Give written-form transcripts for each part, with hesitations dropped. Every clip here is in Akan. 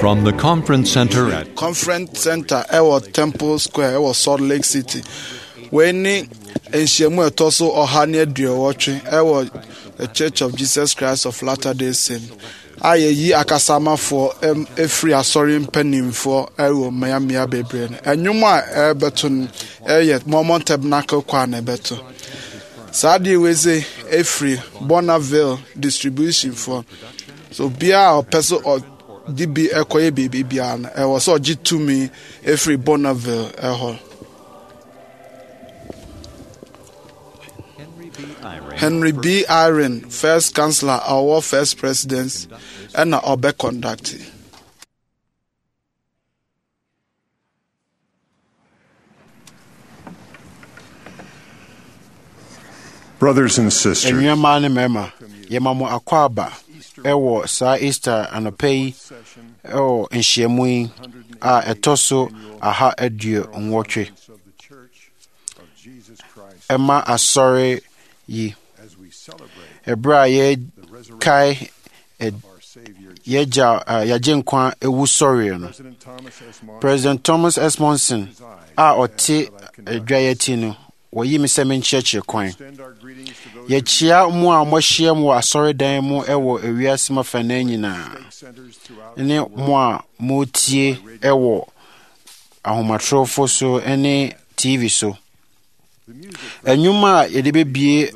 From the Conference Center at Temple Square, Salt Lake City. When Enshemu Etoso Ohane Diowoche, the Church of Jesus Christ of Latter-day Saints. Aye akasama for every asorin penim for Miami Bebre. And you might beton yet Mormon Tabernacle Kwane beto. Sadi weze every Bonneville distribution for so bia or peso or DB Ekoye baby bian. I was so G to me every Bonneville Henry B. Iron, first Chancellor, our first President, and our back conductor. Brothers and sisters, Yamamu Akwaba, Ewo Sa Easter Anopei, Ewo Nshemui, Etoso, Aha Edio Nwoche. Emma Asore Yi. Ebra ye kai yajenkwa ewu sorry no. President Thomas S. Monson ote edwayeti no woyi me semen church kwan. Ye chia mu a mohye mu asore dan mu ewo ewiase mafana nyina. Ne mu a motie ewo ahomatrofo so ene TV so. Enyuma yede bebie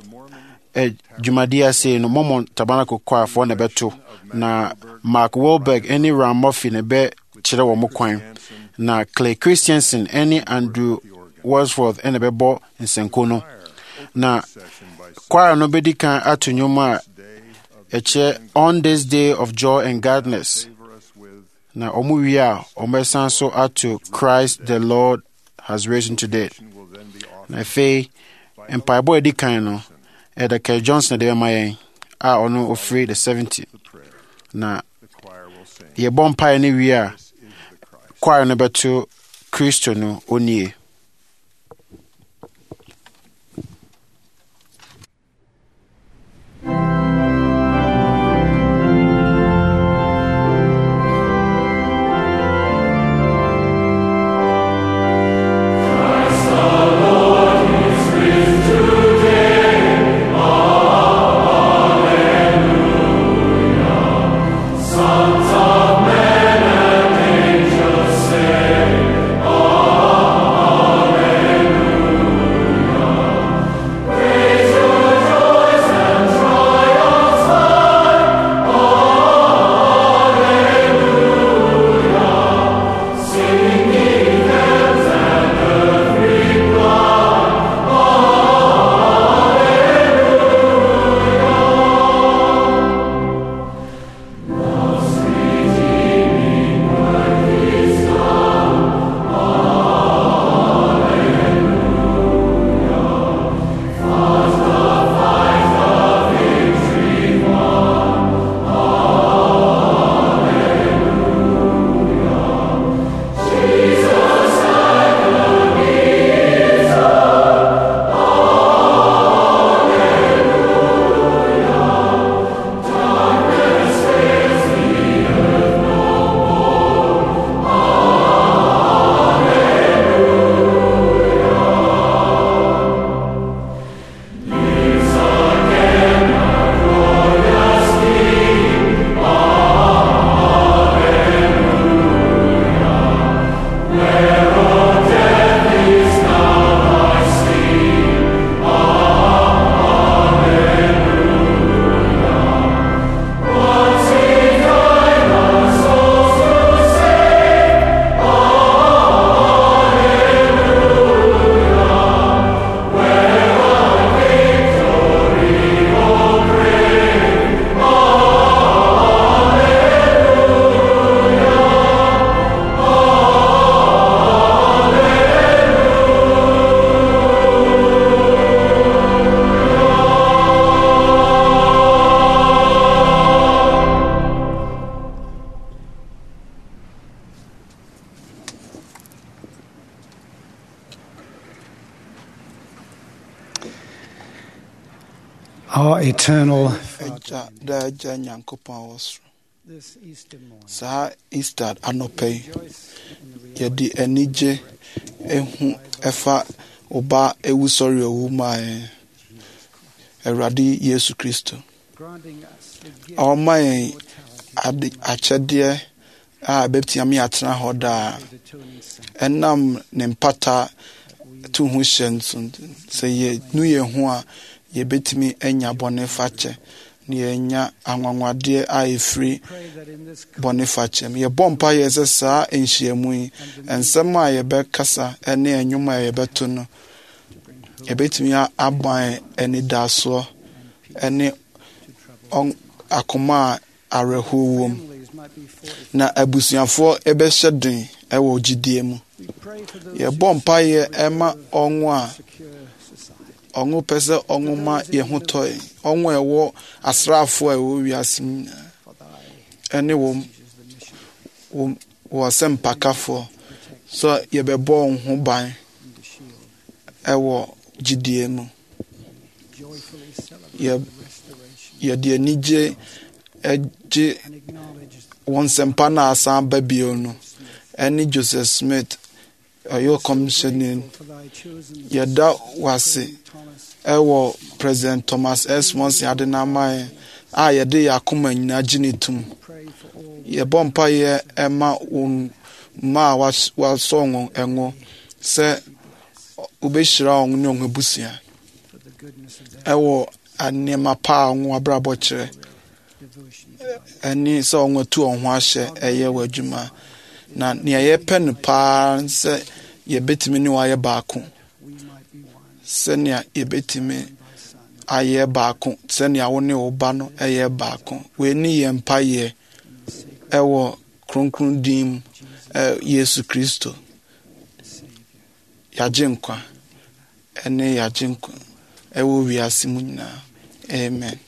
Jumadia say no Mormon Tabernacle Choir for na beto na Mark Wahlberg any Ram Murphy ne be chire wo mokwan na Clay Christensen any Andrew Wordsworth ene bebo nsenko no na choir no bedi kan atunyoma eche on this day of joy and gladness na omuwia omesan so atu Christ the Lord has risen today na fe empire boy di kan no Edeke Johnson de mayen ono ofri the 70 na ye bompa ni wi a choir no beto Christo no onie. Our eternal Father, saa Easter anɔpɛ yi yɛde anigye ehu ɛfa ɔba ewusɔre owu maa Awurade Yesu Kristo ɔma yɛn akyɛdeɛ a bɛtiame atena hɔ daa ɛnam ne mpata to ho hyɛ nso sɛ yɛ nu yɛn ho a yɛbɛtumi anya bɔne fakyɛ na yɛnya anwanwadeɛ a ɛfiri bɔne fakyɛ yɛbɔ mpa yɛ sɛ saa nhyiamu yi nsɛm a yɛbɛkasa ne ɛnwom a yɛbɛto no yɛbɛtumi aban anidaasoɔ ne akoma a awerɛhoɔ wɔ mu na abusuafoɔ ɛbɛhyɛ den ɛwɔ gyidie mu yɛbɔ mpa yɛ ɛma ɔnwo a ɔnwo pɛ sɛ ɔnwo ma yɛ ho tɔe ɔnwo ɛwɔ asraafoɔ a ɛwɔ wiase mu ɛne wɔ sɛ mpakafoɔ so yɛbɛbɔ wɔn ho ban ɛwɔ gyidie mu yɛde anigye agye wɔn nsɛmpa na asan ba bio no ɛne Joseph Smith ɔyɛ commissioning yɛda wase ɛwɔ President Thomas S. Monson ade na ama a yɛde yɛ akoma nyinaa gye ne tum yɛbɔ mpa yɛ ɛma wɔn ma a wasɔ wɔn ɛngo sɛ wobɛhyira wɔn ne wɔn abusua ɛwɔ nneɛma pa a wɔn abrabɔ kyerɛ ɛne sɛ wɔn atu wɔn ho ahyɛ ɛyɛ wɔ adwuma na nea yɛpɛ no paa sɛ yɛbɛtumi ne wɔayɛ baako sɛnea yɛbɛtumi ayɛ baako sɛnea wo ne wo ba no ɛyɛ baako wei ne yɛ mpayɛ ɛwɔ kronkron din mu Yesu Kristo yɛagye nkwa ɛne yɛagye nkwa ɛwɔ wiase mu nyinaa amen.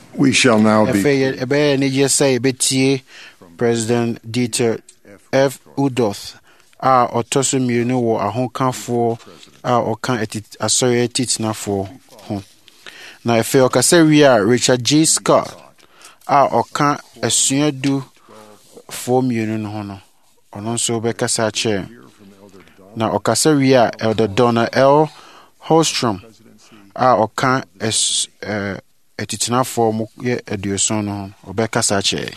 We shall now be. Ɛbɛyɛ anigye sɛ yɛbɛtie President Dieter F. Udoth a ɔtɔ so mmienu wɔ ahokafoɔ a ɔka asɔre atitinafoɔ ho. Na afei ɔkasa wie a Richard G. Scott a ɔka asuadufoɔ mmienu no ho no, ɔno nso bɛkasa akyerɛ. Na ɔkasa wie a Elder Donna L. Holstrom a ɔka atitinafoɔ mu yɛ 70 no ho, ɔbɛkasa akyerɛ.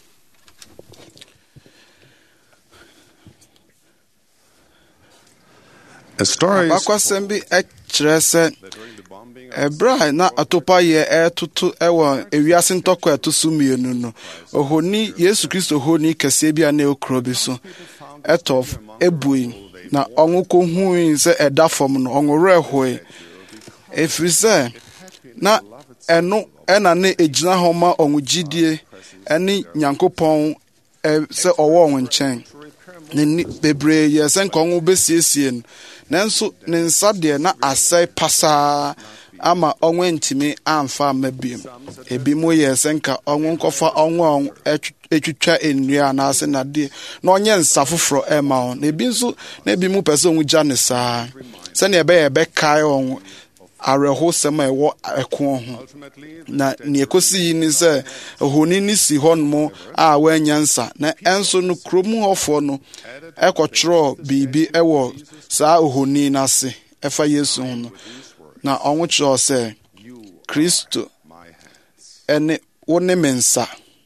Abakwasɛm bi kyerɛ sɛ ɛberɛ na atopa yɛ ɛtoto ɛwɔ ewiase ntɔkwa ɛto so mmienu no, ohoni Yesu Kristo honi kɛseɛ bi a na ɛwɔ kuro bi so ɛtɔ ebui na ɔnwo kɔhui sɛ ɛda fam no ɔnwo werɛ hoe ɛfiri sɛ na ɛno ɛna ne ɛgyina hɔ ma ɔnwo gyidie ɛne Nyankopɔn sɛ ɔwɔ ɔnwo nkyɛn ne bebree yɛ sɛ nka ɔnwo bɛsiesie no nanso ne nsa deɛ na asɛe pasaa ama ɔnwo ntimi amfa ama biom. Ebi mu yɛ sɛ nka ɔnwo nkɔfa ɔnwo a ɛtwitwa nnua anaasɛ nadeɛ na ɔnyɛ nsa foforɔ ɛma ɔn. Na ebi nso na ebi mu pɛ sɛ ɔnwo gya ne saa sɛnea ɛbɛyɛ ɛbɛkae ɔnwo awerɛhosɛm a ɛwɔ ɛko ho. Na nea ɛkɔsi ni sɛ ohoni ni si hɔnom a wɔanya nsa na ɛnso no kurom hɔfoɔ no ɛkɔtwerɛ biribi ɛwɔ saa ohoni n'ase ɛfa Yesu ho no. Na ɔnwo kyerɛ sɛ Kristo ɛne wo ne me nsa.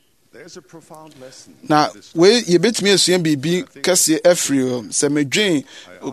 Na wei yɛbɛtumi asua biribi kɛseɛ afiri hɔ sɛ medwen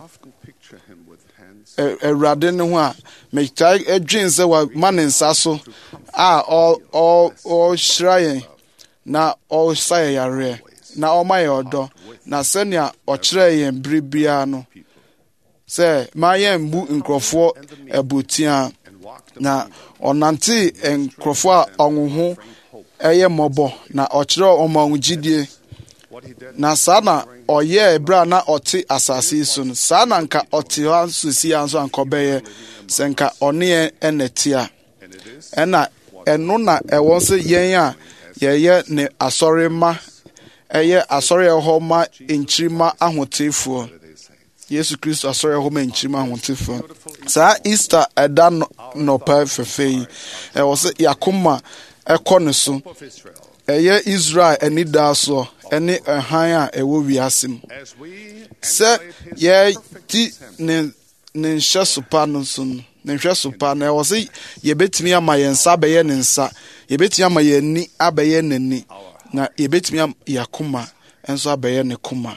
Awurade ne ho a metae adwen sɛ wama ne nsa so a ɔhyira yɛn na ɔsa yɛ yareɛ na ɔma yɛ ɔdɔ na sɛnea ɔkyerɛ yɛn bere biara no sɛ ma yɛn mbu nkurɔfoɔ abutia na ɔnante nkurɔfoɔ a ɔnwo ho ɛyɛ mmɔbɔ na ɔkyerɛ ɔma ɔnwo gyidie na saa na ɔyɛ ɛberɛ a na ɔte asase yi so no saa na nka ɔte hɔ nso si ya nso anka ɔbɛyɛ sɛ nka ɔne yɛn ɛna ti a ɛna ɛno na ɛwɔ sɛ yɛn a yɛyɛ ne asɔre ma ɛyɛ asɔre ɛhɔ ma nkyirima ahotefoɔ Yesu Kristo asɔre ɛhɔ ma nkyirima ahotefoɔ. Saa Easter ɛda nɔpa fɛfɛ yi ɛwɔ sɛ yakoma ɛkɔ ne so ɛyɛ Israel anidaa soɔ ɛne ɛhan a ɛwɔ wiase mu sɛ yɛdi ne nhyɛ sopa no so no ne nhwɛ sopa no ɛwɔ sɛ yɛbɛtumi ama yɛn nsa abɛyɛ ne nsa yɛbɛtumi ama yɛn ani abɛyɛ n'ani na yɛbɛtumi ama yɛakoma nso abɛyɛ ne koma.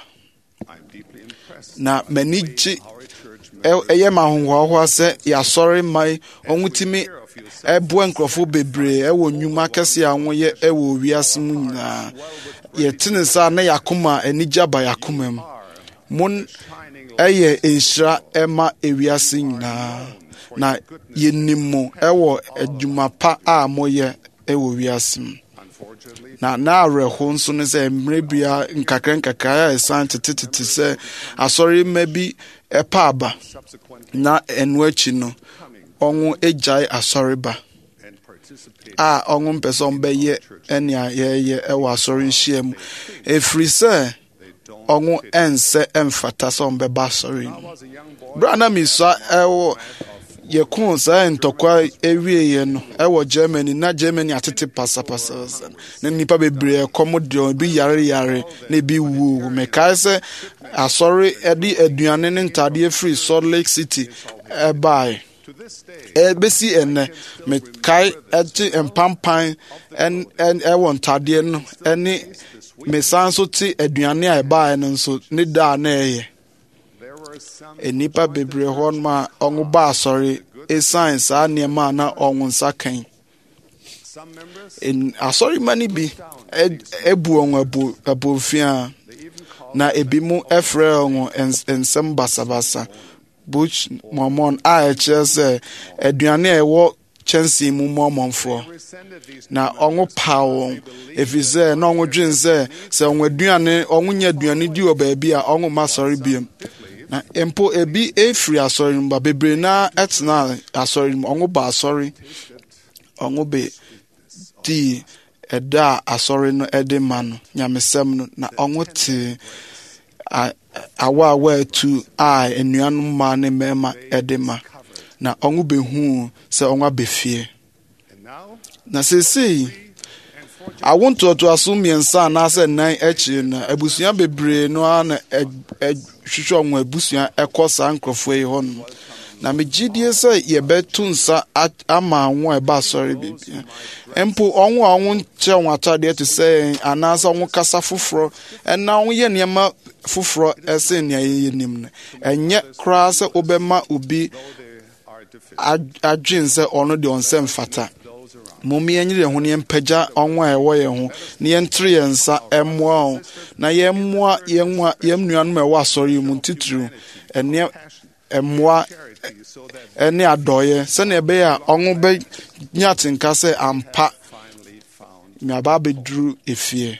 Na m'ani gye ɛyɛ ma ahohoahoa sɛ yɛasɔre mmae ɔnwo tumi ɛboa nkurɔfoɔ bebree ɛwɔ nnwuma kɛseɛ a wɔyɛ ɛwɔ wiase mu nyinaa. Yɛte ne saa na yɛakoma anigye aba yɛakoma mu mo ɛyɛ nhyira ɛma ewiase nyinaa na yɛnim mo ɛwɔ adwuma pa a moyɛ ɛwɔ wiase mu. Na awerɛho nso ne sɛ mmerɛ bia nkakra a ɛsan tete sɛ asɔre ma bi ɛpa aba na ɛno akyi no ɔnwo agyae asɔre ba a ɔnwo mpɛ sɛ ɔmbɛyɛ ɛnea yɛyɛ ɛwɔ asɔre nhyia mu ɛfiri sɛ ɔnwo ɛnsɛ ɛmfata sɛ ɔmbɛba asɔre no. Berɛ na mesua ɛwɔ yɛko saa ntɔkwa ewieɛ no ɛwɔ Germany na Germany atete pasapasa na nipa bebree ɛkɔm deɛ ebi yare na ebi wu. Mekae sɛ asɔre ɛde aduane ne ntadeɛ firi Salt Lake City ɛbae ɛbɛsi ɛnɛ mekae ɛte mpampan ɛwɔ ntadeɛ no ɛne mesan so te aduane a ɛbae no nso ne daa na ɛyɛ enipa bebree hɔ no ma ɔnwo ba asɔre esan saa nneɛma a na ɔnwo nsa kan asɔre ma no bi ebu ɔnwo abofia na ebi mu ɛfrɛ ɔnwo nsɛm basabasa Butch Mormon a ɛkyerɛ sɛ aduane a ɛwɔ kyɛnsee mu Mormonfoɔ na ɔnwo paa wɔn ɛfiri sɛ na ɔnwo dwen sɛ ɔnwo nyɛ aduane di wɔ baabi a ɔnwo ma asɔre biam. Na mpo ebi efiri asɔre mu ba bebree na ɛtena asɔre mu ɔnwo ba asɔre ɔnwo be di ɛda asɔre no ɛde ma no nyamesɛm no na ɔnwo te awa etu a enuanom ma ne mema ɛde ma na ɔnwo behu sɛ ɔnwa befie na sesei awontoto aso miensa na sɛ nan akyi na abusua bebree no ana hwehwɛ ɔnwo abusua ɛkɔ nkrofo yi hɔ no na megidie sɛ yɛbɛtu nsa ama anwo ɛba asɔre bebia empo ɔnwo nkyɛ wɔn atade te sɛ anaasɛ ɔnwo kasa foforo ɛna ɔnwo yɛ nneɛma foforo ɛsɛ nea yɛyɛ nim no ɛnyɛ koraa sɛ obɛma obi adwen sɛ ɔno de ɔnsɛm fata mummy yɛnyere ho ne yɛmpagya ɔnwo a ɛwɔ yɛn ho ne yɛntere yɛn nsa ɛmmoa ho na yɛmmoa yɛmnuanom a ɛwɔ asɔre mu ntitiriw ɛne ɛmmoa ɛne adɔyɛ sɛnea ɛbɛyɛ a ɔnwo bɛnya atenka sɛ ampa meaba abɛduru efie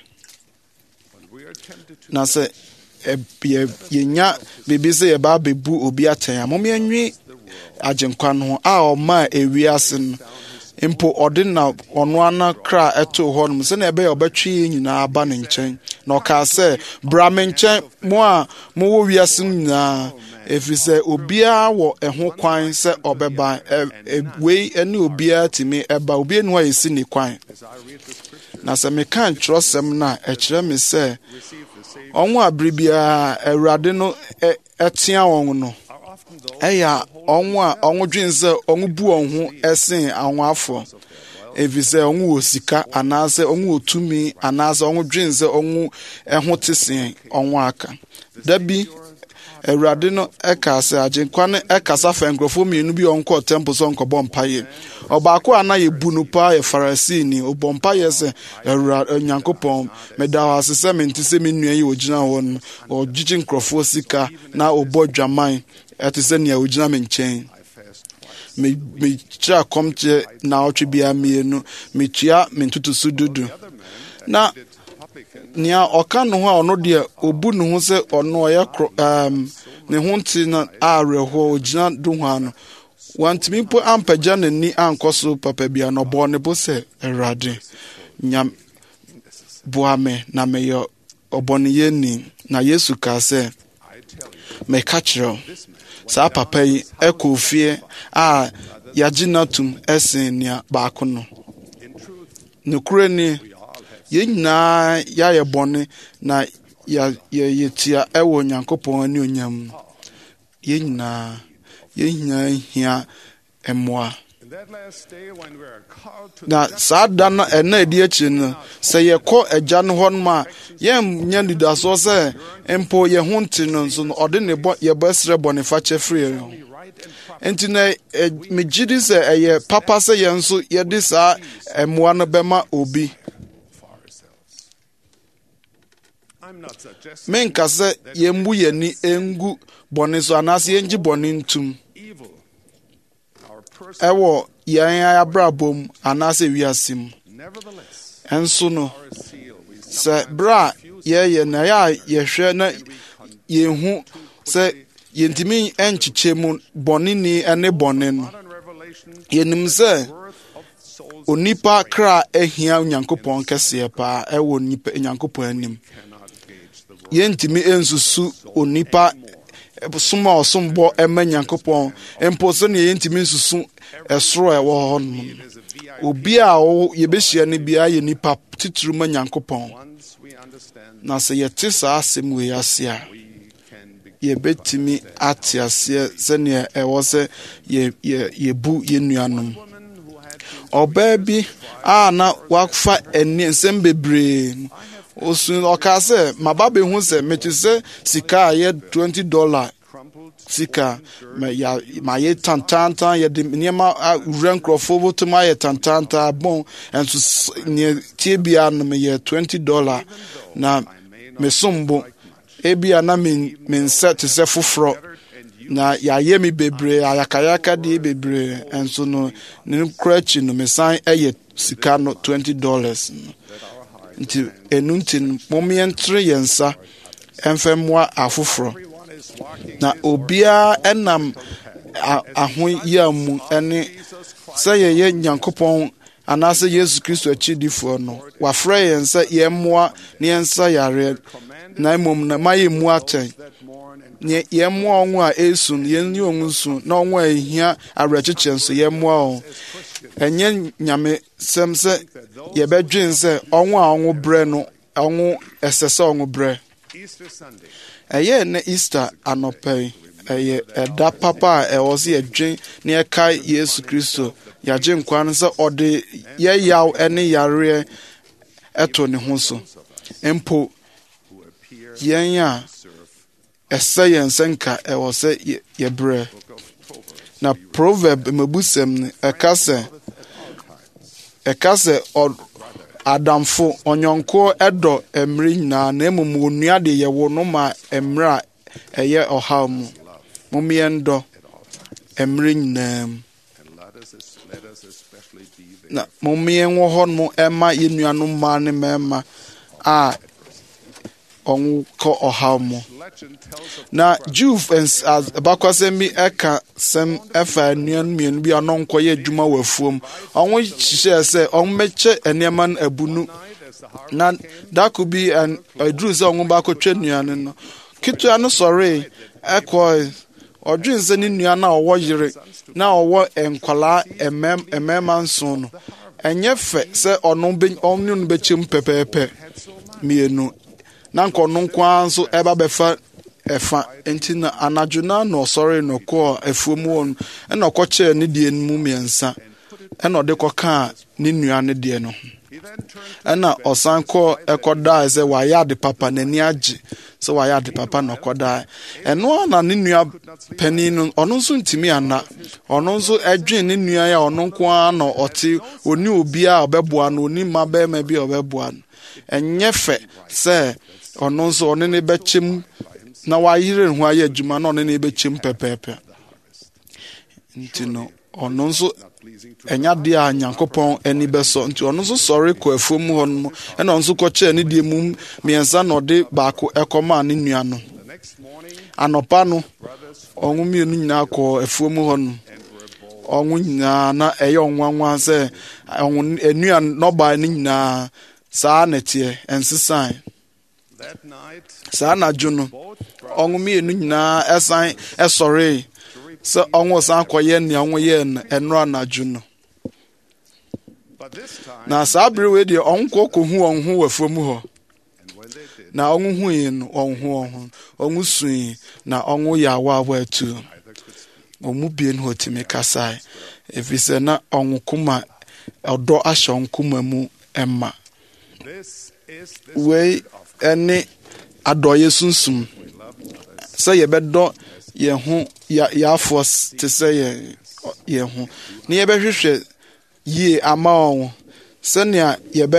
na sɛ yɛnya biribi sɛ yɛba abɛbu obi atɛn a mummy yɛnwe agyenkwa no ho a ɔma ewiase no mpo ɔde na ɔno ana kra ɛto hɔ no sɛ na ɛbɛyɛ ɔbɛtwe nyinaa aba ne nkyɛn na ɔka sɛ bra me nkyɛn mo a mowɔ wiase nyinaa ɛfiri sɛ obiara wɔ ɛho kwan sɛ ɔbɛba wei ne obiara tumi ɛba obiara ne hɔ a yɛsi ne kwan na sɛ meka nkyerɛsɛm no a ɛkyerɛ me sɛ ɔnwo abere biara awurade no ɛtea wɔn no ɛyɛ ɔnwo dwen sɛ ɔnwo bu wɔn ho ɛsen anwoafo ɛfiri sɛ ɔnwo wɔ sika anaasɛ ɔnwo wɔ tumi anaasɛ ɔnwo dwen sɛ ɔnwo ɛho te sen ɔnwo aka dabi awurade no ɛka sɛ agyenkwa no ɛkasa fa nkurɔfoɔ mmienu bi ɔnkɔ temple sɛ ɔnkɔbɔ mpayɛ ɔbaako a na yɛbu no paa yɛ farisini ɔbɔ mpayɛ sɛ awurade nyankopɔn meda hɔ ase sɛ mente sɛ me nnua yi ɔgyina hɔ no ɔgyegye nkurɔfoɔ sika na ɔbɔ dwaman ɛte sɛ nea ɔgyina me nkyɛn mekyia kɔmkyɛ na ɔtwe bia mmienu mekyia me ntotoso dudu na nea ɔka no ho a ɔno deɛ ɔbu ne ho sɛ ɔno ɔyɛ ne ho nte no awerɛhoɔ ɔgyina do ho ano wantumi mpo ampagya n'ani ankɔ so papa bia na ɔbɔɔ ne bo sɛ awurade boa me na meyɛ ɔbɔneyɛni na yesu kaa sɛ meka kyerɛ saa papa yi ɛkɔ fie a yɛagye n'atom ɛsen nea baako no nokorɛ ni yɛn nyinaa yɛayɛ bɔne na yɛtia ɛwɔ Nyankopɔn ani onyam yɛn nyinaa hia ɛmmoa na saa da no ɛna adi akyi no sɛ yɛkɔ agya no hɔ nom a yɛnyɛ nidasoɔ sɛ mpo yɛn ho nte no nso no ɔde ne yɛbɛsrɛ bɔnefakyɛ firi yɛn ho enti na megye di sɛ ɛyɛ papa sɛ yɛn nso yɛde saa ɛmmoa no bɛma obi menka sɛ yɛmbu yɛni ɛngu bɔne so anaasɛ yɛngye bɔne ntum ɛwɔ yɛn abrabɔ mu anaasɛ wiase mu ɛnso no sɛ berɛ a yɛyɛ na yɛhwɛ na yɛhu sɛ yɛntumi ɛnkyekyɛ mu bɔne ni ɛne bɔne no yɛnim sɛ onipa kra ahia Onyankopɔn kɛseɛ paa ɛwɔ Nyankopɔn anim yɛntumi ɛnsusu onipa som a ɔsombɔ ɛma Nyankopɔn mpo sɛ ne yɛntumi nsusu ɛsoro ɛwɔ hɔ no obi a yɛbɛhyia no biara yɛ nipa titiri ma Nyankopɔn na sɛ yɛte saa asɛm wei ase a yɛbɛtumi ate aseɛ sɛnea ɛwɔ sɛ yɛbu yɛnnuanom ɔbaa bi a na wafa nsɛm bebree osun ɔka sɛ maba bɛhu sɛ mete sɛ sika a yɛ $20 sika ma yɛ tantantan yɛde nneɛma wura nkurɔfoɔ botom ayɛ tantantan bɔn ɛnso neɛ tie biara no meyɛ $20 na mesombo ebia na me nsɛ te sɛ foforɔ na yɛayɛ me bebree ayakayaka deɛ bebree ɛnso no ne nkora akyi no mesan ɛyɛ sika no $20 no nti ɛnu nti mommɛntere yɛn nsa ɛmfa mmoa afoforɔ na obiara ɛnam ahoyia mu ɛne sɛ yɛyɛ Nyankopɔn anase Yesu Kristo achidifo no wafrɛ yɛn sɛ yɛmmoa ne yɛnsa yare na mmom na mayɛ mu atɛn yɛmmoa ɔnwo a esu yɛnni ɔnwo su na ɔnwo a ehia awerɛkyekyɛ nso yɛmmoa ɔn ɛnyɛ nyame sɛm sɛ yɛbɛdwen sɛ ɔnwo a ɔnwo brɛ no ɔnwo ɛsɛ sɛ ɔnwo brɛ ɛyɛ ne Easter anɔpɛ ɛyɛ ɛda papa a ɛwɔ sɛ yɛdwen ne yɛkae Yesu Kristo yɛagye nkwa no sɛ ɔde yɛyaw ne yareɛ ɛto ne ho so mpo yɛn a ɛsɛ yɛn sɛ nka ɛwɔ sɛ yɛbrɛ na proverb mabusɛm no ɛka sɛ adamfo ɔnyɔnko ɛdɔ mmere nyinaa na mmom onua de yɛwo no ma mmere a ɛyɛ ɔhaw mu mommyɛndɔ mmere nyinaa mu na mommyɛnwɔ hɔ no ɛma yɛnnuanom mmaa ne mmarima a ɔnkɔ ɔhaw mu na Jew bakwasɛm bi ɛka sɛm ɛfa nnuan mmienu bi a ɔno nkɔyɛ adwuma wɔ afuom ɔno hyehyɛ sɛ ɔmmɛkyɛ nneɛma no abunu na dako bi aduru sɛ ɔno baakɔtwa nnuane no ketewa no sɔree ɛkɔe ɔdwen sɛ ne nnua no a ɔwɔ yere na ɔwɔ nkwalaa mmarima nson no ɛnyɛ fɛ sɛ ɔno no bɛkyɛm pɛpɛɛpɛ mmienu na nkɔno nko ara nso ɛba bɛfa ɛfa nti na anadwo na ɔsɔre no kɔ afuom wɔ no ɛna ɔkɔkyɛɛ ne deɛ no mu mmiɛnsa ɛna ɔde kɔkaa ne nnua ne deɛ no ɛna ɔsan kɔ ɛkɔdaa sɛ wayɛ ade papa n'ani agye sɛ wayɛ ade papa na ɔkɔdaa ɛno a na ne nnua panin no ɔno nso ntumi ana ɔno nso ɛdwen ne nnua a ɔno nko ara na ɔte ɔni obiara a ɔbɛboa no ɔni mma bɛrima bi a ɔbɛboa no ɛnyɛ fɛ sɛ ɔno nso ɔne ne bɛkyɛm na wayere ho ayɛ adwuma na ɔne ne bɛkyɛm pɛpɛɛpɛ nti no ɔno nso ɛnya deɛ a Nyankopɔn ani bɛsɔ nti ɔno nso sɔre kɔ afuom hɔ no ɛna ɔno nso kɔkyɛɛ ne deɛ mu mmiɛnsa na ɔde baako ɛkɔmaa ne nua no anɔpa no ɔnwo mmienu nyinaa kɔ afuom hɔ no ɔnwo nyinaa na ɛyɛ ɔnwanwa sɛ ɛnua nɔbaa no nyinaa saa na ɛteɛ ɛnsesan saa anadwo no ɔnwo mmienu nyinaa ɛsan ɛsɔree sɛ ɔnwo san kɔyɛ nea ɔnwo yɛɛ no ɛnora anadwo no na saa bere wei deɛ ɔnkɔ kɔhu wɔn ho wɔ afuom hɔ na ɔnwo hui no ɔnwo sui na ɔnwo yɛ awaawa atu ɔmu bie no ɔtumi kasae ɛfiri sɛ na ɔnwo koma ɔdɔ ahyɛ ɔnkoma mu ɛma wei ɛne adɔyɛ sunsum sɛ yɛbɛdɔ yɛn ho yɛafoɔ te sɛ yɛn ho na yɛbɛhwehwɛ yie ama wɔn sɛnea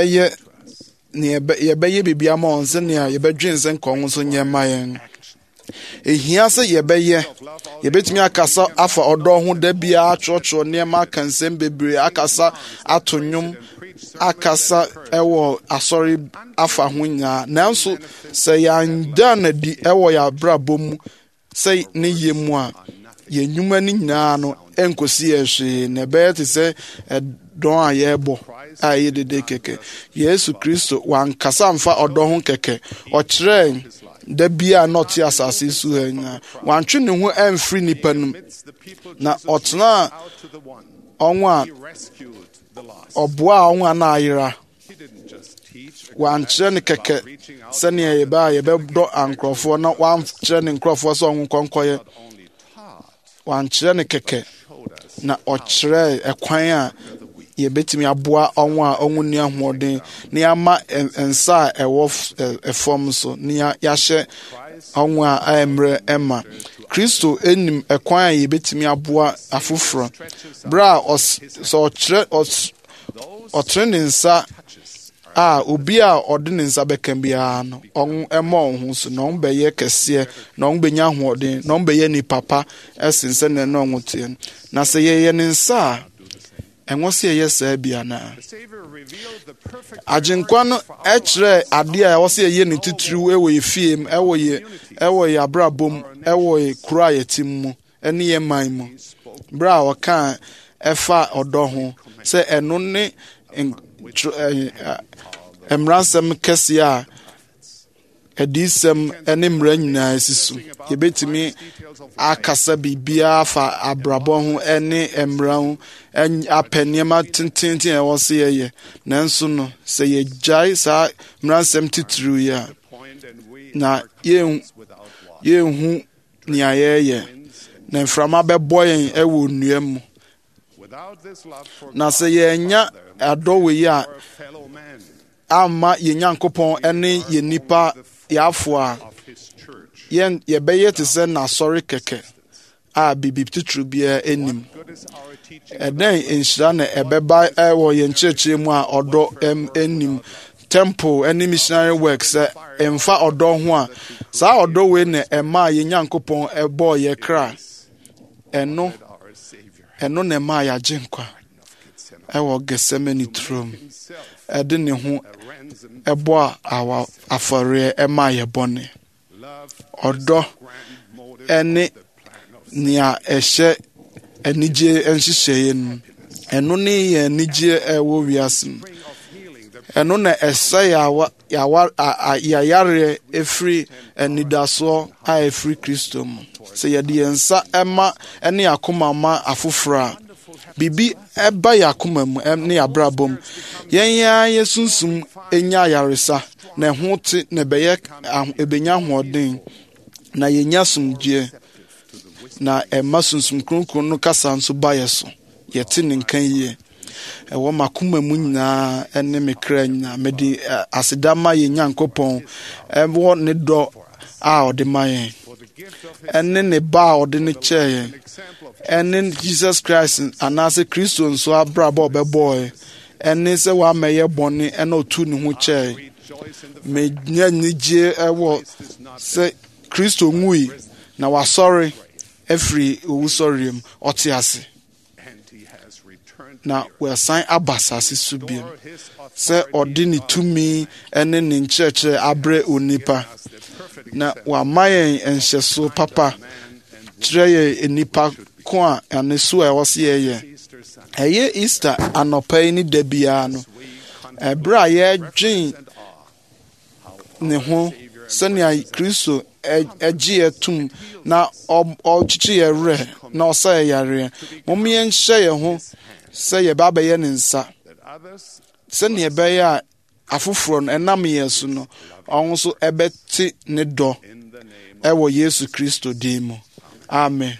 yɛbɛyɛ biribi ama wɔn sɛnea yɛbɛdwen sɛ nka wɔn nso nyɛ ma yɛn ehia sɛ yɛbɛtumi akasa afa ɔdɔ ho da biara atwerɛtwerɛ nneɛma aka nsɛm bebree akasa ato nnwom akasa ɛwɔ asɔre afa ho nyinaa nanso sɛ yɛanda no adi ɛwɔ yɛ abrabɔ mu sɛ ne yɛ mu a yɛn nnwuma no nyinaa no ɛnkɔsi yɛ hwee na ɛbɛyɛ te sɛ ɛdɔn a yɛrebɔ a ɛyɛ dede kɛkɛ Yesu Kristo wankasa mfa ɔdɔ ho kɛkɛ ɔkyerɛ da bia na ɔte asase so ha nyinaa wantwe ne ho ɛmfiri nipa no na ɔtena ɔnwo a ɔboa a ɔnwo a na ayera wankyerɛ ne kɛkɛ sɛnea yɛbɛdɔ ankorɔfoɔ na wankyerɛ ne nkorɔfoɔ sɛ ɔnwo nkɔnkɔyɛ wankyerɛ ne kɛkɛ na ɔkyerɛ ɛkwan a yɛbɛtumi aboa ɔnwo a ɔnwo nni ahoɔden na yɛama nsa a ɛwɔ ɛfam so na yɛahyɛ ɔnwo a ɛmmerɛ ɛma Kristo enim ɛkwan a yɛbɛtumi aboa afoforɔ bere a ɔkyerɛ ne nsa a obi a ɔde ne nsa bɛka biara no ɔnwo ɛma ɔho so na ɔmo bɛyɛ kɛseɛ na ɔmo bɛnya ahoɔden na ɔmo bɛyɛ nipa pa ɛsen sɛ na ɛna ɔmo teɛ na sɛ yɛyɛ ne nsa a ɛnwo sɛ yɛyɛ saa bi anaa agyenkwa no ɛkyerɛ adeɛ a ɛwɔ sɛ yɛyɛ ne titiriw ɛwɔ yɛ fie mu ɛwɔ yɛ abrabɔ mu ɛwɔ yɛ kuro a yɛte mu ɛne yɛ man mu bere a ɔka ɛfa ɔdɔ ho sɛ ɛno ne mmaransɛm kɛseɛ a adiyisɛm ne mmara nyinaa si so. Yɛbɛtumi akasa biribiara fa abrabɔ ho ne mmara ho apɛ nneɛma tententen a ɛwɔ sɛ yɛyɛ. Nanso no, sɛ yɛgyae saa mmaransɛm titiriw yi a, na yɛnhu nea yɛyɛ, na mframa bɛbɔ yɛn wɔ nnua mu. Na sɛ yɛnya adɔ wɔ yi a amma yɛn Nyankopɔn ne yɛn nipa yɛafo a, yɛbɛyɛ te sɛ n'asɔre kɛkɛ a biribi titiri biara anim. Ɛdɛn nhyira na ɛbɛba wɔ yɛn kyerɛkyerɛ mu a ɔdɔ anim. Temple ne missionary work sɛ ɛmfa ɔdɔ ho a, saa ɔdɔ wei na ɛma yɛn Nyankopɔn ɛbɔɔ yɛ kra. ɛno na ɛma yɛagye nkwa ɛwɔ Gethsemane turom. Ɛde ne ho ɛbɔ a afɔreɛ ɛma yɛ bɔne. Ɔdɔ ɛne nea ɛhyɛ anigye nhyehyɛeɛ no, ɛno ne yɛ anigye ɛwɔ wiase no. Ɛno na ɛsɛ yɛayareɛ ɛfiri anidasoɔ a ɛfiri Kristo mu. Sɛ yɛde yɛn nsa ɛma ne akoma ma afoforɔ a, biribi ɛba yɛ akoma mu ne abrabɔ mu. Yɛn yɛsunsum ɛnya ayaresa, na ɛho te na ɛbɛnya ahoɔden, na yɛnya asomdwoeɛ, na ɛma sunsum kronkron no kasa nso ba yɛ so. Yɛte ne nka yie. Ɛwɔ makoma mu nyinaa ne me kra nyinaa, mede aseda ma yɛn Nyankopɔn ɛwɔ ne dɔ a ɔde ma yɛn, ɛne ne ba a ɔde ne kyɛɛ yɛn, ɛne Jesus Christ anaasɛ Kristo nso abrabɔ a ɔbɛbɔɔ, ɛne sɛ wama yɛ bɔne ɛna ɔtu ne ho kyɛɛ. Menya anigye ɛwɔ sɛ Kristo nwui na wasɔre afiri owusɔre mu, ɔte ase, na wɔsan aba asase so bio, sɛ ɔde ne tumi ne ne nkyerɛkyerɛ abrɛ onipa, na wama yɛn nhyɛso papa kyerɛ yɛn nipa ko a ɛne so a ɛwɔ sɛ yɛyɛ. Ɛyɛ Easter anɔpa yi ne da biara no, ɛberɛ a yɛdwen ne ho sɛnea Kristo agye yɛ tom na ɔkyekye yɛ werɛ na ɔsa yɛ yareɛ. Moma yɛnhyɛ yɛn ho sɛ yɛba abɛyɛ ne nsa, sɛnea ɛbɛyɛ a afoforɔ no ɛnam yɛn so no, ɔno nso ɛbɛte ne dɔ ɛwɔ Yesu Kristo din mu. Amen.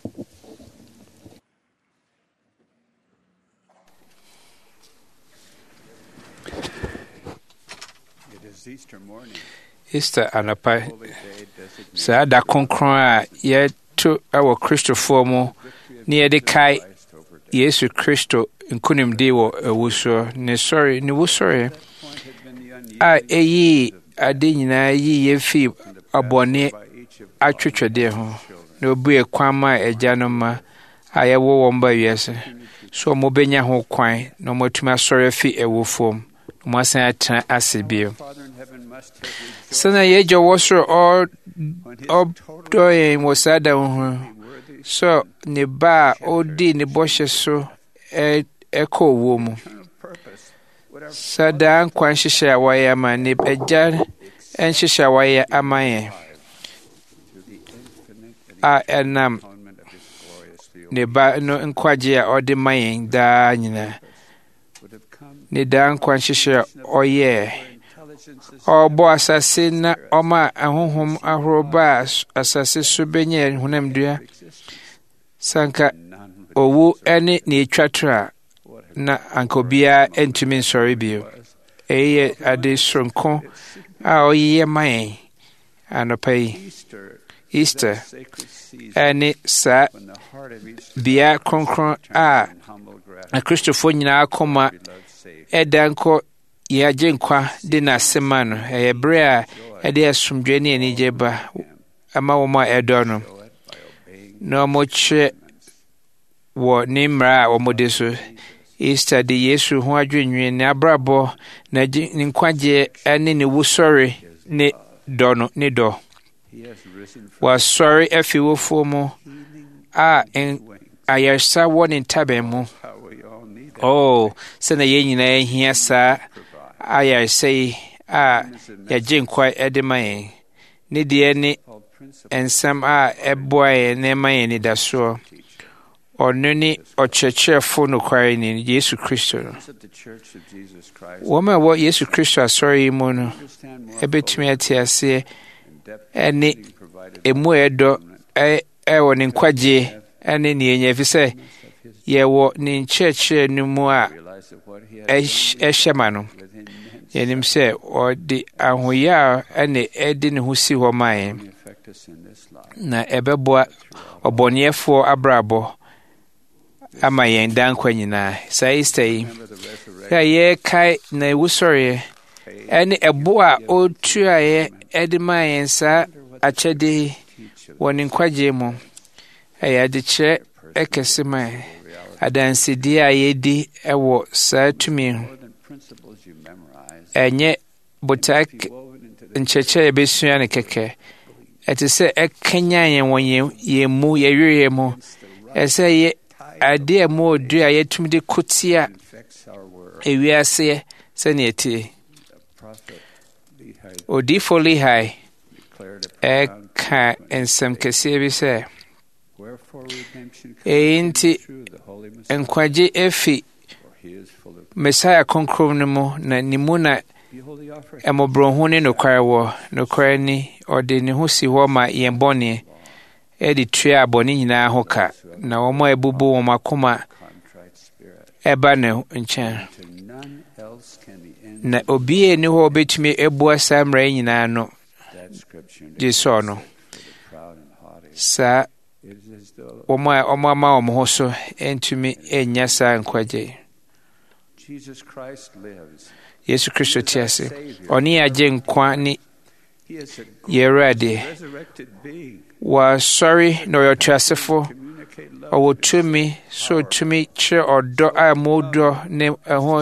Easter anapa, saa da kronkron a yɛto ɛwɔ Kristofoɔ mu na yɛde kae Yesu Kristo nkonimdi wɔ awuso ne wusɔre a ɛyii ade nyinaa yi yɛfi abɔne atwetwedeɛ ho, na obue kwan ma agyanom ma a yɛwɔ wɔn ba wiase, so ɔmo bɛnya ho kwan na ɔmo atumi asɔre afi awufoɔ mu, na ɔmo asan atena ase bio. Sɛnea yɛagya wɔ soro ɔdɔ yɛn wɔ saa da ho, so ne ba a ɔdi ne bɔhyɛ so ɛkɔ owuo mu. Saa daa nkwa nhyehyɛ a wɔyɛ ama ne agya nhyehyɛ a wɔyɛ ama yɛn a ɛnam ne ba no nkwagye a ɔde ma yɛn daa nyinaa. Ne daa nkwa nhyehyɛ a ɔyɛɛ, ɔbɔ asase na ɔma ahohom ahorow ba asase so bɛnyɛ honamdua. Sanka owu ne etwa to a na anka obiara ntumi nsɔre bio. Ɛyɛ ade soronko a ɔyɛ ma yɛn anɔpa yi. Easter ɛne saa bea kronkron a Akristofoɔ nyinaa akoma ɛda nkɔ yɛagye nkwa de n'ase ma no. Ɛyɛ bere a ɛde asomdwoe ne anigye ba ama wɔn a ɛdɔ no, na wɔkyerɛ wɔ ne mmara a wɔde so. Easter de Yesu ho adwennwen, ne abrabɔ, ne nkwagyeɛ ne ne wusɔre ne dɔ. Wasɔre afi wufoɔ mu a ayaresa wɔ ne ntaban mu, Oh, sɛna yɛn nyinaa hia saa ayaresa yi a yɛgye nkwa de ma yɛn. Ne deɛ ne nsɛm a ɛboa yɛn na ɛma yɛn nidasoɔ. Ɔno ne ɔkyerɛkyerɛfo nokware ni Yesu Kristo no. Wɔn a wɔ Yesu Kristo asɔre yi mu no ɛbɛtumi ate aseɛ ɛne emu a ɛdɔ ɛwɔ ne nkwagye ɛne ne yɛnya ɛfiri sɛ yɛwɔ ne nkyerɛkyerɛ no mu a ɛhyɛ ma no. Yɛnim sɛ ɔde ahoyɛ a ɛne ɛde ne ho si hɔ ma yɛn na ɛbɛboa ɔbɔneɛfoɔ abrabɔ ama yɛn dankwa nyinaa. Saa Easter yi a yɛrekae na ewusɔreɛ ɛne ɛbo a ɔtuaeɛ ɛde maa yɛn saa akyɛde yi wɔ ne nkwagye mu ɛyɛ adekyerɛ ɛkɛse ma yɛn. Adansedie a yɛdi ɛwɔ saa tumi ho ɛnyɛ botae nkyerɛkyerɛ yɛbɛsua ne kɛkɛ. Ɛte sɛ ɛkanya yɛn wɔ yɛn mu yɛwerɛ mu. Ɛsɛ yɛ adeɛ a mu ɔdu a yɛtumi de kotia ewiaseɛ sɛnea ɛtie. Odiifo Lehi ɛka nsɛm kɛseɛ bi sɛ ɛyi nti nkwagye efi Mesaia kronkron no mu na ne mu na ɛmɔborɔhu ne nokware wɔ. Nokware ni ɔde ne ho si hɔ ma yɛn bɔne ɛde tua abɔne nyinaa ho ka na wɔn a ɛbubu wɔn akoma ɛba ne nkyɛn. Na obiara ni hɔ obetumi ɛboa saa mmara yi nyinaa no gye sɛ ɔno. Saa wɔn a ama wɔn ho so ɛntumi ɛnya saa nkwagye. Yesu Kristo te ase. Ɔne yɛagye nkwa ne yɛwurade. Wasɔre na ɔyɛ ɔteasefo. Ɔwɔ tumi so ɔtumi kyerɛ ɔdɔ a modɔ ne ɛho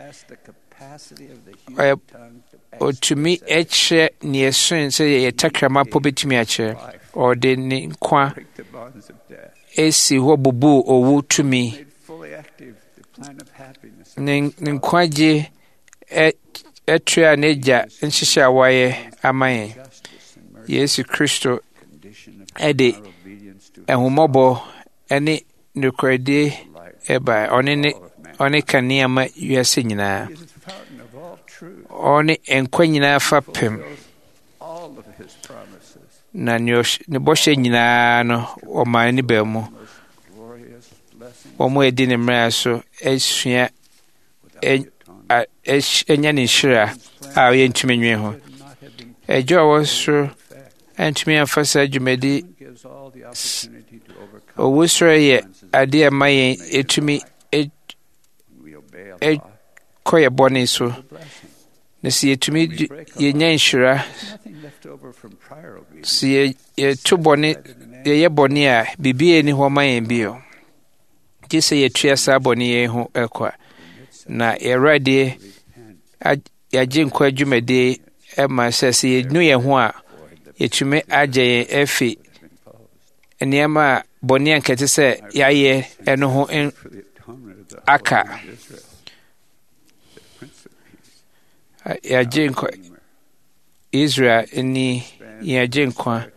ɔtumi ɛkyerɛ ne ɛson sɛ yɛyɛ takrama po bɛtumi akyerɛ. Ɔde ne nkwa ɛsi hɔ bubu owu tumi. Ne nkwagye ɛtua n'agya nhyehyɛ a wayɛ ama yɛn. Yesu Kristo ɛde ɛhummɔbɔ ɛne nokwaredie ɛba. Ɔne kanea ma wiase nyinaa. Ɔne nkwa nyinaa fa pem. Na ne bɔhyɛ nyinaa no ɔma ne baa mu. Wɔn a ɛdi ne mmerɛ so asua ɛnya ne nhyira a ɔyɛ ntumi nwen ho. Ɛgya a ɔwɔ soro ɛntumi amfa saa dwumadi. Owusɔre yɛ adeɛ a ma yɛn ɛtumi ɛkɔ yɛ bɔne so. Na sɛ yɛtumi yɛnya nhyira, sɛ yɛto bɔne yɛyɛ bɔne a biribiara nni hɔ ma yɛn bio. Gye sɛ yɛtua saa bɔne yɛn ho ɛkwa. Na Awurade yɛagye nkwa dwumadi ɛma sɛ yɛnu yɛn ho a yɛtumi agye yɛn afi nneɛma a bɔne a nkɛte sɛ yɛayɛ ɛno ho aka. Yɛagye nkwa Israel ni yɛagye nkwa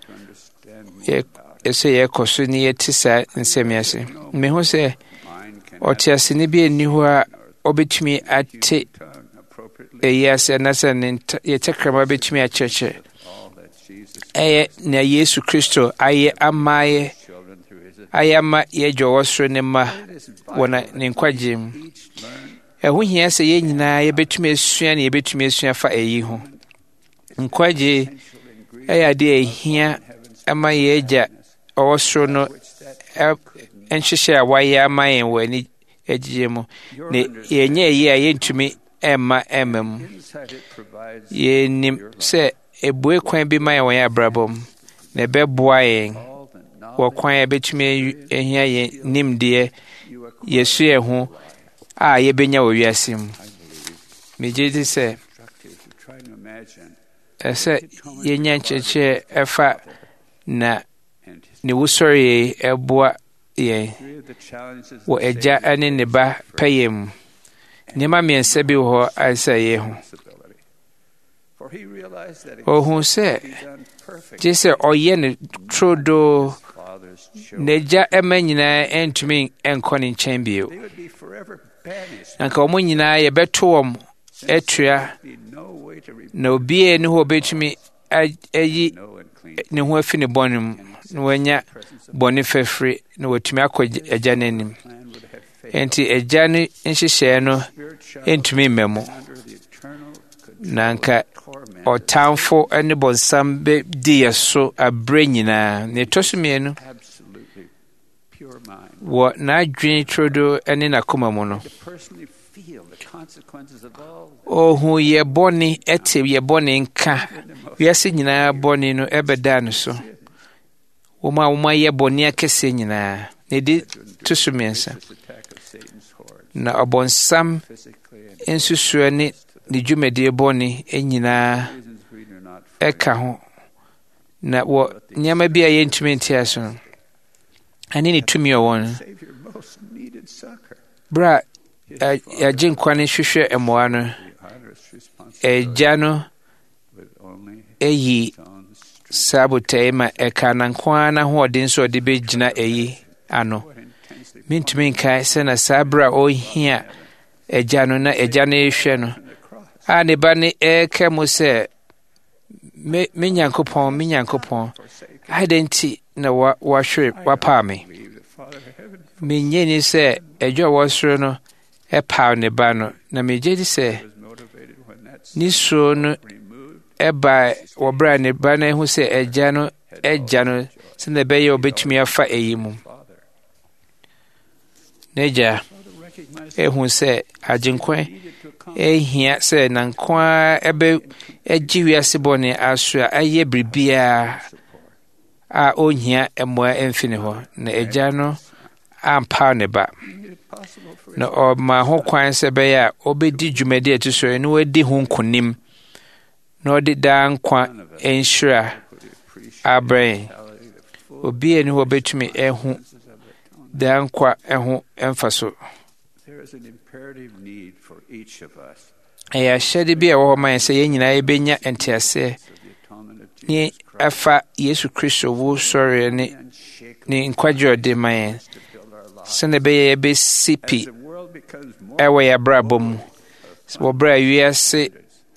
ɛsɛ yɛkɔ so ne yɛte saa nsɛm ase. Mehu sɛ ɔteaseni bi nni hɔ a ɔbɛtumi ate ɛyi ase anasɛ yɛtɛkrama bɛtumi akyerɛkyerɛ. Ɛyɛ na Yesu Kristo ayɛ ama yɛagya ɔwɔ soro ne mma wɔ ne nkwagye mu. Ɛho hia sɛ yɛn nyinaa yɛbɛtumi asua ne yɛbɛtumi asua fa ɛyi ho. Nkwagye ɛyɛ adeɛ a ɛhia ama yɛagya ɔwɔ soro no nhyehyɛ a wayɛ ama yɛn wɔ ani agyegye mu. Na yɛnyɛ ɛyi a yɛntumi ɛmma mu. Yɛnim sɛ ebue kwan bi ma yɛn wɔ yɛn abrabɔ mu na ɛbɛboa yɛn wɔ kwan a yɛbɛtumi ahia yɛn nimdeɛ yɛsu yɛn ho a yɛbɛnya wɔ wiase mu. Megye di sɛ ɛsɛ yɛnya nkyerɛkyerɛ ɛfa na ne wusɔre ɛboa yɛn wɔ agya ne ne ba pɛyɛ mu. Nneɛma mmiɛnsa bi wɔ hɔ a ɛsɛ yɛ ho. Ohun sɛ gye sɛ ɔyɛ no turodoo n'agya ɛma nyinaa ɛntumi ɛnkɔ ne nkyɛn bio. Anka wɔn nyinaa yɛbɛto wɔn atua na obiara ne hɔ obɛtumi ayi ne ho afi ne bɔne mu na wanya bɔne fɛfiri na watumi akɔ agya n'anim. Enti agya no nhyehyɛeɛ no ntumi mma mu. Na anka ɔtamfo ne bɔnsam bɛdi yɛ so aberɛ nyinaa. Na ɛtɔ so mmienu wɔ n'adwene turodoo ne n'akoma mu no, ɔhu yɛ bɔne ɛte yɛ bɔne nka wiase nyinaa bɔne no ɛbɛda no so. Wɔn a wɔayɛ bɔne akɛseɛ nyinaa. Na ɛdi to so mmiɛnsa. Na ɔbɔnsam nsusuo ne ne dwumadie bɔne nyinaa ɛka ho. Na wɔ nneɛma bi a yɛntumi nte so no, ɛne ne tumi ɔwɔ no, berɛ a yɛagye nkwa no hwehwɛ mmoa no, agya no ɛyi saa botaeɛ ma ɛka na nko ara n'ahoɔden nso ɔde bɛgyina ayi ano. Mentumi nkae sɛ na saa berɛ a ɔrehia agya no na agya no ɛrehwɛ no a ne ba ne ɛreka mu sɛ me Nyankopɔn, adɛn nti na wapaa me? Menyɛ ni sɛ agya a ɔwɔ soro no ɛpaw ne ba no, na megye di sɛ ne suro no ɛbaa wɔ berɛ a ne ba no ahu sɛ agya no agya no sɛnea ɛbɛyɛ ɔbɛtumi afa ayi mu. N'agya ehu sɛ agyenkwa ehia sɛ nanko a agye wiase bɔne aso a ayɛ biribiara a ɔnhia mmoa mfi ne hɔ. Na agya no ampaw ne ba, na ɔma ho kwan sɛ ɛbɛyɛ a ɔbɛdi dwumadi a ɛto so na wadi ho nkonim na ɔde daa nkwa nhyira abrɛ yɛn. Obiara ne hɔ ɔbɛtumi ɛho daa nkwa ɛho ɛmfa so. Ɛyɛ ahyɛde bi a ɛwɔ hɔ ma yɛn sɛ yɛn nyinaa yɛbɛnya nteaseɛ ne afa Yesu Kristo wo sɔre ne nkwagye ɔde ma yɛn, sɛnea ɛbɛyɛ yɛbɛsi pi ɛwɔ yɛn abrabɔ mu wɔ berɛ a wiase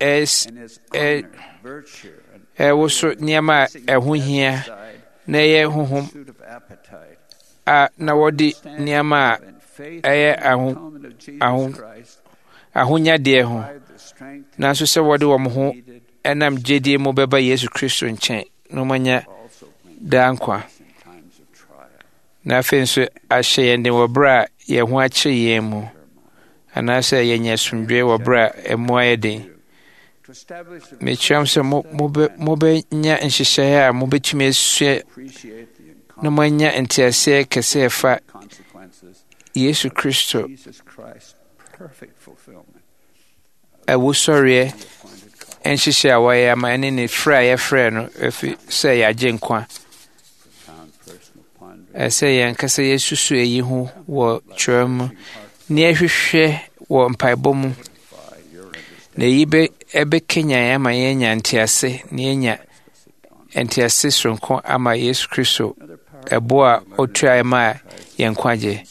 ɛwɔ so nneɛma a ɛho hia na ɛyɛ honhom a na wɔde nneɛma a ɛyɛ ahonyadeɛ ho, nanso sɛ wɔde wɔn ho ɛnam gyedie mu bɛba Yesu Kristo nkyɛn na wɔanya daa nkwa. Na afei nso ahyɛ yɛn den wɔ berɛ a yɛn ho akyere yɛn mu, anaasɛ yɛnya asomdwoe wɔ berɛ a ɛmmoa yɛ den. Mekyerɛ m sɛ mobɛnya nhyehyɛeɛ a mobɛtumi asua na moanya nteaseɛ kɛseɛ ɛfa Yesu Kristo awusɔreɛ nhyehyɛ a wɔyɛ ama ɛne ne frɛ a yɛfrɛ no ɛfi sɛ yɛagye nkwa. Ɛsɛ yɛn kasa yɛsusu eyi ho wɔ twerɛ mu na yɛhwehwɛ wɔ mpaebɔ mu, na eyi ɛbɛkanya yɛn ama yɛanya ntease na yɛanya ntease soronko ama Yesu Kristo ɛbo a ɔtua ma yɛn nkwagye.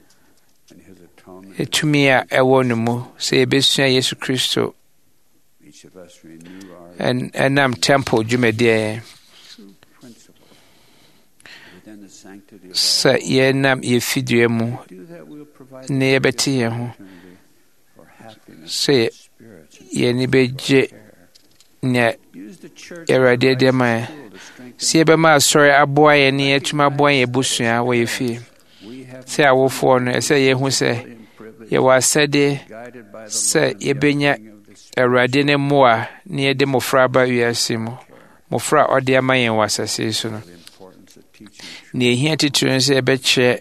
Etumi a ɛwɔ ne mu sɛ yɛbɛsua Yesu Kristo ɛnam temple dwumadie sɛ yɛnam yɛfidua mu na yɛbɛte yɛn ho sɛ yɛni bɛgye nea Awurade de ma yɛn, sɛ yɛbɛma asɔre aboa yɛn ne yɛatumi aboa yɛn abusua wɔ yɛ fie. Sɛ awofoɔ no ɛsɛ yɛhu sɛ yɛwɔ asɛdeɛ sɛ yɛbɛnya Awurade ne mmoa ne yɛde mmɔfra aba wiase mu, mmɔfra a ɔde ama yɛn wɔ asase so no. Na ɛhia titiri sɛ yɛbɛkyerɛ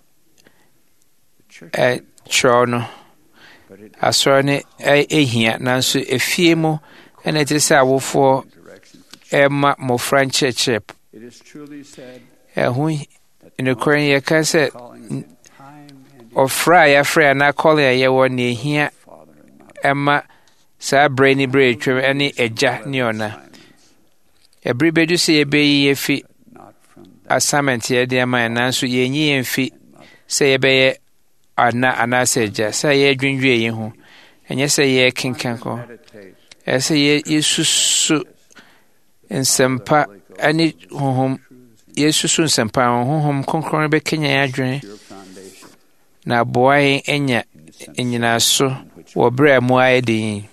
kyerɛw no. Asɔre no ɛhia, nanso efie mu ɛna ɛte sɛ awofoɔ ɛma mmɔfra nkyerɛkyerɛ. Ɛho nokorɛ yɛka sɛ ɔfrɛ a yɛafrɛ anaa kɔle a yɛwɔ ne ehia ɛma saa berɛ ne berɛ atwam ne agya ne ɔna. Ɛbere bɛdu sɛ yɛbɛyi yɛfi assignment yɛde ama yɛn, nanso yɛnyi yɛn fi sɛ yɛbɛyɛ ana anaasɛ agya, sɛ yɛdwendwe yɛn ho, ɛnyɛ sɛ yɛkenkan kɔ. Ɛsɛ yɛsusu nsɛmpa ne honhom, yɛsusu nsɛmpa honhom kronkron bɛkanya yɛn adwene na aboa yɛn anya nnyinaso wɔ berɛ a mu ayɛ den.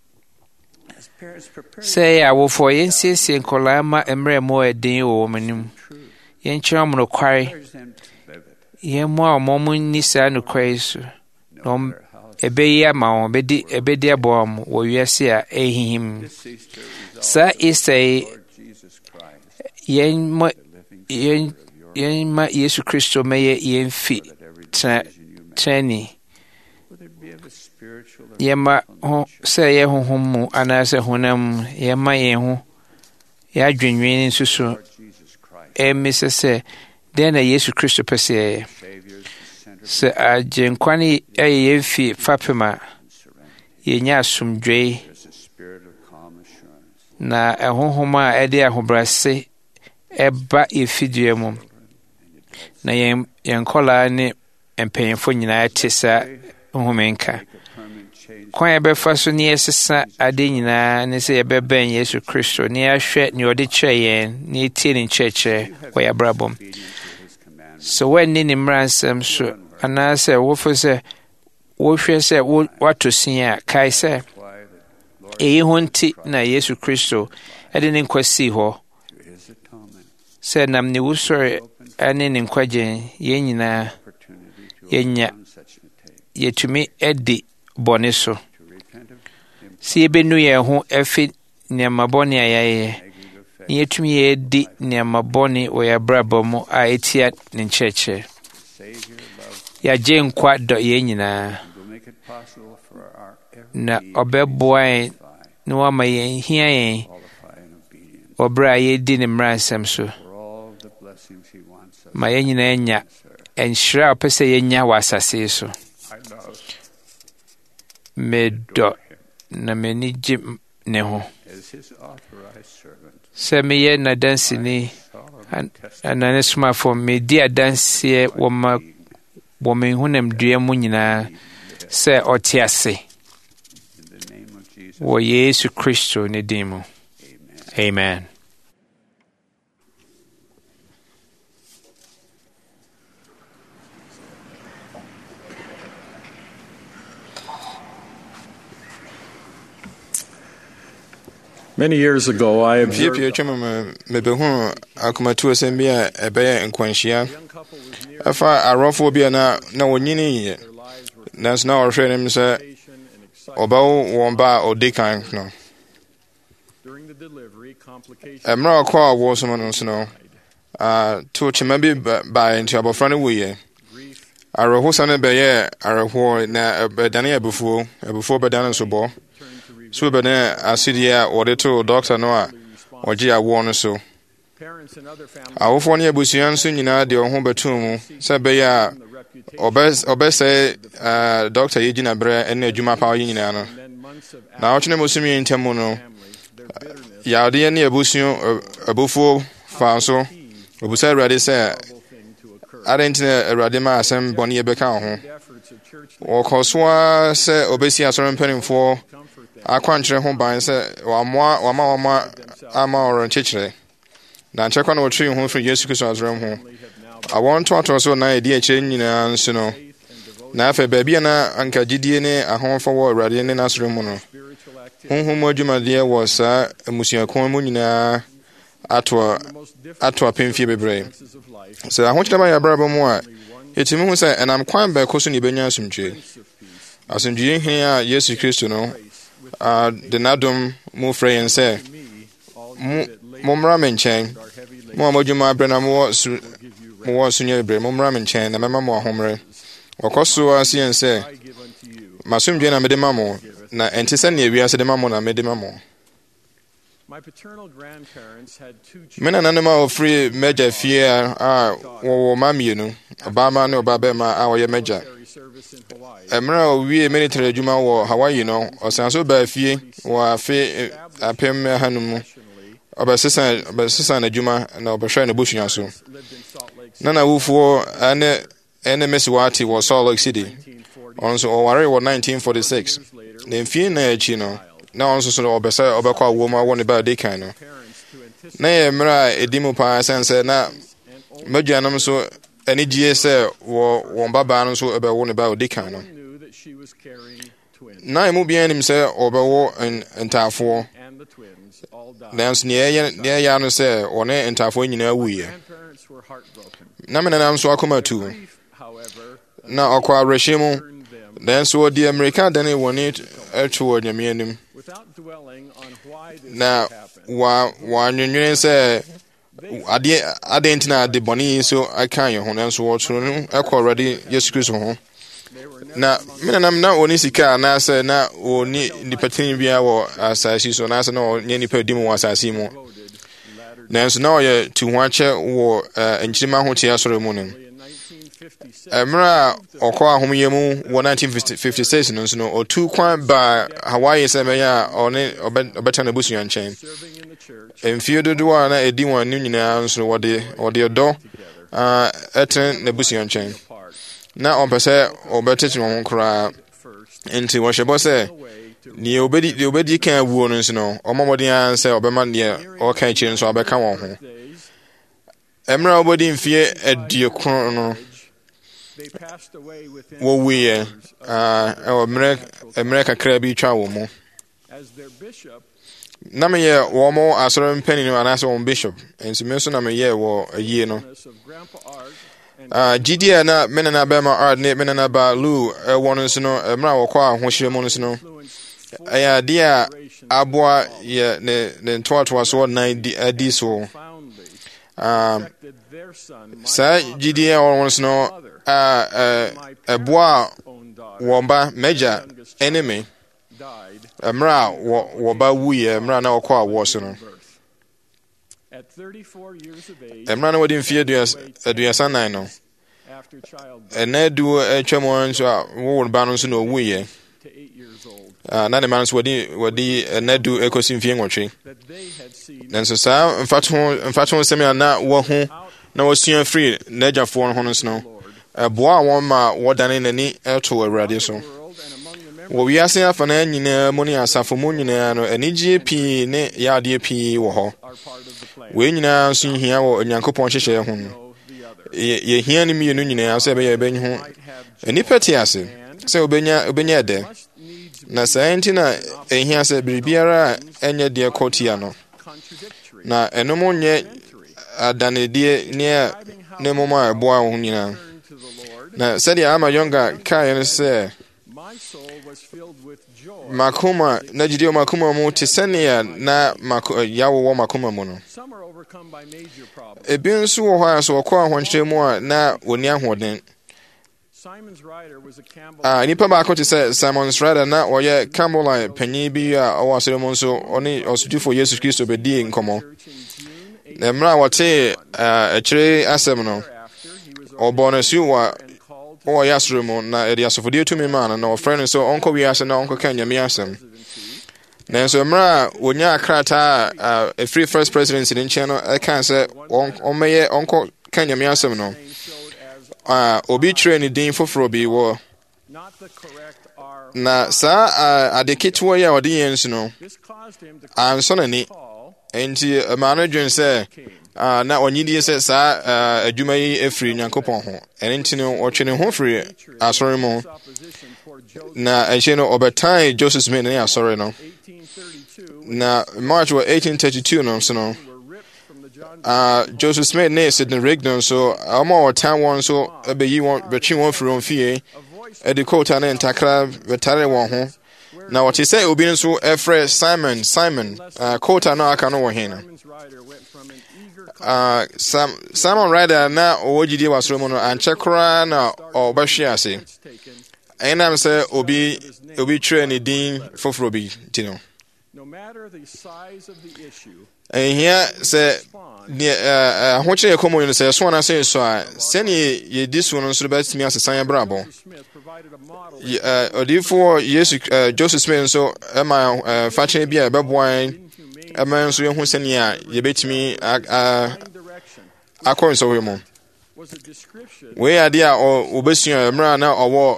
Sɛ yɛ awofoɔ, yɛnsiesie nkɔlaa ma mmerɛ mu ayɛ den wɔ wɔn anim. Yɛnkyerɛ wɔn nokware, yɛmmoa wɔn mo nni saa nokware yi so, na ɛbɛyi ama wɔn, ɛbɛdi aboa wɔn wɔ wiase a ɛhihim. Saa Easter yi, yɛmma Yesu Kristo mɛyɛ yɛmfi trɛni. Yɛma ho sɛ yɛ honhom mu anaasɛ honam mu, yɛma yɛn ho yɛadwenwene nso so ɛmmisa sɛ dɛn na Yesu Kristo pɛ sɛ yɛyɛ. Sɛ agyenkwa no ɛyɛ yɛmfi fapem a yɛnya asomdwee na ɛhonhom a ɛde ahobrɛase ɛba yɛfidua mu, na yɛn nkɔlaa ne mpanyimfo nyinaa te saa honhom nka. Kwan yɛbɛfa so ne yɛsesa ade nyinaa ne sɛ yɛbɛbɛn Yesu Kristo, ne yɛahwɛ ne ɔde kyerɛ yɛn, ne yɛtie ne nkyerɛkyerɛ wɔ yɛabrabɔ mu. Sɛ woanni ne mmara nsɛm so anaasɛ wofo sɛ wohwɛ sɛ woato sin a, kae sɛ ɛyi ho nti na Yesu Kristo ɛde ne nkwa sii hɔ, sɛ nam ne wusɔre ne ne nkwagye yɛn nyinaa yɛtumi adi bɔne so, sɛ yɛbɛnu yɛn ho afi nneɛma bɔne a yɛayɛ, na yɛtumi yɛadi nneɛma bɔne wɔ yɛabrabɔ mu a ɛtia ne nkyerɛkyerɛ. Yɛagye nkwa dɔ yɛn nyinaa, na ɔbɛboa yɛn na wama yɛn hia yɛn wɔ berɛ a yɛdi ne mmara nsɛm so, ma yɛn nyinaa nya nhyira a ɔpɛ sɛ yɛnya wɔ asase yi so. Medɔ na m'ani gye ne ho sɛ meyɛ n'adanseni ana ne somafoɔ, medi adanseɛ wɔ me honamdua mu nyinaa sɛ ɔte ase wɔ Yesu Kristo ne din mu. Amen. Many years ago, I observed mebɛhu akomatuo sɛm bi a ɛbɛyɛ nkwanhyia ɛfa arɔfoɔ bi a na wɔnyiniiɛ, nanso na wɔhwɛ nim sɛ ɔbɛwo wɔn ba a ɔdi kan no. Mmerɛ a ɔkɔɔ awoɔ so no nso no, to kyema bi baeɛ nti abɔfra no wuiɛ. Awerɛhosa no bɛyɛɛ awerɛhoɔ na ɛbɛdane abufuo bɛdane nsobɔ. So bɛne asedie a wɔde to dɔkta no a ɔgye awoɔ no so. Awofoɔ ne abusua nso nyinaa de ɔho bɛtoo mu sɛ ɛbɛyɛ a ɔbɛsɛe dɔkta yi gyina berɛ ne adwuma pa yi nyinaa no. Na ɔtwene mu sumi ntam mu no, yadeɛ ne abufuo faa so obusa Awurade sɛ adɛn nti na Awurade ma asɛm bɔne yɛbɛka wo ho. Wɔkɔ so a sɛ ɔbɛsi asɔre mpanimfoɔ akwankyerɛ ho ban sɛ wama ama ɔrɔ nkyekyerɛ, na nkyɛkwa na wɔtwee ho firi Yesu Kristo asɔre ho. Awɔ ntoatoa so na ɛdi akyirɛ nyinaa nso no, na afei baabi a na anka gyidie ne ahoɔfɛ wɔ Awurade ne n'asɔre mu no, honhom adwumadeɛ wɔ saa mmusuakɔn mu nyinaa ato apemfie bebree. Sɛ ahokyerɛ ba yɛ abrabɔ mu a, yɛtumi hu sɛ ɛnam kwan bɛɛko so ne yɛbɛnya asomdwoe. Asomdwoe hene a Yesu Kristo no de n'adom mu frɛ yɛn sɛ mommra me nkyɛn, mo a modwuma abrɛ na mowɔ asunya bebree, mommra me nkyɛn na mɛma mo ahommerɛ. Wɔkɔ so ase yɛn sɛ m'asomdwoe na mede ma mo, na ɛnte sɛ nea wiase de ma mo na mede ma mo. me nananom a wɔfiri m'agya fie a wɔwɔ ma mmienu ɔbaama ne ɔbabɛma a wɔyɛ m'agya mmerɛ a ɔwie military adwuma wɔ Hawaii no ɔsan so baa fie wɔ afe apem hanum mu ɔbɛsesa n'adwuma na ɔbɛhwɛ n'abusua so na n'awufoɔ ɛne Mesiwati wɔ Salt Lake City ɔno nso ɔwaree wɔ 1946 na mfie na akyi no na ɔno nso so ɔbɛsɛ ɔbɛkɔ awoɔ mu awɔ ne ba adi kan no na yɛ mmerɛ a ɛdi mu paa sɛn sɛ na m'aduanom nso ani gyie sɛ wɔn babaa no nso ɛbɛwo ne ba odi kan no na ɛmu biara nim sɛ ɔbɛwo ntaafoɔ nanso deɛ ɛyɛ no sɛ ɔne ntaafoɔ nyinaa wuiɛ na me nanam nso akoma tu na ɔkɔ awerɛhyɛ mu nanso ɔde Amerika dane wɔne ɛto wɔ Nyame anim na wɔanwonwene sɛ adeɛ nti na ade bɔne yi nso aka yɛ ho nanso wɔtoro no ɛkɔ Awurade Yesu Kristo ho na me nanam na ɔne sika anaasɛ na ɔne nipatini biara wɔ asase so anaasɛ na ɔnyɛ nipa di mu wɔ asase mu nanso na ɔyɛ tu ho akyɛ wɔ nkyirima ahoteɛ asɔre mu no mmerɛ a ɔkɔ ahomyɛ mu wɔ 1956 no nso no ɔtu kwan baa Hawaii sɛ ɛbɛyɛ a ɔne ɔbɛtena n'abusua nkyɛn mfie dodoɔ a na ɛdi wɔn anim nyinaa nso wɔde ɔdɔ ɛtene n'abusua nkyɛn na ɔmpɛ sɛ ɔbɛtete wɔn ho koraa nti wɔhyɛ bɔ sɛ deɛ obɛdi kan awuo no nso no ɔma mmɔden ara sɛ ɔbɛma deɛ ɔka akyire nso abɛka wɔn ho mmerɛ a wɔbɛdi mfeɛ 20 no wɔwuiɛ ɛwɔ mmerɛ kakra bi twa wɔ mu na meyɛ wɔn mo asɔre mpanin anaasɛ wɔn bishop nso me nso na meyɛ wɔ ayie no gyidie a na me nana bɛma art ne me nana ba Lou ɛwɔ no nso no mmerɛ a wɔkɔ ahohyerɛ mu no nso no ɛyɛ adeɛ a aboa yɛ ne ntoatoasoɔ nan adi so saa gyidie a wɔwɔ no nso no ɛboa wɔn ba m'agya ɛne me mmerɛ a wɔba wuiɛ mmerɛ a na wɔkɔ awoɔ so no mmerɛ na wɔde mfeɛ 39 no ɛna du atwa mu nso a wɔwɔ ba no nso na ɔwuiɛ na ne ma no nso wɔde ɛna du ɛkɔsi mfeɛ 8 nanso saa mfato nsɛm a na wɔho na wɔsua firi n'agyafoɔ no ho no nso no ɛboa wɔn ma wɔdane n'ani ɛto Awurade so wɔ wiase afa na nyinaa mu ne asafo mu nyinaa no anigye pii ne yadeɛ pii wɔ hɔ wei nyinaa nso hia wɔ Onyankopɔn hyehyɛ ho no yɛhia ne mmienu nyinaa sɛ ɛbɛyɛ ɛbɛnyi ho nnipa te ase sɛ obɛnya ɛdɛ na saa nti na ɛhia sɛ biribiara a ɛnyɛ deɛ kɔtia no na ɛno mo nyɛ adanedie ne mom a ɛboa ho nyinaa na sɛdeɛ ama yɔnga kaeɛ no sɛ makoma na gyidie makoma mu te sɛnea na yɛawowɔ makoma mu no ebi nso wɔ hɔ a sɛ wɔkɔ ahɔnkyerɛ mu a na wɔni ahoɔden nnipa baako te sɛ Simon Strider na ɔyɛ Campbell panyin bi a ɔwɔ asɔre mu nso ɔne ɔsodifo Yesu Kristo bɛdii nkɔmmɔ na mmerɛ a wɔtee akyire asɛm no ɔbɔ no asu wɔyɛ asɔre mu na ɛde asɔfodeɛ tumi maa no na ɔfrɛ no sɛ ɔnkɔ wiase na ɔnkɔka Nyame asɛm nanso mmerɛ a wɔnya krataa a ɛfiri first presidency ne nkyɛn no ɛka sɛ ɔnkɔ ka Nyame asɛm no obi kyerɛ ne din foforɔ bi wɔ na saa ade ketewa yi a ɔde yɛn nso no ansɔ n'ani enti maa no dwen sɛ na ɔnyidie sɛ saa adwuma yi afiri Nyankopɔn ho ɛno nti no ɔtwe ne ho firi asɔre mu na ɛhyɛ no ɔbɛtan Joseph Smith ne asɔre no na March wɔ 1832 no nso no Joseph Smith ne Sidney Rigdon nso ɔma ɔtan wɔn nso bɛtwe wɔn firi wɔn fie ɛde kota ne ntakra bɛtare wɔn ho na wɔte sɛ obi nso ɛfrɛ Simon kota no aka no wɔ he no Simon Ryder na ɔwɔ gyidie wɔ asɔre mu no ankyɛ koraa na ɔbɛhwe ase ɛnam sɛ obi twerɛ ne din foforɔ bi ti no ehia sɛ ahokyere yɛ kɔmɔ no sɛ ɛso na sɛ so a sɛne yɛdi so no nso bɛtumi asesan yɛ brabɔ ɔdifo Yesu Joseph Smith nso ɛma fakyɛ bi a ɛbɛboa ɛma nso yɛhu sɛnea yɛbɛtumi akɔ nsɔhwɛ mu wei ade a wɔbɛsua mmerɛ na ɔwɔ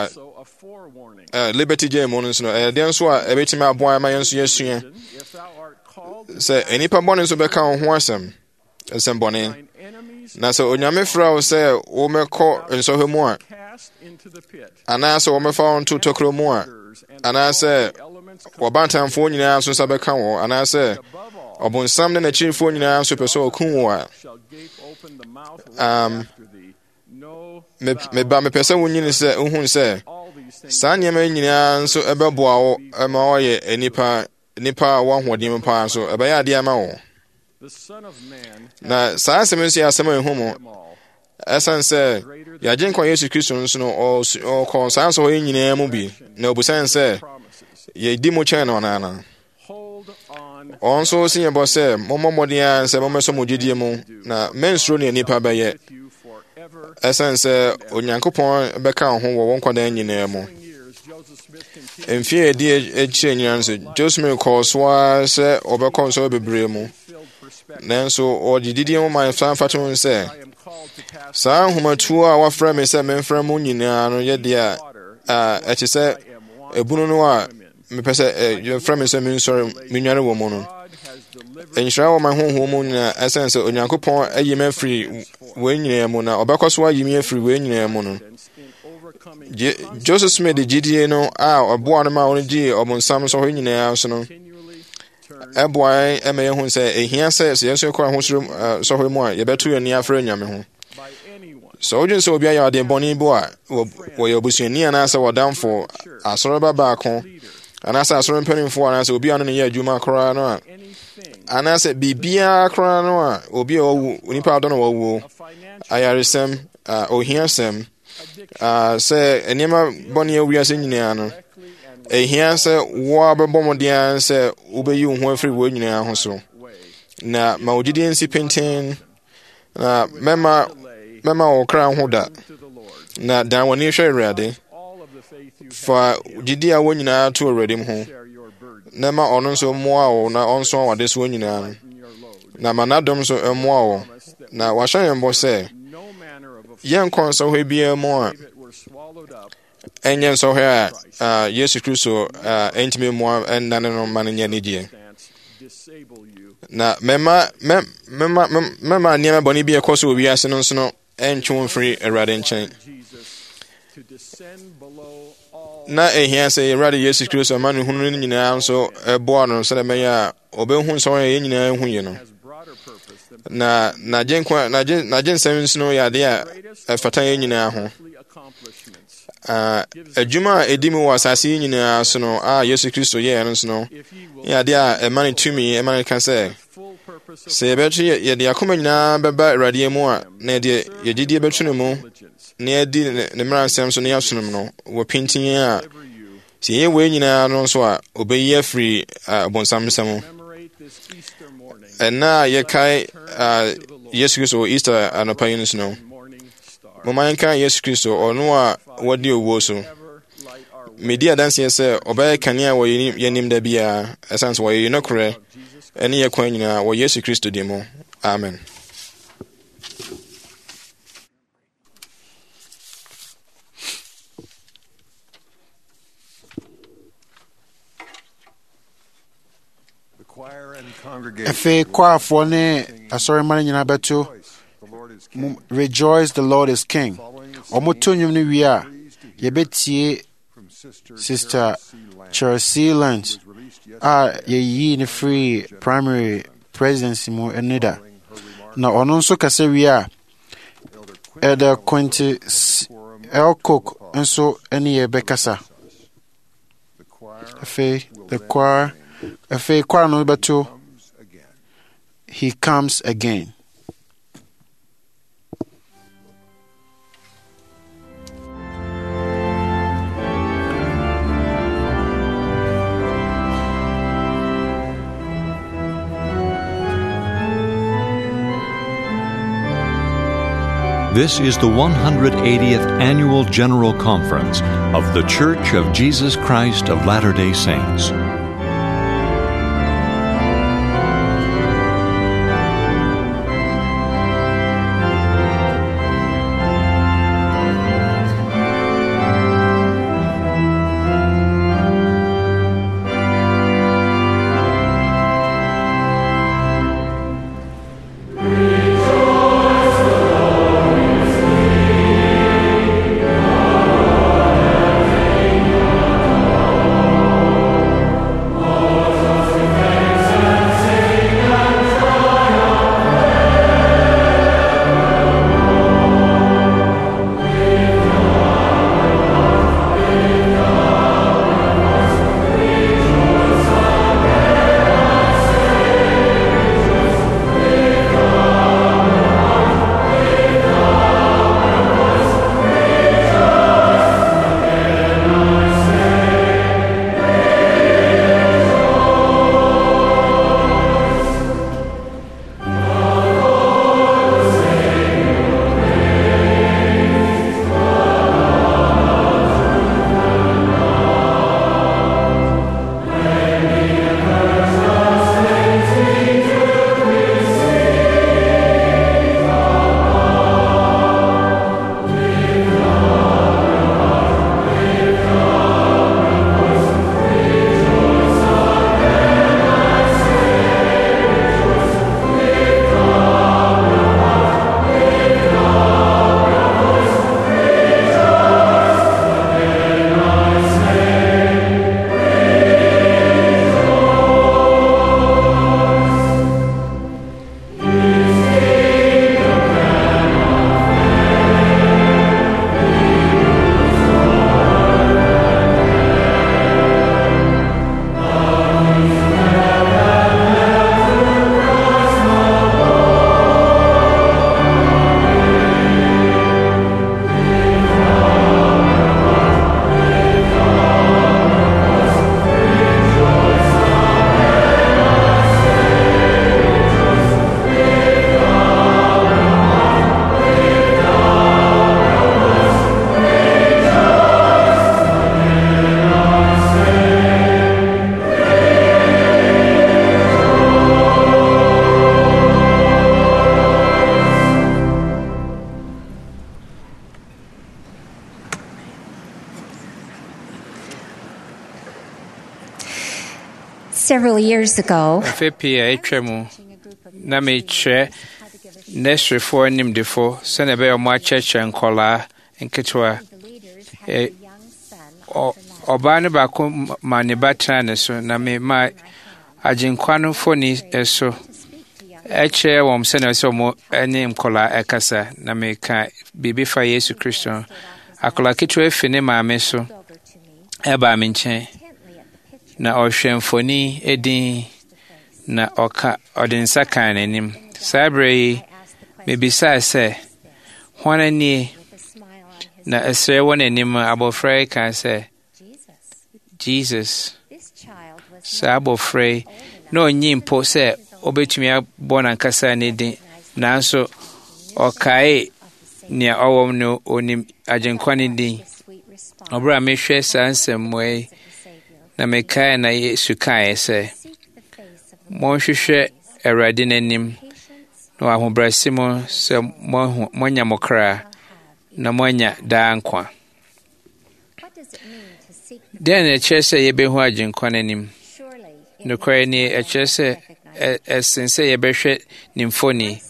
Liberty Gym mu no nso no ɛdeɛ nso a ɛbɛtumi aboa ma yɛn nso yɛsua sɛ nnipa bɔne nso bɛka wo ho asɛm bɔne na sɛ onyame frɛ wo sɛ womɛkɔ nsɔhwɛ mu a anaasɛ wɔmɛfa wo nto tɔkorɔ mu a anaasɛ wɔbantamfoɔ nyinaa nso nsa bɛka wo anaasɛ ɔbonsam ne n'akyirifoɔ nyinaa nso pɛ sɛ ɔku wo a mepɛ sɛ wonyini sɛ wohu sɛ saa nneɛma nyinaa nso ɛbɛboa wo ma wɔyɛ nipa a wɔahoɔden mu paa nso ɛbɛyɛ adeɛ ama wo na saa asɛm nso yɛ asɛm a ɛhu mu ɛsiane sɛ yɛagye nkwa Yesu Kristo nso no ɔkɔ saa nsɔhɔ yi nyinaa mu bi na ɔbusan sɛ yɛdi mu kyɛn no anaana ɔn nso si yɛbɔ sɛ mommɔ mmɔden a sɛ mommɛsɔ mo gyidie mu na mɛnsuro ne nnipa bɛyɛ ɛsiane sɛ Onyankopɔn bɛka wo ho wɔ wɔn nkwadaa nyinaa mu mfeɛ a ɛdi akyirɛ nyinaa nso Joseph kɔɔ so a sɛ ɔbɛkɔ nsɔhɔ bebree mu nanso ɔgye didie mu ma san fate ho sɛ saa nhomatuo a wafrɛ me sɛ memfrɛ mu nyinaa no yɛ deɛ a ɛte sɛ ebunu no a mepɛ sɛ yɛfrɛ me sɛ mensɔre menware wɔ mu no nhyira wɔ ma honhom mu nyinaa ɛsiane sɛ Onyankopɔn ayi me afiri wei nyinaa mu na ɔbɛkɔ so ayi me afiri wei nyinaa mu no Joseph Smith de gyidie no a ɔboa no ma ɔno gyee ɔbonsam nsɔhɔ nyinaa so no ɛboa ɛma yɛhu sɛ ɛhia sɛ yɛnso yɛkɔ ahosoro sɔhɔ mu a yɛbɛto yɛn ani afrɛ Nyame ho sɛ wodwen sɛ obi ayɛ adeɛ bɔne bi a wɔyɛ obusuani anaasɛ wɔdamfo asɔre ba baako anaasɛ asɔre mpanimfoɔ anaasɛ obi a no ne yɛ adwuma koraa no a anaasɛ biribiara koraa no a obi a ɔwu onipa adɔ no wɔwuo ayaresɛm ohiasɛm sɛ nneɛma bɔne awiase nyinaa no ɛhia sɛ wo a bɛbɔ mmɔden sɛ wobɛyi wo ho afiri wo nyinaa ho so na ma wo gyidie nsi penten na mɛma wo kra ho da na dan w'ani hwɛ Awurade fa gyidie a wo nyinaa to Awurade mu ho na ma ɔno nso mmoa wo na ɔnso w'ade so nyinaa no na ma n'adom nso mmoa wo na wahyɛ yɛn bɔ sɛ yɛnkɔ nsɔhwɛ biara mu a ɛnyɛ nsɔhwɛ a Yesu Kristo ɛntumi mmoa ɛnnane no ma no nyɛ anigyeɛ na mɛma nneɛma bɔne bi ɛkɔ so wɔ wiase no nso no ɛntwe wo mfiri Awurade nkyɛn na ɛhia sɛ Awurade Yesu Kristo ma no hunu no nyinaa nso ɛboa no sɛdeɛ ɛbɛyɛ a ɔbɛhu nsɔhwɛ a yɛn nyinaa hu yɛ no na n'agye nsɛm nso no yɛ adeɛ a ɛfata yɛn nyinaa ho adwuma a ɛdi mu wɔ asase yi nyinaa so no a Yesu Kristo yɛɛ no nso no yɛ adeɛ a ɛma no tumi ɛma no ka sɛ yɛbɛto yɛde akoma nyinaa bɛba Awurade mu a na yɛde yɛgyidie bɛto no mu na yɛdi ne mmaransɛm so na yɛasonom no wɔ pintin a sɛ yɛyɛ wei nyinaa no nso a ɔbɛyi afiri ɔbonsam nsɛm ɛna a yɛkae Yesu Kristo wɔ Easter anɔpa yi no so no momma yɛnka Yesu Kristo ɔno a wɔde owuo so medi adanseɛ sɛ ɔbɛyɛ kanea wɔ yɛnim da biara ɛsiane sɛ wɔyɛ nokorɛ ɛne yɛ kwan nyinaa wɔ Yesu Kristo din mu amen. Afei kwaafoɔ ne asɔrema no nyinaa bɛto rejoice the Lord is King. Ɔmoto nnwom no wie a yɛbɛtie Sister Chelsea Lance a yɛyii no firi primary presidency mu ne da na ɔno nso kasa wie a Elder Quinty L. Cook nso ne yɛbɛkasa afei choir no bɛto He Comes Again. This is the 180th Annual General Conference of The Church of Jesus Christ of Latter-day Saints. Several years ago, na mekyerɛ nurseryfoɔ nimdefo sɛnea ɛbɛyɛ ɔmo akyerɛkyerɛ nkɔlaa nketewa. Ɔbaa no baako ma ne ba tena ne so na mema agyenkwa no mfoni so ɛkyerɛ wɔm sɛnea sɛ ɔmo ne nkɔlaa ɛkasa na meka biribi fa Yesu Kristo. Akɔlaa ketewa fi ne maame so ɛbaa me nkyɛn na ɔhwɛ mfoni edin na ɔde nsa kan n'anim. Saa bere yi mebisaa sɛ hwana nie na ɛsrɛ wɔ n'anim abɔfra yi ka sɛ Jesus. Saa abɔfra yi na ɔnyi mpo sɛ ɔbɛtumi abɔ n'ankasa ne din nanso ɔkae nea ɔwɔ no onim agyenkwa ne din. Ɔbere a mehwɛ saa nsɛmmua yi na mekae na Yesu kae sɛ monhwehwɛ Awurade n'anim na wahobrɛse mo sɛ moanya mo kra na moanya daa nkwa. Dɛn na ɛkyerɛ sɛ yɛbɛhu agyenkwa n'anim? Nokware ni ɛkyerɛ sɛ ɛsen sɛ yɛbɛhwɛ ne mfoni.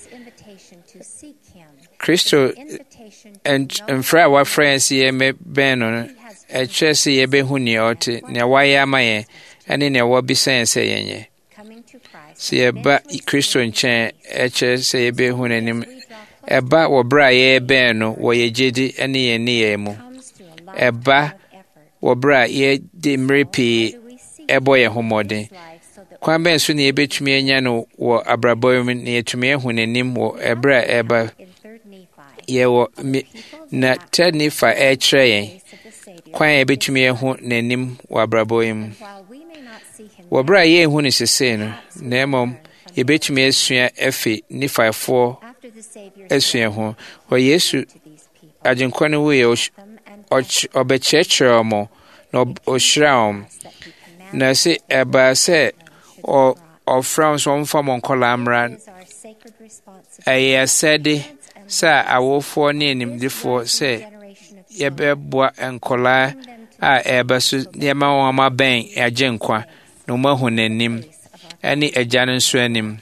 Kristo mfrɛ a wafrɛ yɛn sɛ yɛmmɛbɛn no no ɛkyerɛ sɛ yɛbɛhu nea ɔte, nea wayɛ ama yɛn ɛne nea wɔbisa yɛn sɛ yɛnyɛ. Sɛ yɛba Kristo nkyɛn ɛkyerɛ sɛ yɛbɛhu n'anim. Ɛba wɔ bere a yɛbɛn no wɔ yɛn gyedi ne yɛn nneyɛe mu. Ɛba wɔ bere a yɛde mmere pii ɛbɔ yɛn ho mmɔden. Kwan bɛn so na yɛbɛtumi anya no wɔ abrabɔ mu na yɛtumi ahu n'anim wɔ ɛbere a ɛba yɛwɔ na Third Nephi ɛkyerɛ yɛn kwan a yɛbɛtumi ahu n'anim wɔ abrabɔ yi mu. Wɔ bere a yɛnhu no sesei no, na mmom yɛbɛtumi asua afi Nephifoɔ asua ho wɔ Yesu agyenkwa no wui ɔbɛkyerɛkyerɛ mo na ɔhyira wɔn na sɛ ɛbaa sɛ ɔfra wɔn so ɔmfa mo nkɔlaa mmra ɛyɛ asɛde sɛ awofoɔ ne animdefoɔ sɛ yɛbɛboa nkɔlaa a ɛba so nneɛma wɔn abɛn agye nkwa na wɔn ahu n'anim ɛne agya no nso anim.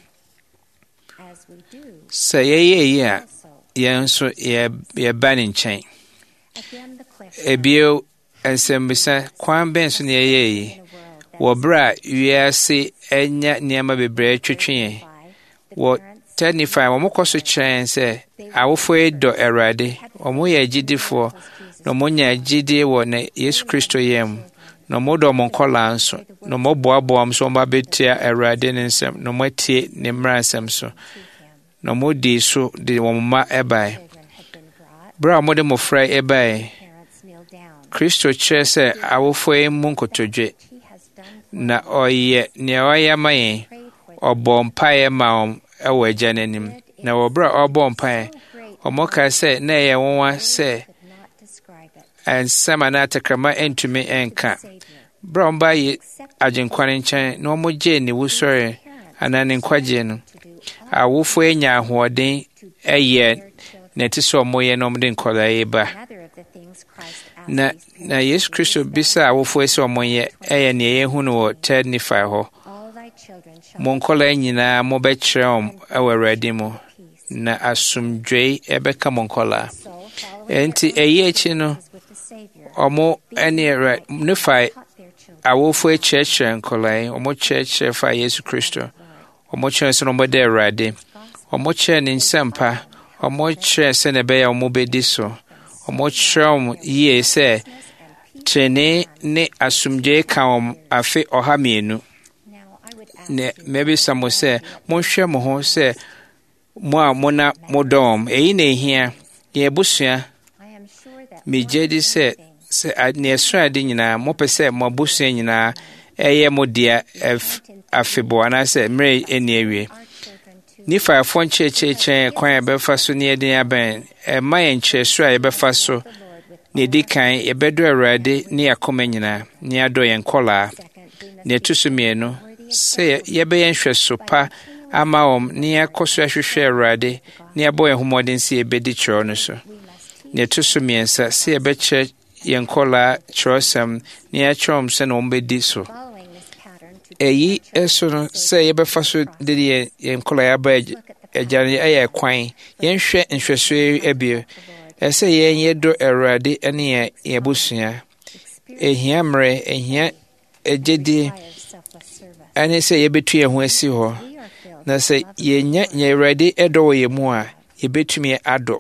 Sɛ yɛyɛ yi a yɛn nso yɛba ne nkyɛn. Ebio nsɛmbisa kwan bɛn so na yɛyɛ yi wɔ bere a wiase anya nneɛma bebree twetwe yɛn wɔ tɛnifa wɔn kɔ so kyerɛn sɛ awofoɔ yi dɔ Awurade wɔn yɛ agyidifoɔ na wɔn nya agyidie wɔ na Yesu Kristo yɛn mu na wɔn dɔ wɔn nkɔlaa nso na wɔn boaboa wɔn so wɔn abɛtia Awurade ne nsɛm na wɔn atie ne mmara nsɛm so na wɔn di so de wɔn mma ɛbae bere a wɔde mmɔfra ɛbae Kristo kyerɛ sɛ awofoɔ yi mu nkotodwe na ɔyɛ nea ɔyɛ ama yɛn ɔbɔ mpaeɛ ma wɔn ɛwɔ agya n'anim na wɔ bere a ɔbɔ mpaeɛ wɔn kae sɛ na ɛyɛ nwanwa sɛ nsɛm anaa tɛkrɛma ntumi nka bere a wɔn ba yɛ agyenkwa no nkyɛn na wɔn gyee ne wusɔre anaa ne nkwagye no awofoɔ anya ahoɔden ɛyɛ na ɛte sɛ wɔyɛ na wɔde nkɔlaa yi ba na Yesu Kristo bisa awofoɔ sɛ wɔyɛ ɛyɛ nea yɛhu no wɔ tɛnifa hɔ mo nkɔlaa nyinaa mobɛkyerɛ wɔn ɛwɔ Awurade mu na asomdwee ɛbɛka mo nkɔlaa enti ɛyɛ akyi no ɔmo ɛne ne fa awofoɔ akyerɛkyerɛ nkɔlaa yi ɔmo kyerɛkyerɛ fa Yesu Kristo ɔmo kyerɛ sɛ ɔmo bɛda Awurade ɔmo kyerɛ ne nsɛmpa ɔmo kyerɛ sɛ na ɛbɛyɛ ɔmo bɛdi so ɔmo kyerɛ wɔn yie sɛ trenee ne asomdwee ka wɔn afe 200 na mɛbisa mo sɛ monhwɛ mo ho sɛ mo a mo na modɔ wɔn eyi na ehia yɛn abusua megye di sɛ nea ɛso ade nyinaa mopɛ sɛ mo abusua nyinaa ɛyɛ mo dea afebɔɔ anaasɛ mmerɛ ɛni awie nifaefoɔ nkyerɛkyerɛkyerɛ kwan a yɛbɛfa so ne yɛde abɛn ɛma yɛn nkyerɛso a yɛbɛfa so na ɛdi kan yɛbɛdɔ Awurade ne yɛakoma nyinaa ne yɛadɔ yɛn nkɔlaa na ɛto so mmienu sɛ yɛbɛyɛ nhwɛso pa ama wɔn ne yɛakɔ so ahwehwɛ Awurade ne yɛabɔ yɛn ho mmɔden sɛ yɛbɛdi kyerɛw no so na ɛto so mmiɛnsa sɛ yɛbɛkyerɛ yɛn nkɔlaa kyerɛwsɛm ne yɛakyerɛ wɔn sɛ na wɔn bɛdi so eyi so no sɛ yɛbɛfa so de yɛn nkɔlaa yɛaba agya no ɛyɛ kwan yɛnhwɛ nhwɛso abio ɛsɛ yɛn yɛdɔ Awurade ne yɛn abusua ehia mmerɛ ehia agyedie ɛne sɛ yɛbɛtu yɛn ho asi hɔ na sɛ yɛnya nyɛ Awurade ɛdɔ wɔ yɛn mu a yɛbɛtumi adɔ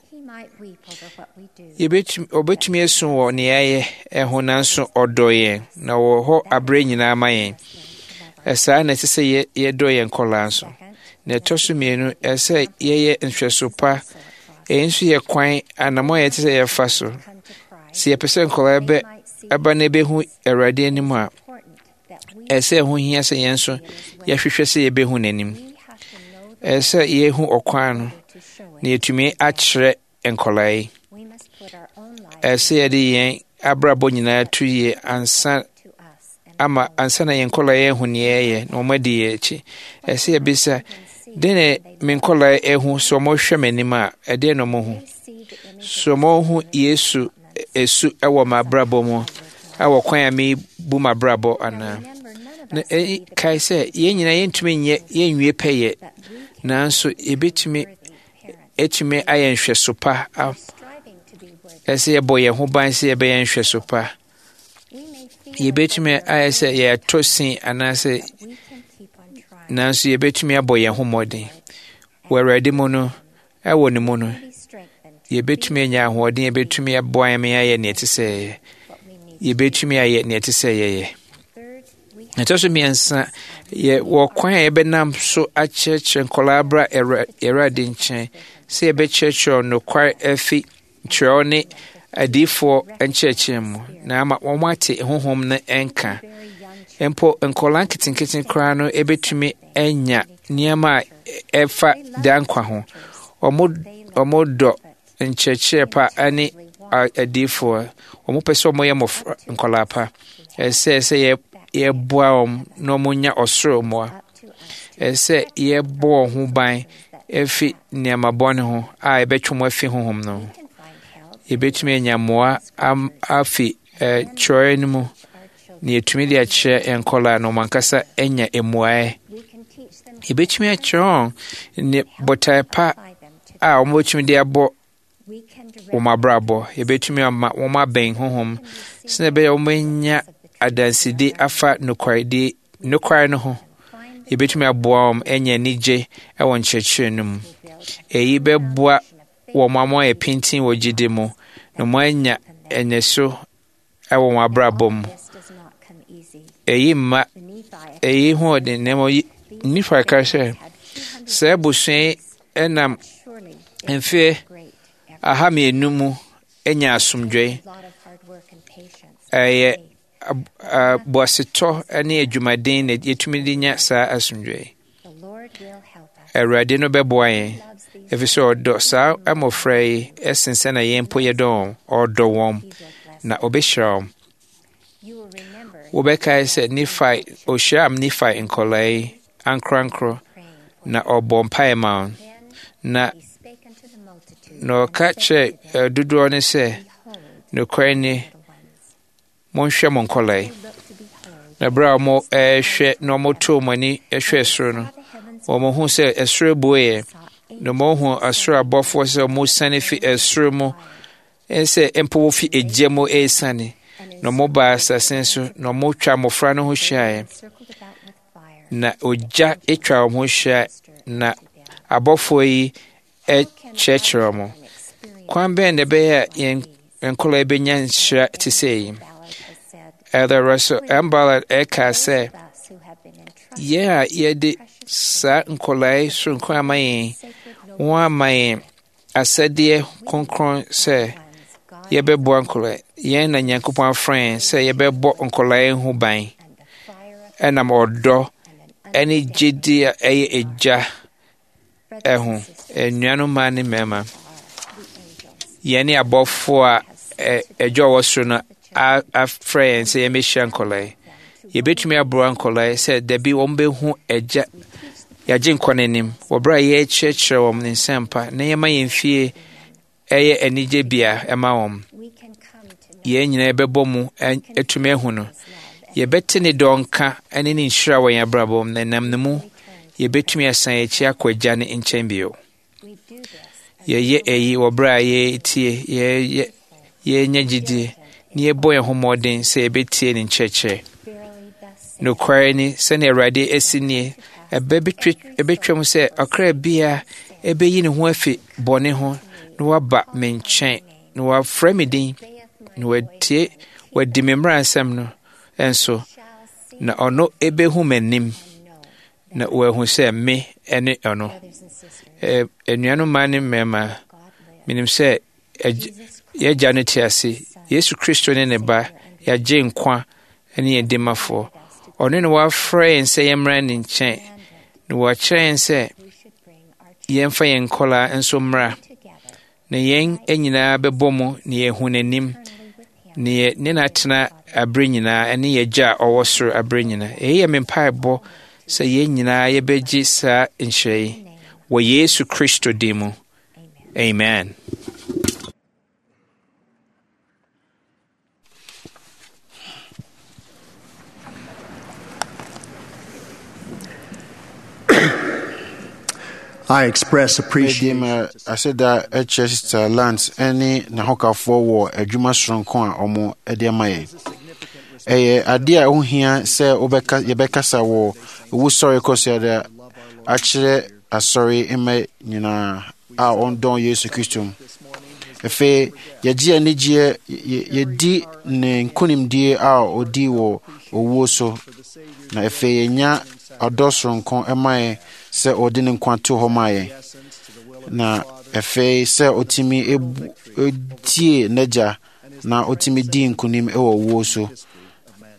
ɔbɛtumi asu wɔ nea yɛayɛ ɛho nanso ɔdɔ yɛn na wɔ hɔ aberɛ nyinaa ma yɛn ɛsaa na ɛsɛ sɛ yɛdɔ yɛn nkɔlaa nso na ɛtɔ so mmienu ɛsɛ yɛyɛ nhwɛso pa ɛyi nso yɛ kwan anammɔn yɛte sɛ yɛfa so sɛ yɛpɛ sɛ nkɔlaa ɛba na ɛbɛhu Awurade anim a ɛsɛ ɛho hia sɛ yɛn nso yɛhwehwɛ sɛ yɛbɛhu n'anim ɛsɛ yɛhu ɔkwan no na yɛtumi akyerɛ nkɔlaa yi ɛsɛ yɛde yɛn abrabɔ nyinaa to yie ansa na yɛn nkɔlaa yɛhu ne yɛyɛ na wɔn adi yɛn akyi ɛsɛ yɛbisa de na me nkɔlaa ɛhu sɛ wɔn hwɛ m'anim a ɛdeɛ na wɔn ho sɛ wɔn ho Yesu esu ɛwɔ m'abrabɔ mu ɛwɔ kwan a mebu m'abrabɔ anaa na kae sɛ yɛn nyinaa yɛntumi nyɛ yɛnwie pɛyɛ nanso yɛbɛtumi ayɛ nhwɛso pa ɛsɛ yɛbɔ yɛn ho ban sɛ yɛbɛyɛ nhwɛso pa yɛbɛtumi ayɛ sɛ yɛatɔ sin anaasɛ nanso yɛbɛtumi abɔ yɛn ho mmɔden wɔ Awurade mu no ɛwɔ ne mu no yɛbɛtumi anya ahoɔden yɛbɛtumi aboa yɛn ayɛ nea ɛte sɛ yɛbɛtumi ayɛ nea ɛte sɛ yɛyɛ ɛtɔ so mmiɛnsa wɔ kwan a yɛbɛnam so akyerɛkyerɛ nkɔlaa bra Awurade nkyɛn sɛ yɛbɛkyerɛkyerɛ nokware afi kyerɛw ne adiifoɔ nkyerɛkyerɛ mu na ama wɔn ate honhom no nka mpo nkɔlaa nketenkete koraa no ɛbɛtumi anya nneɛma a ɛfa da nkwa ho ɔmo dɔ nkyerɛkyerɛ pa ne adiifoɔ. Ɔmo pɛ sɛ ɔmo yɛ mmɔfra nkɔlaa pa. Ɛsɛ yɛboa wɔn na ɔmo nya ɔsoro mmoa. Ɛsɛ yɛbɔ wɔn ho ban efi nneɛma bɔne ho a yɛbɛtwe mo afi honhom no ho. Yɛbɛtumi anya mmoa afi kyerɛ no mu na yɛtumi de akyerɛ nkɔlaa no ɔmo ankasa anya mmuaeɛ. Yɛbɛtumi akyerɛ wɔn ne botae pa a ɔmo bɛtumi de abɔ wɔn abrabɔ. Yɛbɛtumi ama wɔn abɛn honhom sɛnea ɛbɛyɛ wɔn anya adansede afa nokware no ho. Yɛbɛtumi aboa wɔn anya anigye wɔ nkyerɛkyerɛ no mu. Eyi bɛboa wɔn ama yɛ pintin wɔ gyidi mu na wɔn anya ɛnyɛso wɔ wɔn abrabɔ mu. Eyi ho ɔde nneɛma nifa ka sɛ sɛ abusua yi ɛnam mfe 200 mu anya asomdwoe. Ɛyɛ boasetɔ ne adwumaden na yɛtumi de nya saa asomdwoe. Awurade no bɛboa yɛn ɛfiri sɛ ɔdɔ saa mmɔfra yi ɛsen sɛ na yɛn mpo yɛdɔ wɔn. Ɔdɔ wɔn na ɔbɛhyira wɔn. Wobɛkae sɛ ɔhyiraa Nifai nkɔlaa yi ankorankorɔ na ɔbɔ mpaeɛ ma wɔn na ɔka kyerɛ dodoɔ no sɛ nokware ni monhwɛ mo nkɔlaa yi. Na bere a ɔmo ɛhwɛ na ɔmo too mo ani ɛhwɛ soro no ɔmo hu sɛ ɛsoro bueɛ na ɔmo hu asoro abɔfoɔ sɛ ɔmo sane fi ɛsoro mu ɛsɛ mpo wofi egya mu ɛresane na ɔmo baa asase so na ɔmo twa mmɔfra no ho hyiaeɛ na ogya atwa wɔn ho hyia na abɔfoɔ yi ɛkyerɛkyerɛ wɔn. Kwan bɛn na ɛbɛyɛ a yɛn nkɔlaa bɛnya nhyira te sɛ yi. Elder Russell M. Ballard ɛka sɛ yɛn a yɛde saa nkɔlaa yi soronko ama yɛn wɔn ama yɛn asɛdeɛ kronkron sɛ yɛbɛboa nkɔlaa. Yɛn na Nyankopɔn afrɛ yɛn sɛ yɛbɛbɔ nkɔlaa yi ho ban ɛnam ɔdɔ ɛne gyidi a ɛyɛ egya ɛho. Nnuanom mmaa ne mmarima yɛne abɔfoɔ a ɛdwa wɔ soro no afrɛ yɛn sɛ yɛmɛhyia nkɔlaa yi. Yɛbɛtumi aboa nkɔlaa yi sɛ dabi wɔn bɛhu agya yɛagye nkɔ n'anim wɔ bere a yɛrekyerɛkyerɛ wɔn ne nsɛmpa na yɛma yɛn fie ɛyɛ anigye bea ɛma wɔn. Yɛn nyinaa yɛbɛbɔ mu atumi ahu no. Yɛbɛte ne dɔ nka ne nhyira wɔ yɛn abrabɔ mu na nam ne mu yɛbɛtumi asan akyi akɔ agya ne nkyɛn bio. Yɛyɛ eyi wɔ bere a yɛtie yɛnya gyidie na yɛbɔ yɛn ho mmɔden sɛ yɛbɛtie ne nkyerɛkyerɛ. Nokware ni sɛnea Awurade asi nie ɛbɛtwam sɛ ɔkra bia ɛbɛyi ne ho afi bɔne ho na waba me nkyɛn na wafrɛ me din na wadi me mmara nsɛm no ɛnso na ɔno ɛbɛhu m'anim na wahu sɛ me ɛne ɔno. Anuanom mmaa ne mmarima menim sɛ yɛagya no te ase. Yesu Kristo ne ne ba yɛagye nkwa ne yɛn dimafoɔ. Ɔno ne wafrɛ yɛn sɛ yɛmmra ne nkyɛn na wakyerɛ yɛn sɛ yɛmfa yɛn nkɔlaa nso mmra na yɛn nyinaa bɛbɔ mu na yɛhu n'anim na ne natena abere nyinaa ne yɛgya a ɔwɔ soro abere nyinaa. Ɛyɛ yɛ me mpaebɔ sɛ yɛn nyinaa yɛbɛgye saa nhyira yi wɔ Yesu Kristo din mu. Amen. I express appreciation. I said that Sister Lance any nahokafoɔ wɔ adwuma soronko a ɔmo de ama yɛ. Ɛyɛ adeɛ a wohia sɛ yɛbɛkasa wɔ wosɔre kɔsiada akyerɛ asɔre mma nyinaa a ɔndɔn Yesu Kristo mu. Afei yɛgye anigyeɛ yɛdi ne nkonimdie a ɔdi wɔ owuo so na afei yɛnya ɔdɔ soronko ɛma yɛ sɛ ɔde ne nkwa to hɔ ma yɛn na afei sɛ ɔtumi tie n'agya na ɔtumi di nkonim ɛwɔ owuo so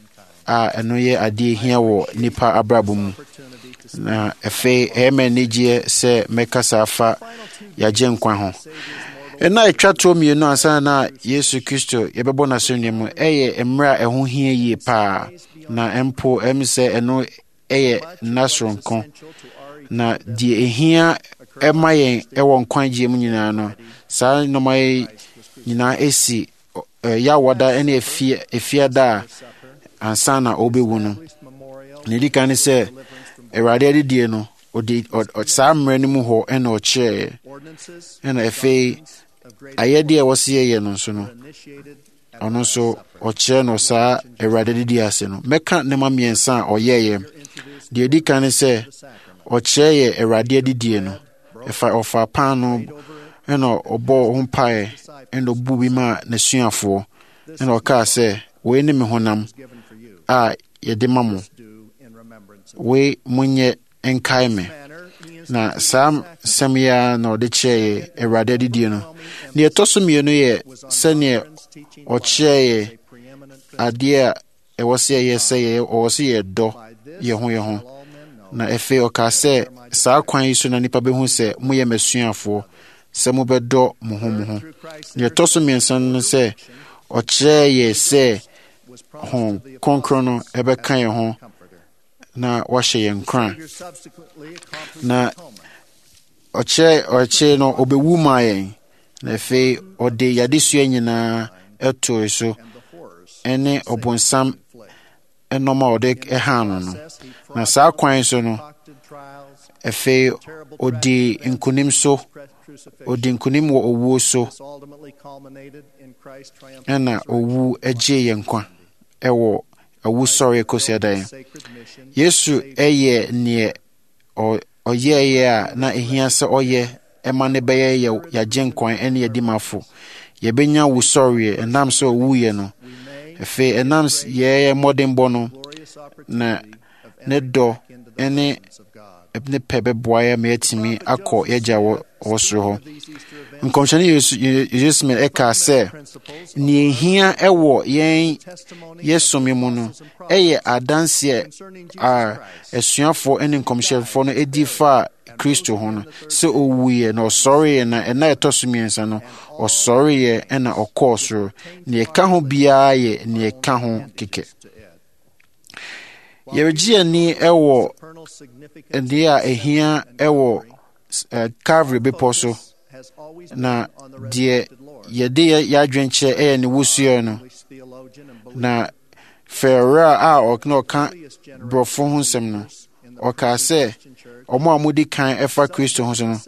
a ɛno yɛ adeɛ hia wɔ nipa abrabɔ mu. Na afei ɛyɛ nigye sɛ mɛkasa afa yɛagye nkwa ho. Ɛna ɛtwa toɔ mmienu ansa na Yesu Kristo yɛbɛbɔ n'asɛnnua mu ɛyɛ mmerɛ a ɛho hia yie paa, na mpo ɛm sɛ ɛno ɛyɛ nnasoronko. Na deɛ ɛhia ɛma yɛn ɛwɔ nkwagyeɛ mu nyinaa no, saa nnɔma yi nyinaa ɛsi yɛawɔda ɛne efiada a ansa na ɔbɛwu no. Na ɛdi kan ne sɛ Awurade adidie no saa mmerɛ no mu hɔ ɛna ɔkyerɛeɛ. Ɛna afei ayɛdeɛ a ɛwɔ sɛ yɛyɛ no nso no, ɔno nso ɔkyerɛ no saa Awurade adidie ase no. Mɛka nneɛma mmiɛnsa a ɔyɛeɛ. Deɛ ɛdi kan ne sɛ ɔkyerɛ yɛ Awurade adidie no. Ɔfa pan no ɛna ɔbɔ ho mpaeɛ ɛna ɔbu bi ma n'asuafoɔ ɛna ɔkaa sɛ wei ne me honam a yɛde ma mo, wei monyɛ nkae me. Na saa nsɛm yi a na ɔde kyerɛ yɛ Awurade adidie no. Deɛ ɛtɔ so mmienu yɛ sɛneɛ ɔkyerɛ yɛ adeɛ a ɛwɔ sɛ yɛyɛ sɛ ɔwɔ sɛ yɛdɔ yɛn ho. Na afei ɔkaa sɛ saa kwan yi so na nipa bɛhu sɛ moyɛ m'asuafoɔ, sɛ mobɛdɔ mo ho. Deɛ ɛtɔ so mmiɛnsa no sɛ ɔkyerɛ yɛ sɛ ho kronkron no ɛbɛka yɛn ho na wahyɛ yɛn nkra. Na ɔkyerɛ no ɔbɛwu maa yɛn. Na afei ɔde yadesua nyinaa ɛtoo so ɛne ɔbonsam ɛnɔm a ɔde ɛhaa no no. Na saa kwan so no afei ɔdi nkonim so, ɔdi nkonim wɔ owuo so, ɛna owu agye yɛn nkwa ɛwɔ awusɔre kɔsiada yɛn. Yesu ɛyɛ neɛ ɔyɛɛyɛ a na ɛhia sɛ ɔyɛ ɛma ne bɛyɛ yɛagye nkwan ɛne yɛdi mafo. Yɛbɛnya wusɔreɛ ɛnam sɛ ɔwuiɛ no. Afei ɛnam yɛyɛ mmɔdenbɔ no, na ne dɔ ɛne ne pɛ bɛboa yɛ ma yɛatumi akɔ yɛgya wɔ soro hɔ. Nkɔmhyɛne Yesu ɛkaa sɛ nea ɛhia ɛwɔ yɛsom mu no ɛyɛ adanseɛ a asuafoɔ ɛne nkɔmhyɛfoɔ no ɛdi fa Kristo ho no, sɛ ɔwuiɛ na ɔsɔreeɛ, na ɛna ɛtɔ so mmiɛnsa no ɔsɔreeɛ ɛna ɔkɔɔ soro. Nea ɛka ho biara yɛ nea ɛka ho kekɛ. Yɛregye ani ɛwɔ ɛdeɛ a ɛhia ɛwɔ Calvary bepɔ so. Na deɛ yɛde yɛadwenkyerɛ ɛyɛ ne wusuɛ no. Na Fɛrɛ a ɔka borɔfo ho nsɛm no, ɔkaa sɛ ɔmo a modi kan ɛfa Kristo ho so no,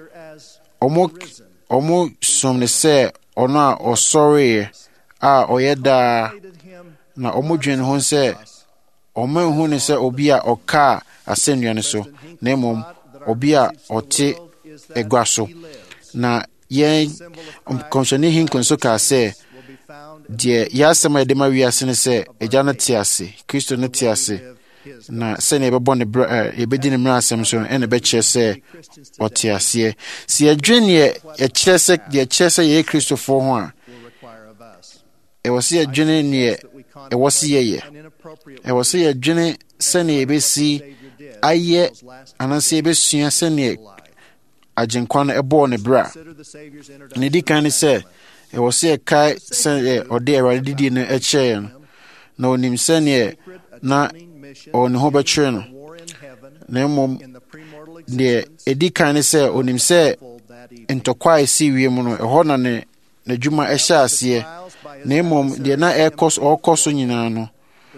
ɔmo som ne sɛ ɔno a ɔsɔreeɛ a ɔyɛ daa. Na ɔmo dwen ho sɛ ɔmo nhu ne sɛ obi a ɔkaa asɛnnua no so, na mmom obi a ɔte egua so. Na yɛn nkɔmhyɛne Hinkon so kaa sɛ deɛ yɛasɛm a yɛde ma wiase ne sɛ agya no te ase, Kristo no te ase, na sɛnea yɛbɛbɔ ne yɛbɛdi ne mmara asɛm so no ɛna bɛkyerɛ sɛ ɔte aseɛ. Sɛ yɛdwe deɛ yɛkyerɛ sɛ yɛyɛ Kristofoɔ ho a, ɛwɔ sɛ yɛdwene neɛ ɛwɔ sɛ yɛyɛ. Ɛwɔ sɛ yɛdwene sɛnea yɛbɛsi ayɛ anaasɛ yɛbɛsua sɛnea agyenkwa no ɛbɔɔ ne bra. Ne di kan ne sɛ ɛwɔ sɛ yɛkae sɛ ɔde Awurade didie no ɛkyerɛ no, na ɔnim sɛneɛ na ɔne ho bɛkyerɛ no. Na mmom deɛ ɛdi kan ne sɛ ɔnim sɛ ntɔkwa a ɛsi wiem no ɛhɔ na n'adwuma ɛhyɛ aseɛ. Na mmom deɛ na ɔkɔ so nyinaa no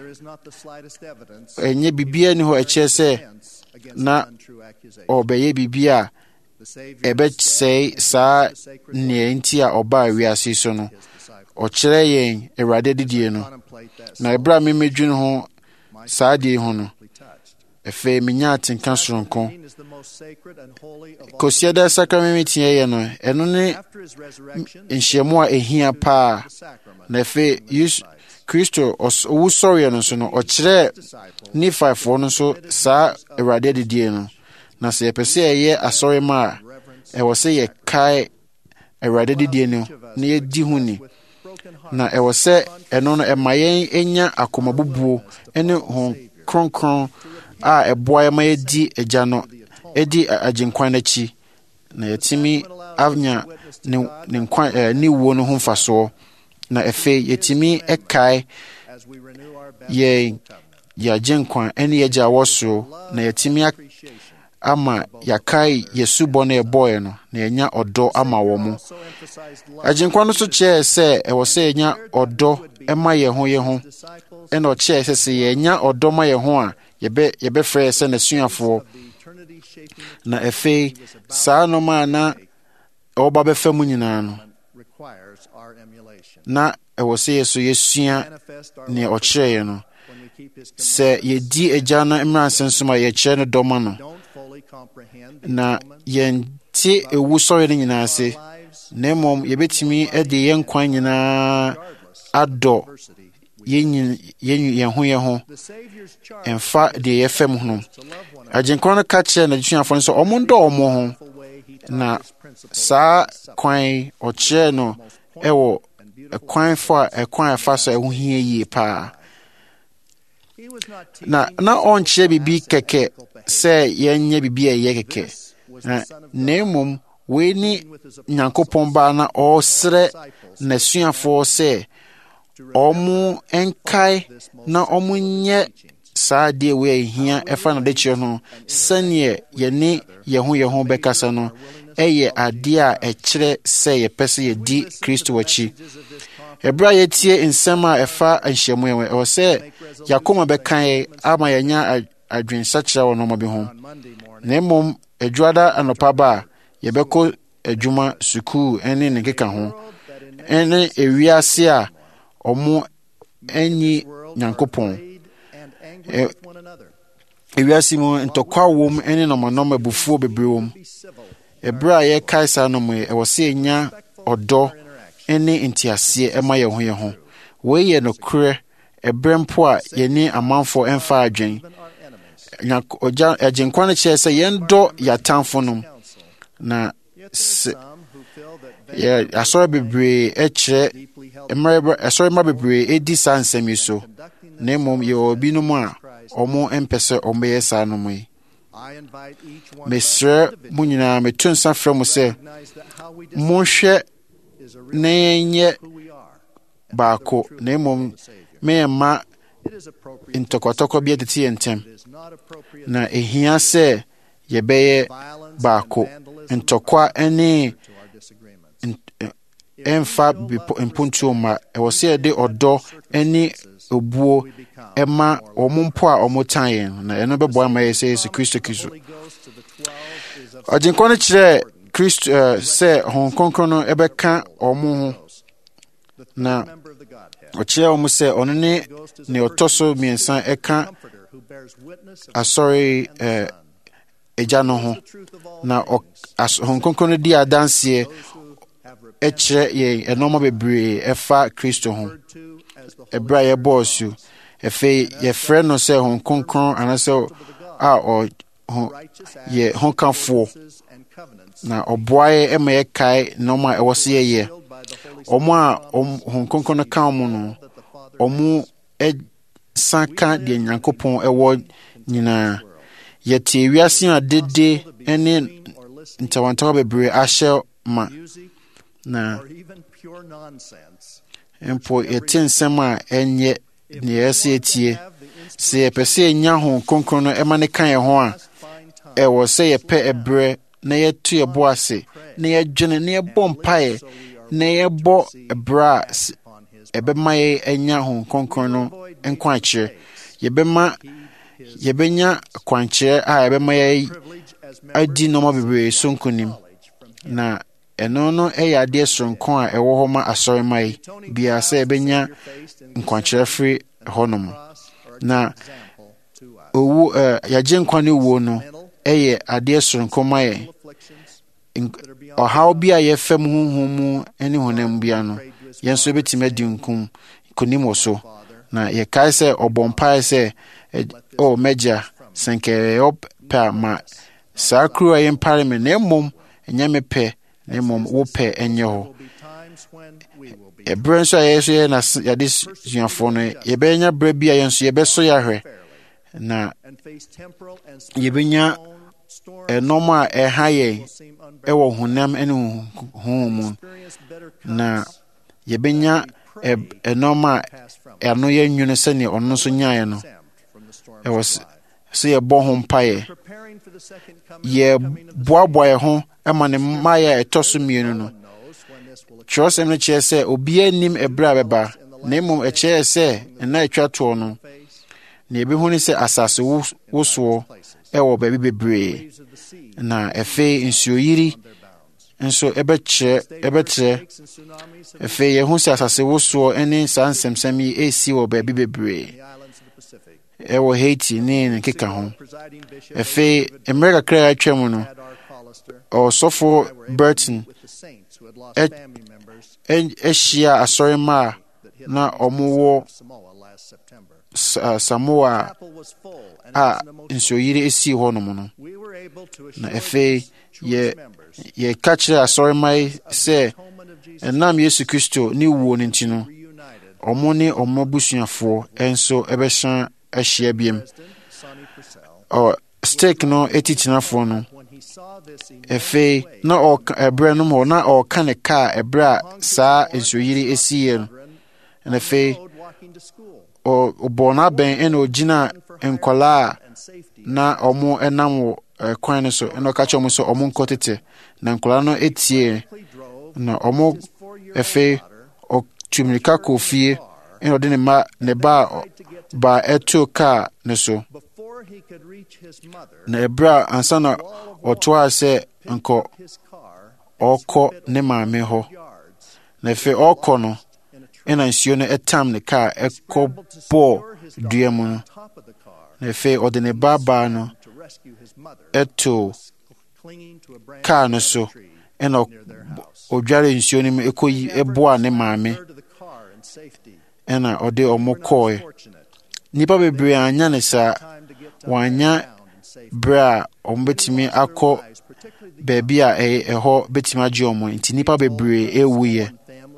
ɛnyɛ biribiara ni hɔ ɛkyerɛ sɛ na ɔbɛyɛ biribi a ɛbɛsɛe saa nea nti a ɔbaa wiase so no. Ɔkyerɛ yɛn Awurade adidie no. Na ɛberɛ a memedwene ho saa deɛ ho no, afei menya atenka soronko. Kɔsiada sakrament tiɛyɛ no, ɛno ne nhyiamu a ɛhia paa. Na afei Kristo ɔwusɔreɛ no nso no, ɔkyerɛ ne faefoɔ no nso saa Awurade adidie no. Na sɛ yɛpɛ sɛ yɛyɛ asɔre ma a, ɛwɔ sɛ yɛkae Awurade adidie no na yɛdi ho ni. na ɛwɔ sɛ ɛno no ɛma yɛn enya akomabubuo ne ho kronkron a ɛboa yɛn ma yɛdi agya no ɛdi agyenkwan n'akyi na yɛtumi anya ne nkwan ne wuo no ho mfasoɔ na afei yɛtumi ɛkae yɛn agyenkwan ne yɛgya wɔ soro na yɛtumi ama yɛakae yɛsubɔ no yɛbɔeɛ no na yɛnya ɔdɔ ama wɔ mu. Agyenkwa no so kyerɛɛ sɛ ɛwɔ sɛ yɛnya ɔdɔ ma yɛn ho ɛna ɔkyerɛɛ sɛ yɛnya ɔdɔ ma yɛn ho a yɛbɛfrɛ yɛ sɛ n'asuafoɔ. Na afei saa nnɔma a na ɛwɔba bɛfa mu nyinaa no na ɛwɔ sɛ yɛsua nea ɔkyerɛeɛ no. Sɛ yɛdi agya no mmaransɛm so ma yɛkyerɛ no dɔma no na yɛnte ewu sɔre no nyinaa ase, na mmom yɛbɛtumi de yɛn nkwan nyinaa adɔ yɛn ho ɛmfa deɛ yɛfam ho. Agyenkwa no ka kyerɛ n'adwesuafoɔ no sɛ ɔmo ndɔ ɔmo ho, na saa kwan ɔkyerɛ no ɛwɔ ɛkwan ɛfa so ɛho hia yie paa. Na ɔnkyerɛ biribi kɛkɛ sɛ yɛnyɛ biribi a ɛyɛ kɛkɛ, na mmom wei ne Nyankopɔn Ba na ɔresrɛ n'asuafoɔ sɛ ɔmo nkae na ɔmo nyɛ saa adeɛ wei a ɛhia ɛfa n'adekyerɛ no sɛneɛ yɛne yɛn ho bɛkasa no ɛyɛ adeɛ a ɛkyerɛ sɛ yɛpɛ sɛ yɛdi Kristo akyi. Ɛberɛ a yɛtie nsɛm a ɛfa nhyiamu yɛn ɛwɔ sɛ yɛakoma bɛkae ama yɛnya adwensakyerɛ wɔ nɔɔma bi ho. Na mmom adwuada anɔpa ba a yɛbɛkɔ adwuma, sukuu ne ne nkeka ho ne ewiase a ɔmo anyi Nyankopɔn. Ewiase mu ntɔkwa wɔ mu ne nɔmanɔma abufuo bebree wɔ mu. Ɛberɛ a yɛkae saa nɔma yi ɛwɔ sɛ yɛnya ɔdɔ ne nteaseɛ ma yɛn ho. Wei yɛ nokorɛ ɛberɛ mpo a yɛne amanfoɔ ɛmfa adwen. Agyenkwa no kyerɛ sɛ yɛndɔ yɛatamfo no, na asɔre bebree asɔrema bebree ɛdi saa nsɛm yi so, na mmom yɛwɔ binom a ɔmo mpɛ sɛ ɔmbɛyɛ saa nom yi. Mesrɛ mo nyinaa, meto nsa frɛ mo sɛ monhwɛ na yɛnyɛ baako, na mmom mɛyɛmma ntɔkwatɔkwa bi atete yɛn ntam, na ɛhia sɛ yɛbɛyɛ baako. Ntɔkwa ne ɛmfa mpontuo ma, ɛwɔ sɛ yɛde ɔdɔ ne obuo ɛma ɔmo mpo a ɔmo tan yɛn, na ɛno bɛboa ama yɛ sɛ Yesu Kristo. Agyenkwa no kyerɛ Kristo sɛ Honhom Kronkron no ɛbɛka ɔmo ho, na ɔkyerɛ ɔmo sɛ ɔno ne ɔtɔ so mmiɛnsa ɛka asɔre agya no ho, na Honhom Kronkron no di adanseɛ ɛkyerɛ yɛn ɛnɔɔma bebree ɛfa Kristo ho. Ɛberɛ a yɛbɔɔ so afei yɛfrɛ no sɛ Honhom Kronkron anaasɛ a yɛ hokafoɔ, na ɔboa yɛ ma yɛkae nneɛma a ɛwɔ sɛ yɛyɛ. Ɔmo a Honhom Kronkron no ka ɔmo no, ɔmo san ka deɛ Nyankopɔn ɛwɔ nyinaa. Yɛte wiase a dede ne ntawantawa bebree ahyɛ ma, na mpo yɛte nsɛm a ɛnyɛ nea yɛsɛ yɛtie. Sɛ yɛpɛ sɛ yɛnya Honhom Kronkron no ɛma ne ka yɛn ho a, ɛwɔ sɛ yɛpɛ ɛberɛ na yɛto yɛbo ase, na yɛdwene, na yɛbɔ mpaeɛ, na yɛbɔ ɛberɛ a ɛbɛma yɛanya Honhom Kronkron no nkwankyerɛ. Yɛbɛnya kwankyerɛ a ɛbɛma yɛ adi nneɛma bebree so nkonim, na ɛno no ɛyɛ adeɛ soronko a ɛwɔ hɔ ma asɔrema yi biara sɛ yɛbɛnya nkwankyerɛ firi hɔnom. Na yɛagye nkwa ne wuo no ɛyɛ adeɛ soronko ma yɛn. Ɔhaw bi a yɛfam honhom mu ne honam bia no, yɛn nso bɛtumi adi nkonim wɔ so. Na yɛkae sɛ ɔbɔ mpaeɛ sɛ mɛgya sɛ nka yɛpɛ a ma saa kuro a yɛmpare me, na mmom ɛnyɛ me pɛ, na mmom wo pɛ ɛnyɛ hɔ. ɛberɛ nso a yɛyɛ so yɛ na yɛde suafoɔ no yɛbɛnya berɛ bi a yɛn nso yɛbɛsɔ yɛahwɛ na yɛbɛnya ɛnɔm a ɛha yɛn ɛwɔ honam ne honhom mu na yɛbɛnya ɛnɔm a ɛno yɛ nwunu sɛnea ɔno nso nyaeɛ no ɛwɔ sɛ yɛbɔ ho mpaeɛ yɛboaboa yɛn ho ma ne mmaeɛ a ɛtɔ so mmienu no Kyerɛwsɛm no kyerɛ sɛ obiara nnim ɛberɛ a bɛba na mmom ɛkyerɛ sɛ ɛna ɛtwa toɔ no na yɛbɛhu ne sɛ asase wosoɔ ɛwɔ baabi bebree na afei nsuoyiri nso ɛbɛkyerɛ afei yɛhu sɛ asase wosoɔ ne saa nsɛmsɛm yi ɛsi wɔ baabi bebree ɛwɔ Haiti ne ne nkeka ho afei mmerɛ kakra a atwa mu no ɔsɔfo Burton ahyia asɔrema a na ɔmowɔ Samoa a nsuoyiri esii hɔ nom no na afei yɛka kyerɛ asɔrema yi sɛ ɛnam Yesu Kristo ne wuo no nti no ɔmo ne ɔmo abusuafoɔ nso ɛbɛhyɛ ahyia biam stick no ɛtitinafoɔ no afei na ɛberɛ no mu na ɔka ne kaa ɛberɛ a saa nsuoyiri esiiɛ no na afei ɔbɔ n'abɛn ɛna ogyina nkɔlaa na ɔmo ɛnam wɔ kwan no so ɛna ɔka kyerɛ ɔmo sɛ ɔmo nkɔ tete na nkɔlaa no etie na ɔmo afei ɔtu mmirika kɔ fie ɛna ɔde ne ba ɛto kaa ne so na ɛberɛ a ansa na ɔtoa sɛ ɔkɔ ne maame hɔ na afei ɔkɔ no ɛna nsuo no ɛtam ne kaa ɛkɔ bɔɔ dua mu no na afei ɔde ne babaa no ɛto kaa no so ɛna ɔdware nsuo no mu ɛboa ne maame ɛna ɔde ɔmo kɔɔɛ nnipa bebree anya ne saa wɔanya berɛ a ɔmo bɛtumi akɔ baabi a ɛhɔ bɛtumi agye ɔmo nti nnipa bebree ɛwuyɛ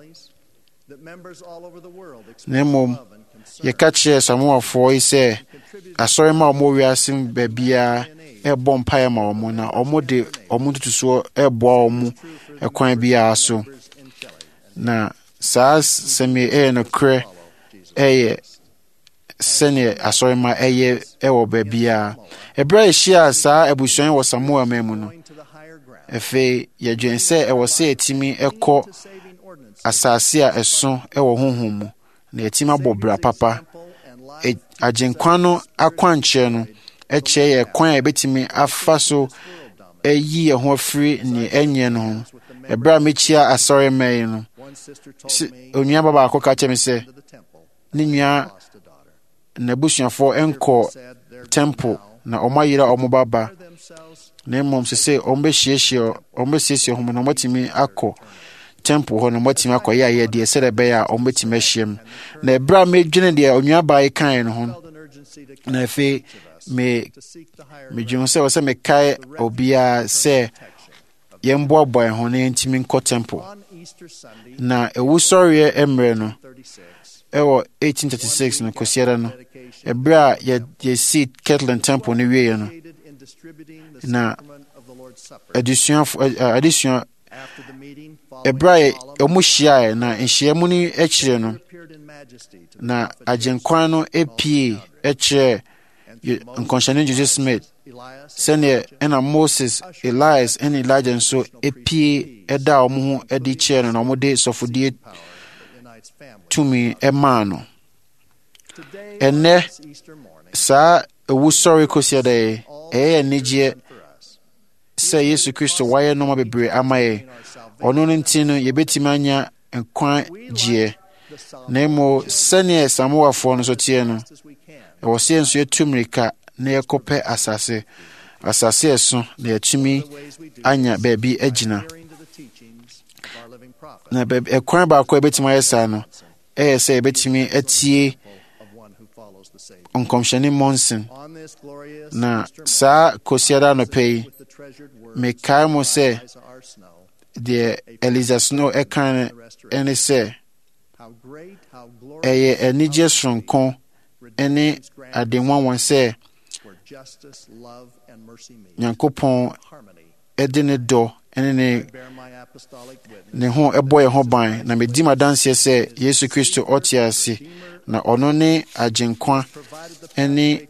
na mmom yɛka kyerɛ Samoafoɔ yi sɛ asɔre ma ɔmo wiase baabiara ɛbɔ mpaeɛ ma ɔmo na ɔmo de ɔmo ntotosoɔ ɛboa ɔmo ɛkwan biara so na saa sɛm yi ɛyɛ nokorɛ ɛyɛ sɛnea asɔre ma ɛyɛ ɛwɔ baabiara ɛberɛ a yɛhyia saa abusua wɔ Samoa man mu no afei yɛdwen sɛ ɛwɔ sɛ yɛtumi ɛkɔ asase a ɛso ɛwɔ honhom mu na yɛtumi abɔ bra papa agyenkwa no akwankyerɛ no ɛkyerɛ yɛ kwan a yɛbɛtumi afa so ɛyi yɛn ho afiri ne ɛnyɛ no ho ɛberɛ a mekyia asɔre ma yi no onua ba baako ka kyerɛ me sɛ ne nua n'abusuafoɔ ɛnkɔ temple na ɔmo ayera ɔmo baba na mmom sɛ ɔmo bɛsiesie ho na ɔmo atumi akɔ temple hɔ na ɔmo atumi akɔ yɛ ayɛ deɛ sɛdeɛ ɛbɛyɛ a ɔmo bɛtumi ahyia mu na ɛberɛ a medwene deɛ onua baa yi kaeɛ no ho na afei medwene sɛ wɔ sɛ mekae obiara sɛ yɛmboaboa yɛn ho na yɛntumi nkɔ temple na ɛwusɔreɛ mmerɛ no ɛwɔ 1836 no kɔsiada no ɛberɛ a yɛsi Kirtland Temple no wieɛ no na adesua ɛberɛ a ɔmo hyiaeɛ na nhyiamu no akyirɛ no na agyenkwan no epie ɛkyerɛ nkɔnhyɛne Joseph Smith sɛneɛ ɛna Moses, Elias ɛne Elijah nso epie ɛda ɔmo ho ɛde kyerɛ no na ɔmo de sɔfodie tumi ɛmaa no ɛnɛ saa ewusɔre kɔsiada yi ɛyɛ anigyeɛ sɛ Yesu Kristo wayɛ nneɛma bebree ama yɛ ɔno no nti no yɛbɛtumi anya nkwa gyeɛ na mmom sɛneɛ Samoafoɔ no so teɛ no ɛwɔ sɛ yɛn nso yɛtu mmirika na yɛkɔpɛ asase ɛso na yɛtumi anya baabi agyina na ɛkwan baako a yɛbɛtumi ayɛ saa no ɛyɛ sɛ yɛbɛtumi atie nkɔmhyɛne Monson na saa kɔsiada anɔpɛ yi mekae mo sɛ deɛ Eliza Snow ɛka ɛne sɛ ɛyɛ anigye soronko ne adenwanwan sɛ Nyankopɔn ɛde ne dɔ ne ho ɛbɔ yɛn ho ban, na medi m'adanseɛ sɛ Yesu Kristo ɔte ase na ɔno ne agyenkwa ne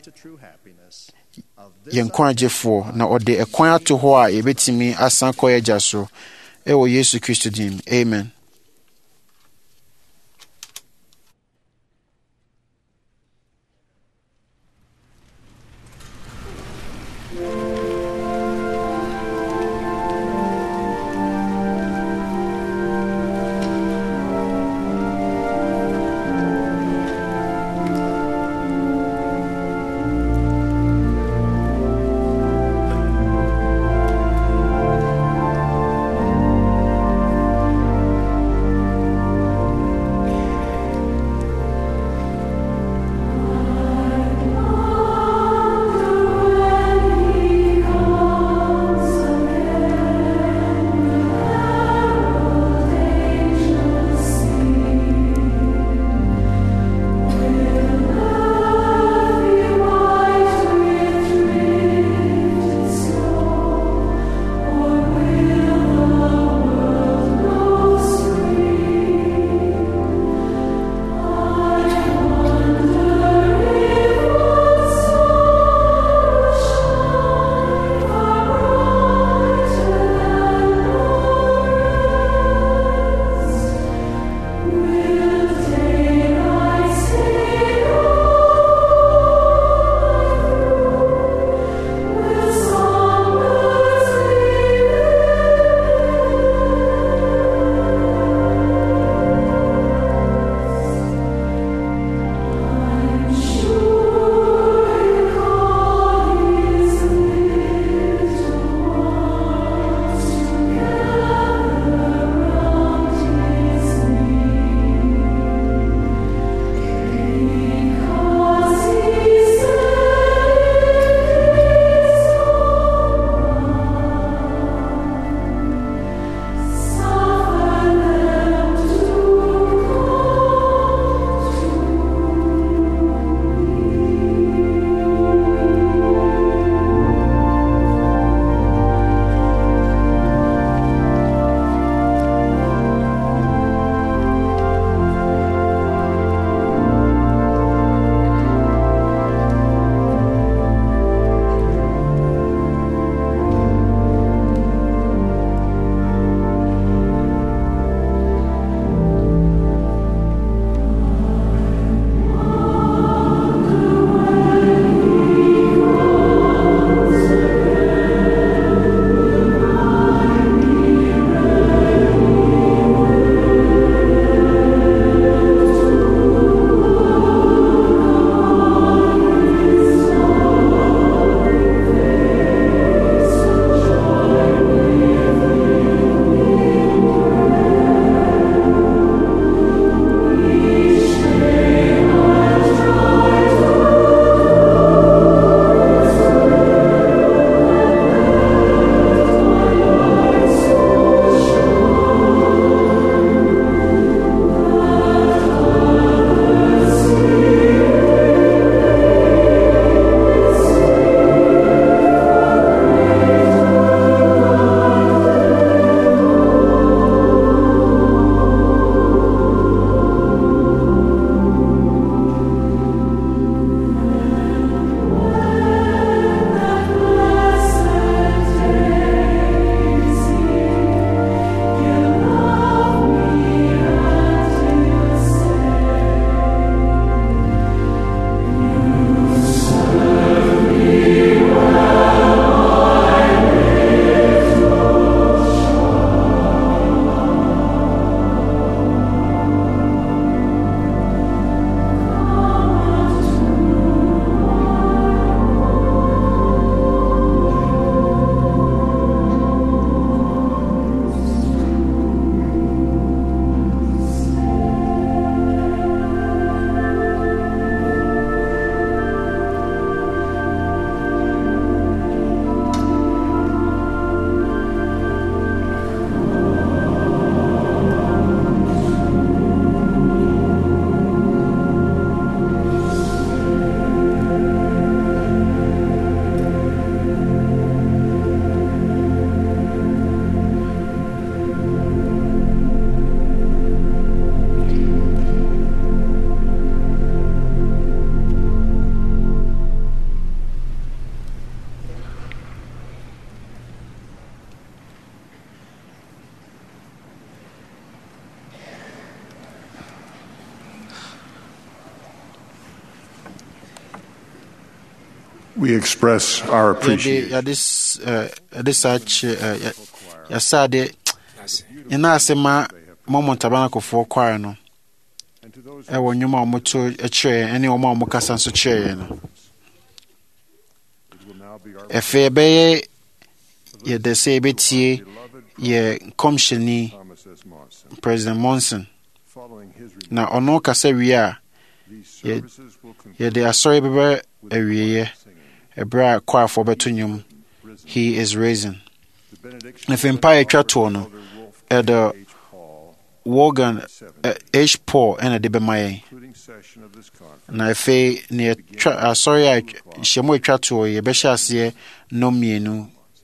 yɛn nkwagyefoɔ, na ɔde ɛkwan ato hɔ a yɛbɛtumi asan kɔ yɛn agya so ɛwɔ Yesu Kristo din. Amen. We express our appreciation. This such Yasade Inasema Momon Tabernacle for choir no. Ewo nyuma omoto eche ene omo omokasa nso che no. Efe beye ye de se betie ye komsheni President Monson. Na ono kasa wi a ye de asori bebe ewiye ebra choir for betunyum. He is risen. If empire twato no the Wogan H. Paul and a debemaye. Na efe ne sorry I shemo twato ye be hyase no mienu.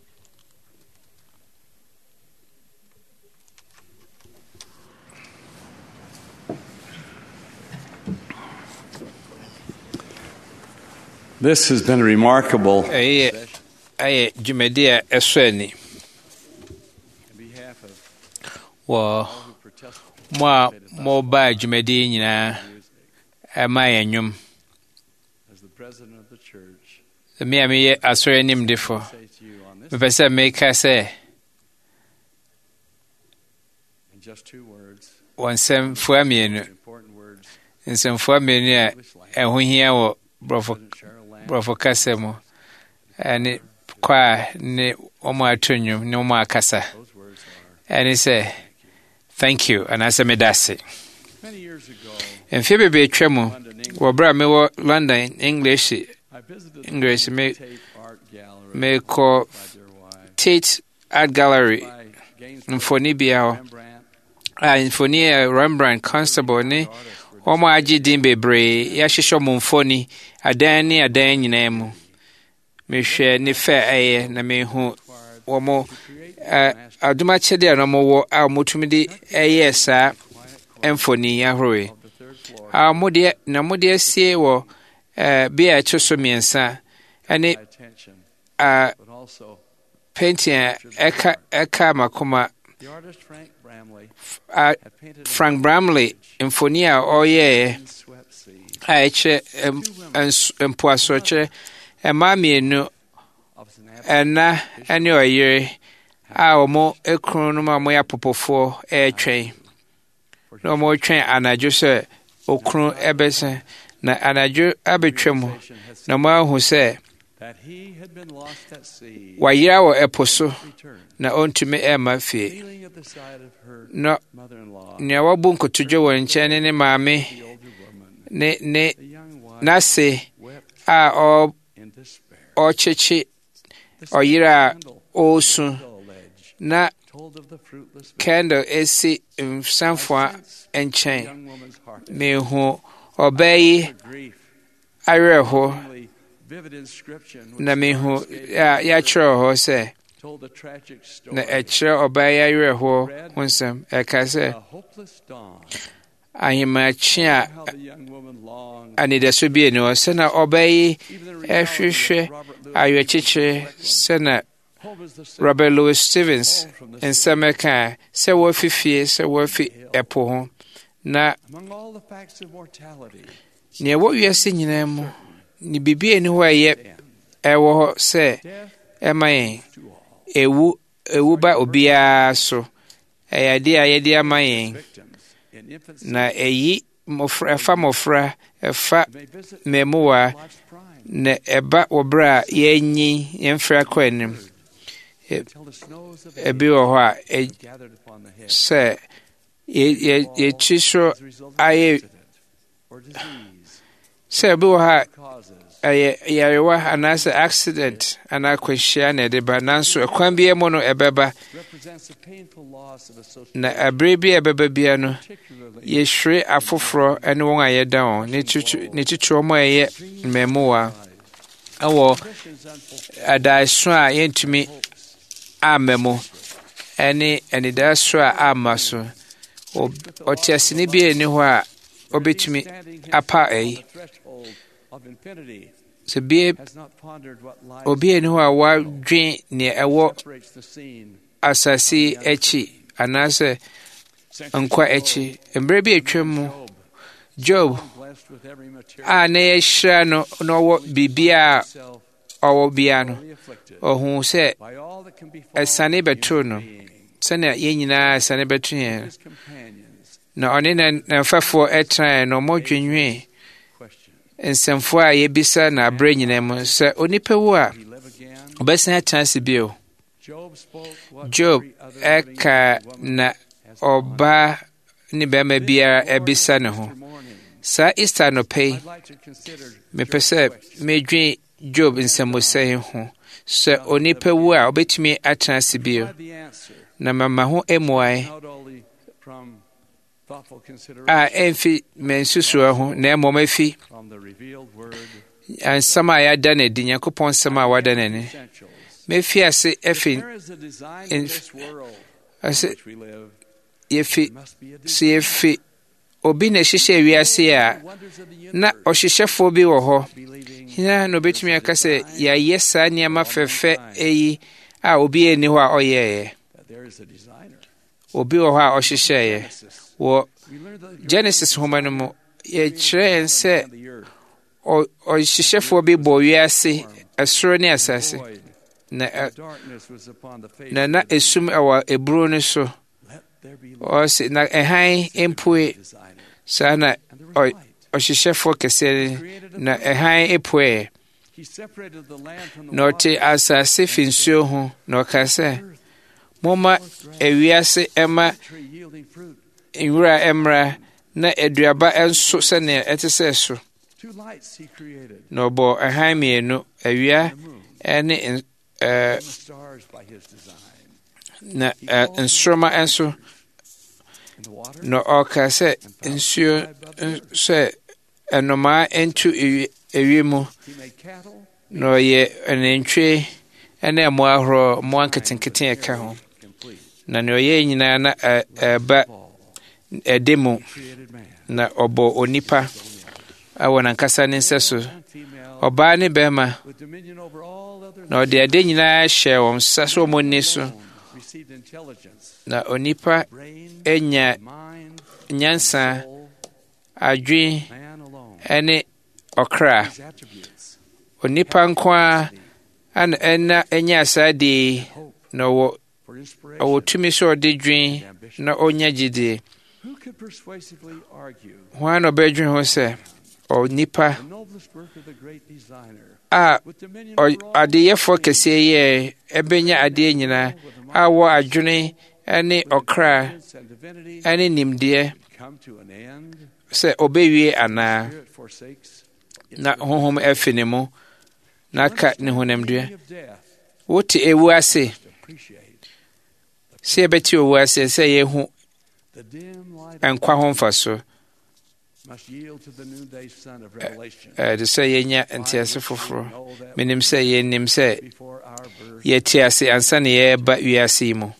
This has been remarkable. Jumedia Esweni. Well, more by Jumedi, my enyum. As the president of the church, the me as for any differ. If I say, make I say, in just 2 words, one sem for me, important words, and some for me, and when here Brofo Casemo, and it qua ne Omar Tunium, no more Casa. And he said, thank you, and I said, Medasi. Many years ago, and Phoebe be tremo, or brought me London English, may call Tate Art Gallery, in Fonibia, in Fonia Rembrandt Constable, ne, Omo Aji Dimbe Bray, Yashisho Mumfoni, Adani Adan Nemo. Me share ne fair air, na me who, Omo. Aduma chede anomo wo a motumidi sir emphony ahroe a mode na mode sie wo be a choso miensa ane painting eka makoma Frank Bramley emphonia oye a eche empoasoche emami enu ena ane oyere omo ekunu ma mo ya popofo etwen no mo twen anajo se okunu ebese na anajo abetwem na mo ahu se wayira wo eposo na ontume ema fie no ne wabu nkotojo wo nche ne maame ne nase a o chechi oyira osu na candle esi msanfwa enchen me hu obey areho na me hu ya chro ho se na echre obey areho hunsam ekase ahimachia anida so bi no se na obey ehwehwe ayechiche se na Robert Louis Stevens in Sameka, say Wafifie, say Wafi Epo, na near what you are singing them, ni bibi anywhere yet, ewo say, Emma, ewu ba obia so, a idea my na eyi mofra, a fa memoir, ne eba obra yenyi yemfra kwenim. Ebi wo ho a se ye chisho aye se ebi wo ha yarewa anase accident ana kwahia na de ba nanso ekwan bi emo no ebeba na abre bi ebeba bia no ye hwere afoforo ene won aye down ne chichu mo aye memoa awo adaiso a yentumi amemo ene dasra amaso otiasini bi eni ho a obetumi apa se bi obi eni ho a wadwen ne ewo asasi echi anase nkwa echi embre bi etwem Job a na yeshra no wo bibia ɔwɔ bia no ɔhu sɛ ɛsane bɛtoo no sɛnea yɛn nyinaa ɛsane bɛto yɛn na ɔne n'amfafoɔ ɛtraeɛ na ɔmɔdwenwee nsɛmfoɔ a yɛbisa na aberɛ nyinaa mu sɛ onipa wu a ɔbɛsan atena ase bio. Job ɛka na ɔbaa ne bɛrima biara ɛbisa ne ho. Saa Easter anɔpa yi mepɛ sɛ medwen Job nsɛmmɔsɛe ho sɛ onipa wu a ɔbɛtumi atena ase bio na mama ho mmuae a ɛmfi mansusuo ho na mmom afi nsɛm a yɛada n'adi Nyankopɔn nsɛm a wada n'ani mefi ase afi yɛfi obi na ɛhyehyɛ wiase a na ɔhyehyɛfoɔ bi wɔ hɔ hina na obɛtumi aka sɛ yɛayɛ saa nneɛma fɛfɛ yi a obi ɛnni hɔ a ɔyɛeɛ. Obi wɔ hɔ a ɔhyehyɛeɛ. Wɔ Genesis nhoma no mu yɛkyerɛ yɛn sɛ ɔhyehyɛfoɔ bi bɔ wiase ɛsoro ne asase na esum ɛwɔ eburo no so ɔse na ɛhan mpoe saa na ɔhyehyɛfoɔ kɛseɛ na ɛhan epoe na ɔte asase fi nsuo ho na ɔka sɛ momma ewiase ɛma nwura ɛmmra na aduaba ɛnso sɛnea ɛte sɛ so na ɔbɔ ɛhan mmienu awia ɛne na nsoroma ɛnso na ɔka sɛ nsuo sɛ ɛnomaa ɛntu ewie mu na ɔyɛ anantwie ɛne mmoa ahorow mmoa nketenkete ɛka ho na nea ɔyɛ nyinaa na ɛba ɛde mu na ɔbɔ onipa awɔ n'ankasa ne nsa so ɔbaa ne bɛrima na ɔde ade nyinaa hyɛ wɔn nsa so wɔn ani so na onipa anya nyansa adwen ɛne ɔkra onipa nko a ɛna anya asaade na ɔwɔ tumi sɛ ɔde dwen na ɔnya gyidie. Hwan na ɔbɛdwen ho sɛ onipa a adeyɛfoɔ kɛseɛ yɛ ɛbɛnya adeɛ nyinaa a wɔ adwene ne ɔkra ne nimdeɛ sɛ ɔbɛwie anaa na honhom afi ne mu na aka ne honamdua. Wote ewu ase sɛ yɛbɛte owu ase sɛ yɛhu nkwa ho mfaso ɛde sɛ yɛnya ntease foforɔ. Menim sɛ yɛnim sɛ yɛte ase ansa na yɛreba wiase yi mu.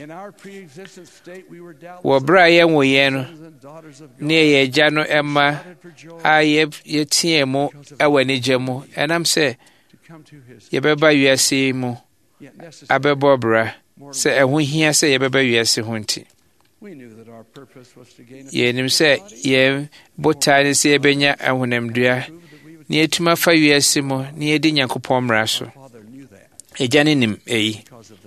Wɔ berɛ a yɛnwo yɛn no ne yɛyɛ agya no ɛma a yɛteɛ mu ɛwɔ anigya mu ɛnam sɛ yɛbɛba wiase yi mu abɛbɔ bra sɛ ɛho hia sɛ yɛbɛba wiase ho nti. Yɛnim sɛ yɛn botaa ne sɛ yɛbɛnya ahonamdua na yɛtumi afa wiase mu na yɛdi Nyankopɔn mmara so. Agya ne nim eyi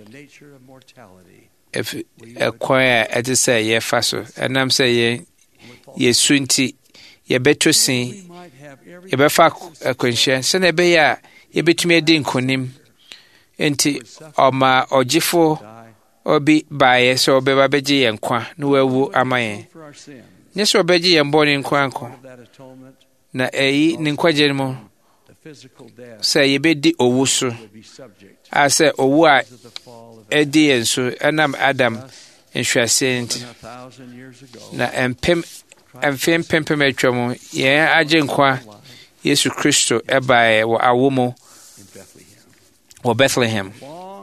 ɛkwan a ɛte sɛ yɛfa so ɛnam sɛ yɛsu nti yɛbɛto sin yɛbɛfa akwanhyia sɛnea ɛbɛyɛ a yɛbɛtumi adi nkonim. Nti ɔma ɔgyefo obi baeɛ sɛ ɔbɛba bɛgye yɛn nkwa na wawu ama yɛn. Nyɛ sɛ ɔbɛgye yɛn bɔne nkwa nko na ɛyi ne nkwagye no mu sɛ yɛbɛdi owu so a sɛ owu a ɛdi yɛn so ɛnam Adam nhwɛaseɛ nti na mfe mpempem atwa mu yɛn agye nkwa Yesu Kristo ɛbaeɛ wɔ awo mu wɔ Bethlehem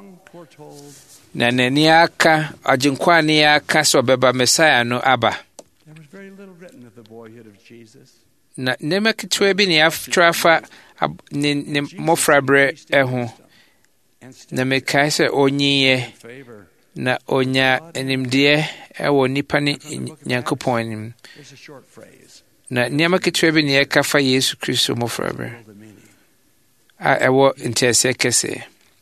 na n'ani aka agyenkwa ne aka sɛ ɔbɛba Messiah no aba. Na nneɛma ketewa bi ne yɛatwerɛ afa ne mmɔfraberɛ ho na mekae sɛ ɔnyiiɛ na ɔnya animdeɛ ɛwɔ nnipa ne Nyankopɔn anim. Na nneɛma ketewa bi ne yɛka fa Yesu Kristo mmɔfraberɛ a ɛwɔ ntiasɛ kɛse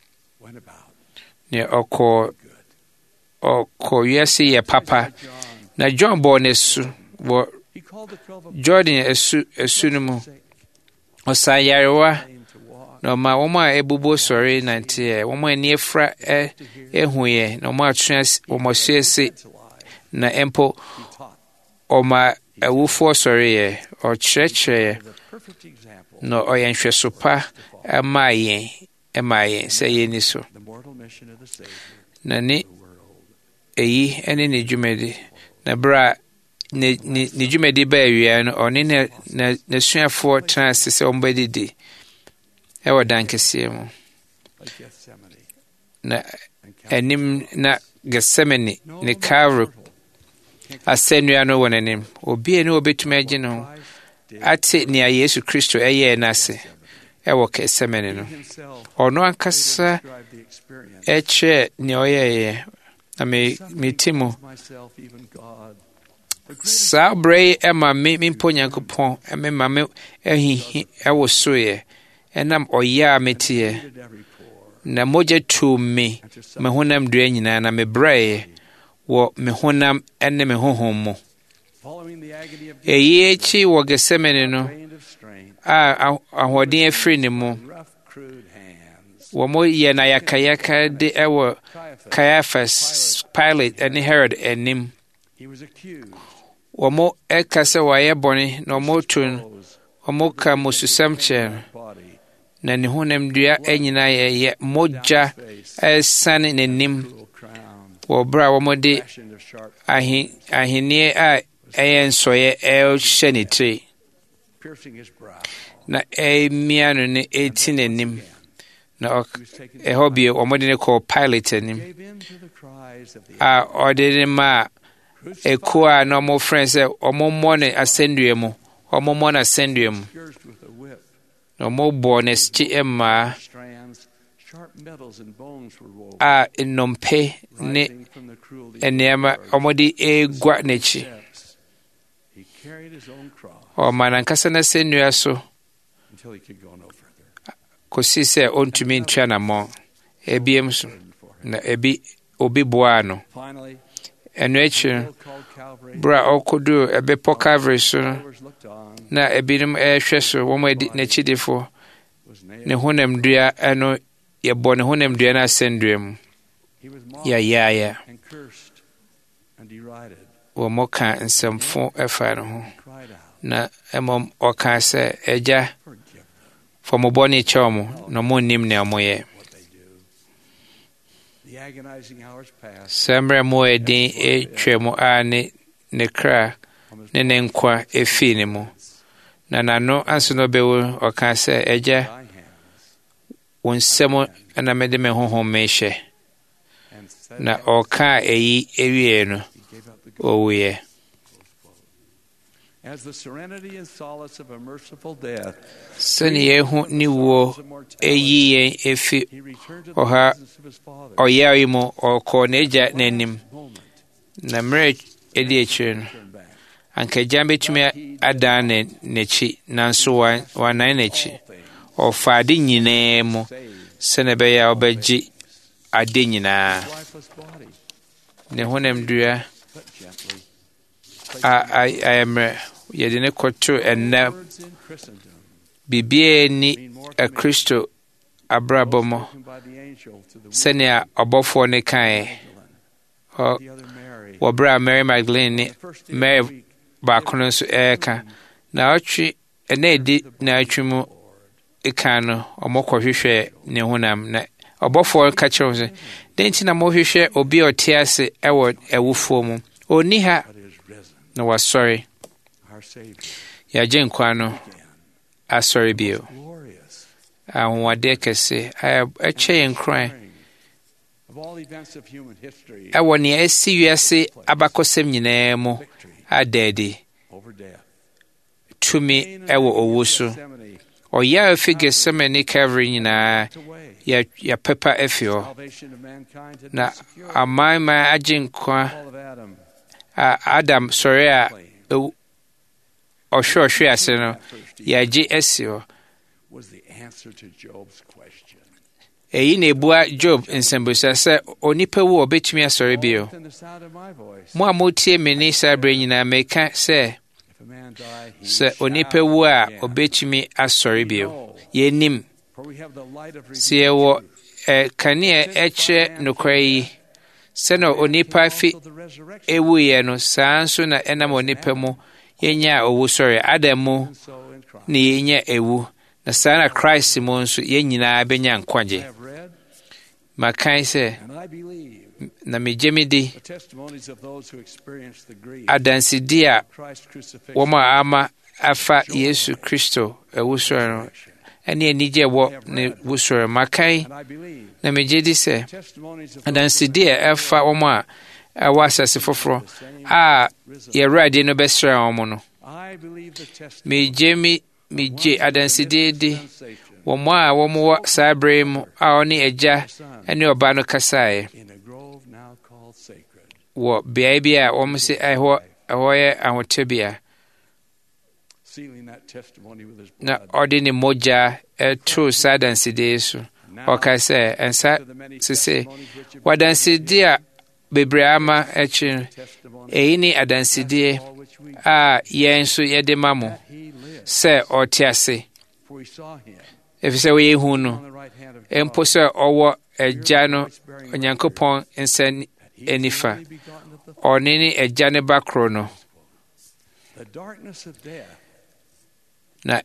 ne ɔkɔ wiase yɛ papa na John bɔɔ n'asu wɔ Jordan asu no mu ɔsa yarewa na ɔma wɔn a ebubo sɔre nanteɛ wɔn ani afra ehuɛ na wɔn asu ase na mpo ɔma awufoɔ sɔreɛ ɔkyerɛkyerɛ na ɔyɛ nhwɛso pa ɛma yɛn sɛ yɛni so na ne eyi ɛne ne dwumadi na bra ne dwumadi baa awia no ɔne n'asuafoɔ tena ase sɛ wɔmbɛdidi ɛwɔ dan kɛseɛ mu na anim na Getsemane ne Calvary asɛnnua no wɔ n'anim obiara ne obɛtumi agye ne ho ate nea Yesu Kristo ɛyɛɛ n'ase ɛwɔ Getsemane no ɔno ankasa ɛkyerɛ nea ɔyɛeɛ na meti mu saa berɛ yi ɛma mempɔ Nyankopɔn ɛmema me ahihi ɛwɔ soeɛ ɛnam ɔyɛ a meteɛ na mogya tuu me honam dua nyinaa na mebrɛeɛ wɔ me honam ne me honhom mu ɛyi akyi wɔ Getsemane no a ahoɔden afiri ne mu wɔn yɛ na yakayaka de ɛwɔ Caiaphas, Pilate ne Herod anim wɔn ɛka sɛ wɔayɛ bɔne na wɔn to no wɔn ka mmususɛm kyerɛ no na ne honam dua nyinaa yɛ mogya ɛsane n'anim wɔ bere a wɔn de ahenneɛ a ɛyɛ nsɔeɛ ɛhyɛ ne tiri na ɛmia no ne ɛti n'anim na ɛhɔ bio wɔn de ne kɔɔ Pilate anim a ɔde ne ma ekuo a na wɔn frɛ sɛ wɔn mmɔ ne asɛnnua mu na wɔn bɔ n'akyi mmaa a nnompe ne nneɛma wɔn de egua n'akyi ɔma n'ankasa n'asɛnnua so kɔsi sɛ ɔntumi ntua n'amɔ ebiem so na obi boaa no ɛno akyi no bere a ɔkɔduu ɛbɛpɔ Calvary so no na ebinom ɛrehwɛ so wɔn adi n'akyidifoɔ ne honam dua ɛno yɛbɔ ne honam dua no asɛnnua mu yɛayɛayɛ wɔn ka nsɛmfo ɛfa no ho na mmom ɔka sɛ agya fa mo bɔne kyɛ mo na monnim nea moyɛ sɛ mmerɛ mu ɛden ɛtwa mu a ne kra ne ne nkwa ɛfii ne mu na n'ano anso no bɛwu ɔka sɛ agya wo nsɛm na mede me honhom mehyɛ na ɔka ɛyi awie no ɔwuiɛ sɛne yɛhu ne wuo ɛyi yɛn ɛfi ɔyɛ yi mu ɔkɔɔ n'agya n'anim na mmerɛ ɛdi akyire no anka agya bɛtumi adan n'akyi nanso wanan n'akyi ɔfa ade nyinaa mu sɛne ɛbɛyɛ a ɔbɛgye ade nyinaa ne honam dua ayɛ mmerɛ yɛde ne kɔto ɛnna biribiara ni Kristo abrabɔ mu sɛnea ɔbɔfoɔ ne kaeɛ wɔ berɛ a Mary Magdalene ne Mary baako no nso ɛreka na ɔtwe ɛna ɛdi naatwe mu ɛka no ɔmɔkɔhwehwɛ ne honam na ɔbɔfoɔ ka kyerɛ sɛ dɛn nti na mohwehwɛ obi a ɔte ase ɛwɔ awufoɔ mu ɔnni ha na wasɔre yɛagye nkwa no asɔre bio ahoɔden kɛse ɛkyɛ yɛn nkran ɛwɔ nea ɛsi wiase abakɔsɛm nyinaa mu adaadi tumi ɛwɔ owu so ɔyɛ a ɛfi Getsemane ne Calvary nyinaa yɛpepa afi hɔ na amanman agye nkwa Adam sɔre a ɔhwɛ ase no yɛagye asi hɔ was the answer to Job's question. Eyi na ebua Job nsembusa sɛ onipa wu obetumi asɔre bio. Within the sound of my voice, Mo a motie me ne saa bere nyinaa meka sɛ if a man die, he sɛ shall onipa wu a again. obetumi asɔre bio. Yɛnim For we have the light of sɛ yɛwɔ kanea ɛkyerɛ nokware yi sɛnɛ onipa fi also the resurrection, ewuiɛ no saa nso na ɛnam onipa mu yɛnya owu sɔre Adam mu and so in Christ. na yɛnya ewu na saa na Christ mu nso yɛn nyinaa bɛnya I nkwagye. have read Makae sɛ and I believe na megye me di the testimonies of those who experienced the grief adansedi a of Christ's crucifixion. wɔn a ama afa Yesu Kristo ewu sɔre no ɛne anigye wɔ ne wu sɔre. Makae And I believe na megye di sɛ testimonies of those adansedi a ɛfa wɔn a ɛwɔ asase foforɔ a yɛwurade no bɛsrɛ wɔn no. I believe the testimony megye adansedi di sensation wɔn a wɔwɔ saa bere mu a ɔne agya ne ɔba no kasaeɛ in a grove now called sacred. wɔ beae bi a wɔn sɛ ɛhɔ yɛ ahotebea Sealing that testimony with his na blood. ɔde ne mogya too saa adansedi so. Ɔka sɛ ɛnsa sese wadansedi a bebree ama akyi no Testimony eyi ne adansedi all which we a yɛn nso yɛde ma mo he lived, sɛ ɔte ase for we saw him ɛfiri sɛ wɔyɛ hu on no the right hand of mpo God, sɛ ɔwɔ agya no onyankopɔn nsa anifa only begotten of the Father. ɔne ne agya ne ba koro no The darkness of death na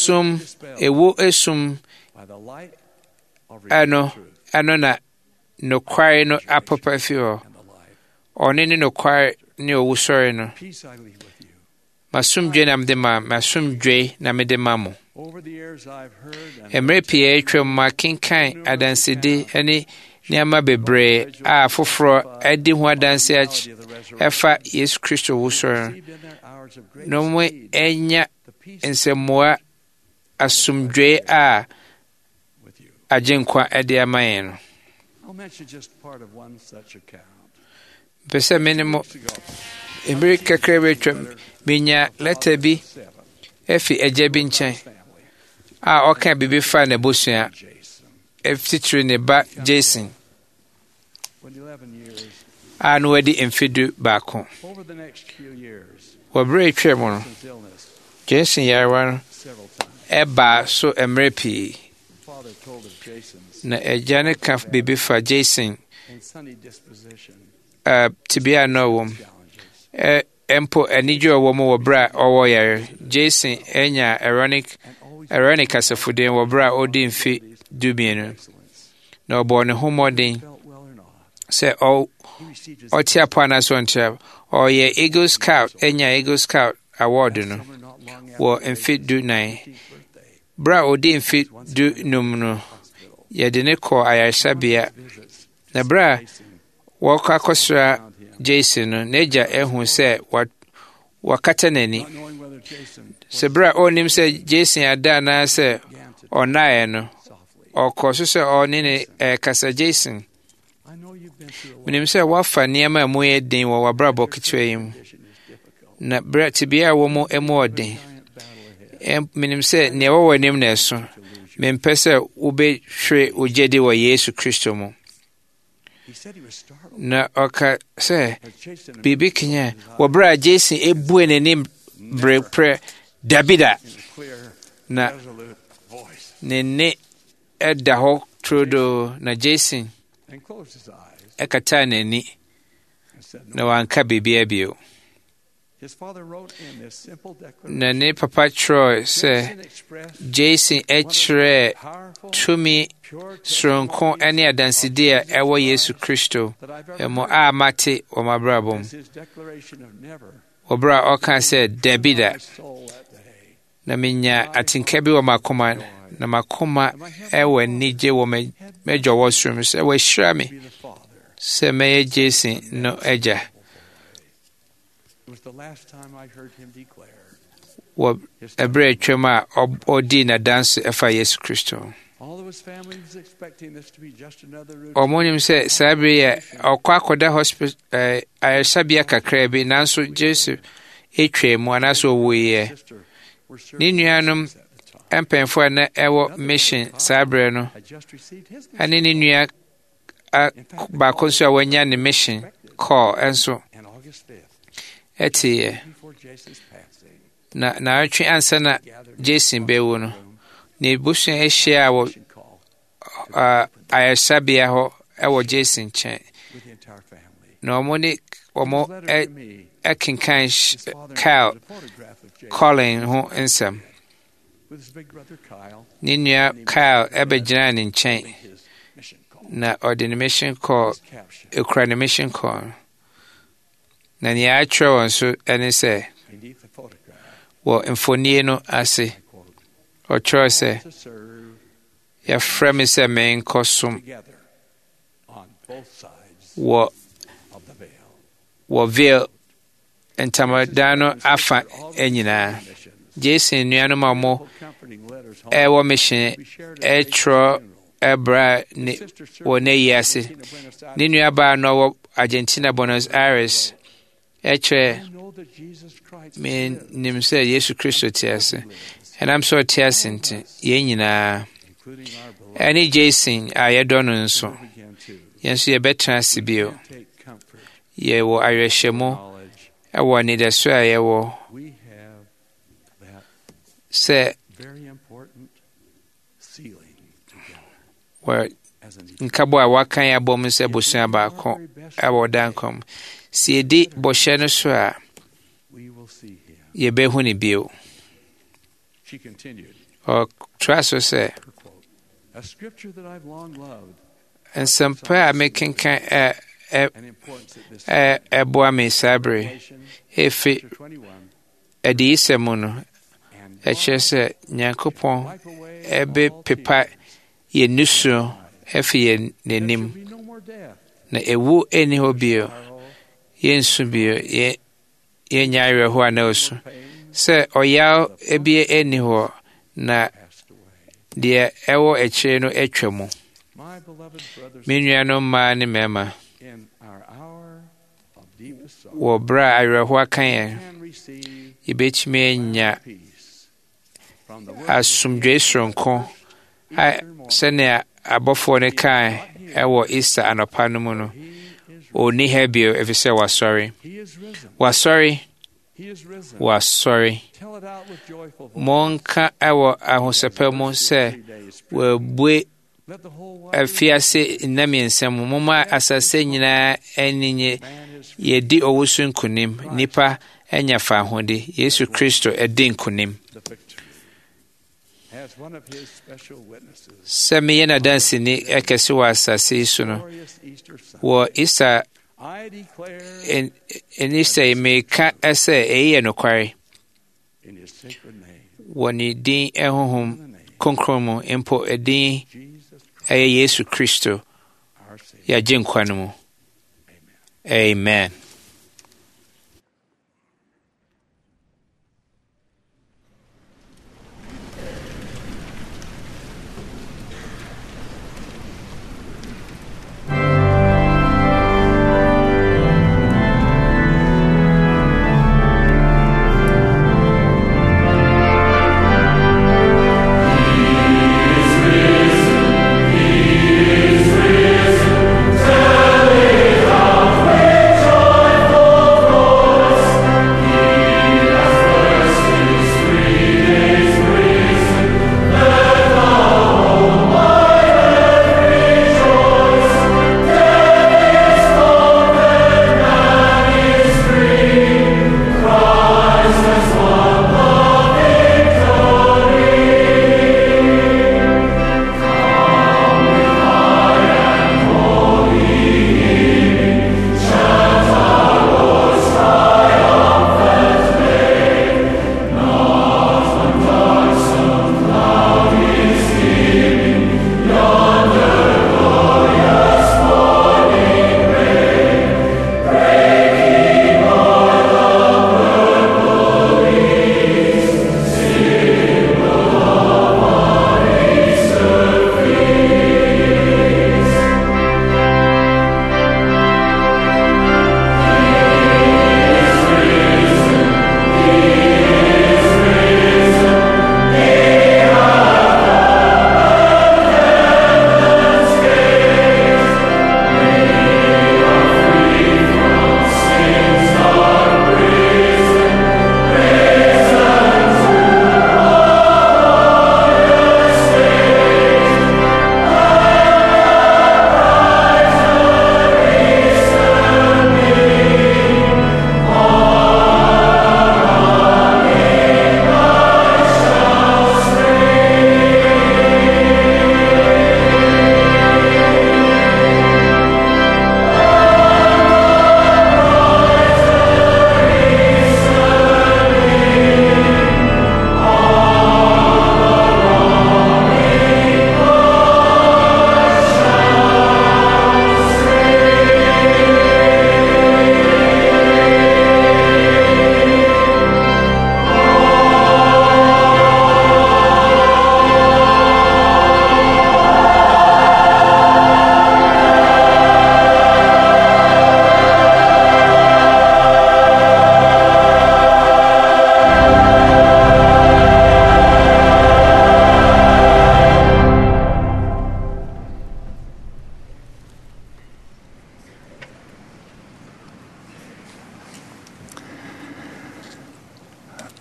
ewu esum by the light of ɛno revealed truth na nokware no apapa fi hɔ. and the life. Ɔne ne nokware ne owusɔre no Peace I leave with you. masomdwe na mede ma masomdwe na mede ma mo. Over the years I've heard and Mmerɛ pii atwam makenkan adansedi ne nneɛma bebree a foforɔ adi ho adanse ɛfa Yesu Kristo wusɔre no. received in their hours of great Na ɔmo need anya the peace nsɛmmoa asomdwe a with you. agye nkwa de ama yɛn no. I'll mention just part of one such account. Mpɛ sɛ me ne mo Weeks ago, mmerɛ kakra bi atwam menya lɛta bi 7, afi agya bi nkyɛn family, a ɔka biribi fa n'abusua Jason. titiri ne ba Jason When 11 years, a na wadi mfe baako. over the next few years, Wɔ berɛ atwa mu no his illness Jason yarewa no several times. ɛbaa so mmerɛ pii Father told of Jason's na agya no ka biribi fa Jason and sunny disposition tibia a na ɔwɔ mu. challenges, Mpo anigye a ɔwɔ mu wɔ berɛ a ɔwɔ yare. Jason anya and ɛrɛ always ne kasafuden wɔ berɛ a ɔdi mfe 12 excellence. na ɔbɔɔ ne ho mmɔden Felt well or not, sɛ he received his ɔte apɔ anaasɛ ɔnte apɔ. Ɔyɛ Eagle Scout anya Eagle Scout award no summer not long wɔ after mfe Jason's 19. 15th birthday. Berɛ a ɔdi mfe 15 no Hospital. yɛde ne kɔ ayaresabea. Visits. Na berɛ a Jason wɔkɔ akɔsra found him, Jason no n'agya ehu sɛ wakata n'ani. not knowing whether Jason Sɛ berɛ a ɔnnim sɛ Jason ada anaasɛ began to ɔnaeɛ no softly. ɔkɔ so sɛ ɔne ne kasa. Jason, I know you've been through a lot. menim sɛ woafa nneɛma a mu yɛ den wɔ w'abrabɔ ketewa yi mu Condition is difficult. na berɛ tebea a wɔ mu ɔden. Giant battle ahead. Menim sɛ nea ɛwɔ w'anim na ɛso. Mempɛ sɛ wobɛhwere wo gyedi wɔ Yesu Kristo mu. He said he was startled. Na ɔka sɛ As Jason biribi kenya wɔ berɛ a Jason ebue n'anim berɛprɛ Dabida in a clear, na resolute voice ne nne ɛda hɔ turodoo na Jason and closed his eyes ɛkataa n'ani and said na no. wanka biribiara bio. His father wrote in this simple Na declaration. ne papa kyerɛɛ sɛ Jason expressed Jason ɛkyerɛɛ powerful, tumi pure soronko testimony ne adansedi a ɛwɔ Yesu Kristo that I've ever ɛmu heard. a mate wɔ m'abrabɔ mu. As his declaration of never Wɔ berɛ a ɔka sɛ Dabida my soul that day. na menya atenka bi wɔ m'akoma na m'akoma ɛwɔ anigye wɔ m'adwɔwɔ soro mu sɛ wɔahyira me Be the Father. sɛ mɛyɛ Jason no agya. It was the last time I heard him declare Wɔ his ɛberɛ atwam a ɔdii n'adanse ɛfa Yesu Kristo. Although his family was expecting this to be just another routine, Ɔmo nim sɛ saa bere yɛ ɔkɔ akɔda ayaresabea kakra bi nanso Joseph ɛtwa mu anaasɛ ɔwuiɛ. sister were Ne serving nuanom at the time. mpanyinfo na ɛwɔ mission saa bere no ane ne nua baako nso a wanya ne mission call nso ɛte na atwe ansa na Jason bɛwu no na ebusua ahyia wɔ ayɛsabea hɔ ɛwɔ Jason nkyɛn na ɔmo ɛkenkan Kyle Colin ho nsɛm ne nua Kyle ɛbɛgyina ne nkyɛn na ɔde ne mission call ekura ne mission call na nea atwerɛ wɔn so ɛne sɛ wɔ mfonie no ase ɔtwerɛ sɛ yɛfrɛ me sɛ menkɔ som wɔ veil ntamadan no afa nyinaa. Jason nuanom a ɔmo ɛwɔ mission ɛtwerɛ ɛbra wɔ n'ayi ase. Ne nuabaa no ɔwɔ Argentina, Buenos Aires ɛkyerɛ menim sɛ Yesu Kristo te ase ɛnam sɛ ɔte ase nti yɛn nyinaa ɛne Jason a yɛdɔ no nso yɛn nso yɛbɛtena ase bio. Yɛwɔ awerɛhyɛmu ɛwɔ anidaso a yɛwɔ sɛ nkabɔ a wakan abɔ mu sɛ bosua baako ɛwɔ dankɔm sɛ yɛdi bɔhyɛ no so a yɛbɛhu ne bio. Ɔtoa so sɛ nsɛmpa a mekenkan ɛboa me saa bere ɛfi adiyisɛm mu no ɛkyerɛ sɛ Nyankopɔn ɛbɛpepa yɛn nusuo ɛfi yɛn n'anim na ewu ɛnni hɔ bio yɛnsu bio yɛnya awerɛhoɔ a na osu sɛ ɔyaw ebi ɛnni hɔ na deɛ ɛwɔ akyire no atwa mu. Me nuanom mmaa ne mmarima wɔ bere a awerɛhoɔ aka yɛn yɛbɛtumi anya asomdwoe soronko sɛnea abɔfoɔ no kae ɛwɔ Easter anɔpa no mu no ɔnni ha bio ɛfiri sɛ wasɔre. Monka ɛwɔ ahosɛpɛ mu sɛ wɔabue afiase nna mmiɛnsa mu momma asase nyinaa aninye yɛdi ɔwo so nkonim nnipa anya faahode Yesu Kristo ɛdi nkonim. Sɛ meyɛ n'adanseni ɛkɛse wɔ asase yi so no wɔ Easter ɛnisa meka ɛsɛ ɛyɛ yɛ nokware wɔ ne din ɛhohom kronkron mu mpo ɛdin ɛyɛ Yesu Kristo yɛagye nkwa no mu. Amen. Joy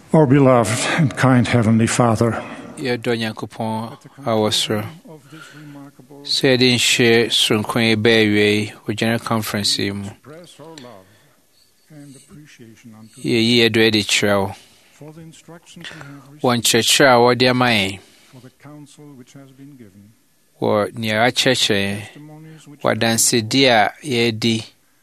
Our beloved and kind Heavenly Father, Yɛdɔ Nyankopɔn a wɔ soro, sɛ yɛde nhyɛ soronko yi baa awiei wɔ General Conference yi mu. Yɛyi yɛdɔ yɛde kyerɛ wo wɔ nkyerɛkyerɛ a wɔde ama yɛn wɔ nea akyerɛkyerɛ yɛn wɔ adansedie a yɛadi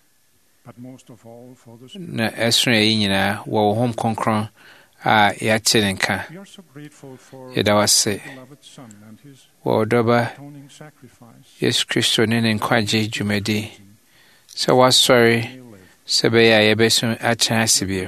na ɛsono yɛyi nyinaa wɔ wo Honhom Kronkron a yɛate ne nka. Yɛda wo ase wɔ ɔdɔba Yesu Kristo ne ne nkwagye dwumadi sɛ woasɔre sɛ bɛyɛ a yɛbɛso atena ase bio.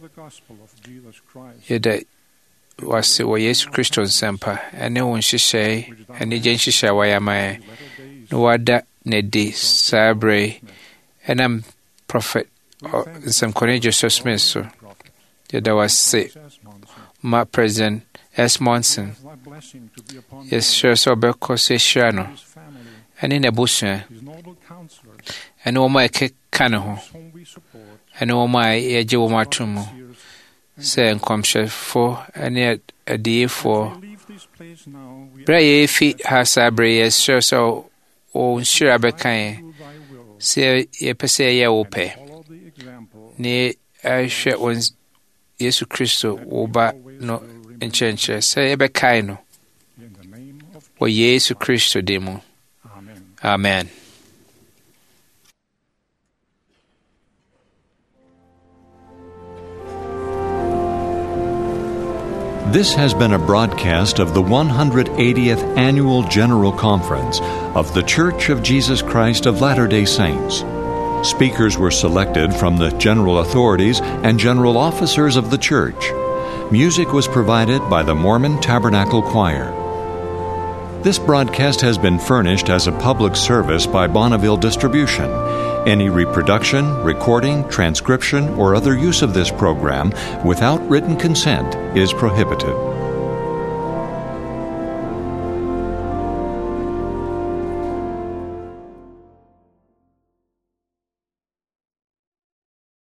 Yɛda wo ase wɔ Yesu Kristo nsɛmpa ɛne wo nhyehyɛe anigye nhyehyɛe a wɔayɛ ama yɛn na wɔada n'adi saa berɛ yi ɛnam Prophet Nsɛmkɔne Joseph Smith so. Yɛda wo ase ma President S. Monson. Yɛsrɛ sɛ ɔbɛkɔ so ahyira no ɛne n'abusua ɛne wɔn a ɛkeka ne ho ɛne wɔn a yɛgye wɔn ato mu sɛ nkɔmhyɛfo ɛne adiyifoɔ. Berɛ a yɛfi ha saa berɛ yi, yɛsrɛ sɛ wo nhyira bɛka yɛn sɛ yɛpɛ sɛ yɛyɛ wo pɛ ne ahwɛ wɔn Yesu Kristo wo ba no nkyerɛnkyerɛ sɛ yɛbɛkae no wɔ Yesu Kristo din mu. Amen. This has been a broadcast of the 180th Annual General Conference of The Church of Jesus Christ of Latter-day Saints. Speakers were selected from the general authorities and general officers of the church. Music was provided by the Mormon Tabernacle Choir. This broadcast has been furnished as a public service by Bonneville Distribution. Any reproduction, recording, transcription, or other use of this program without written consent is prohibited.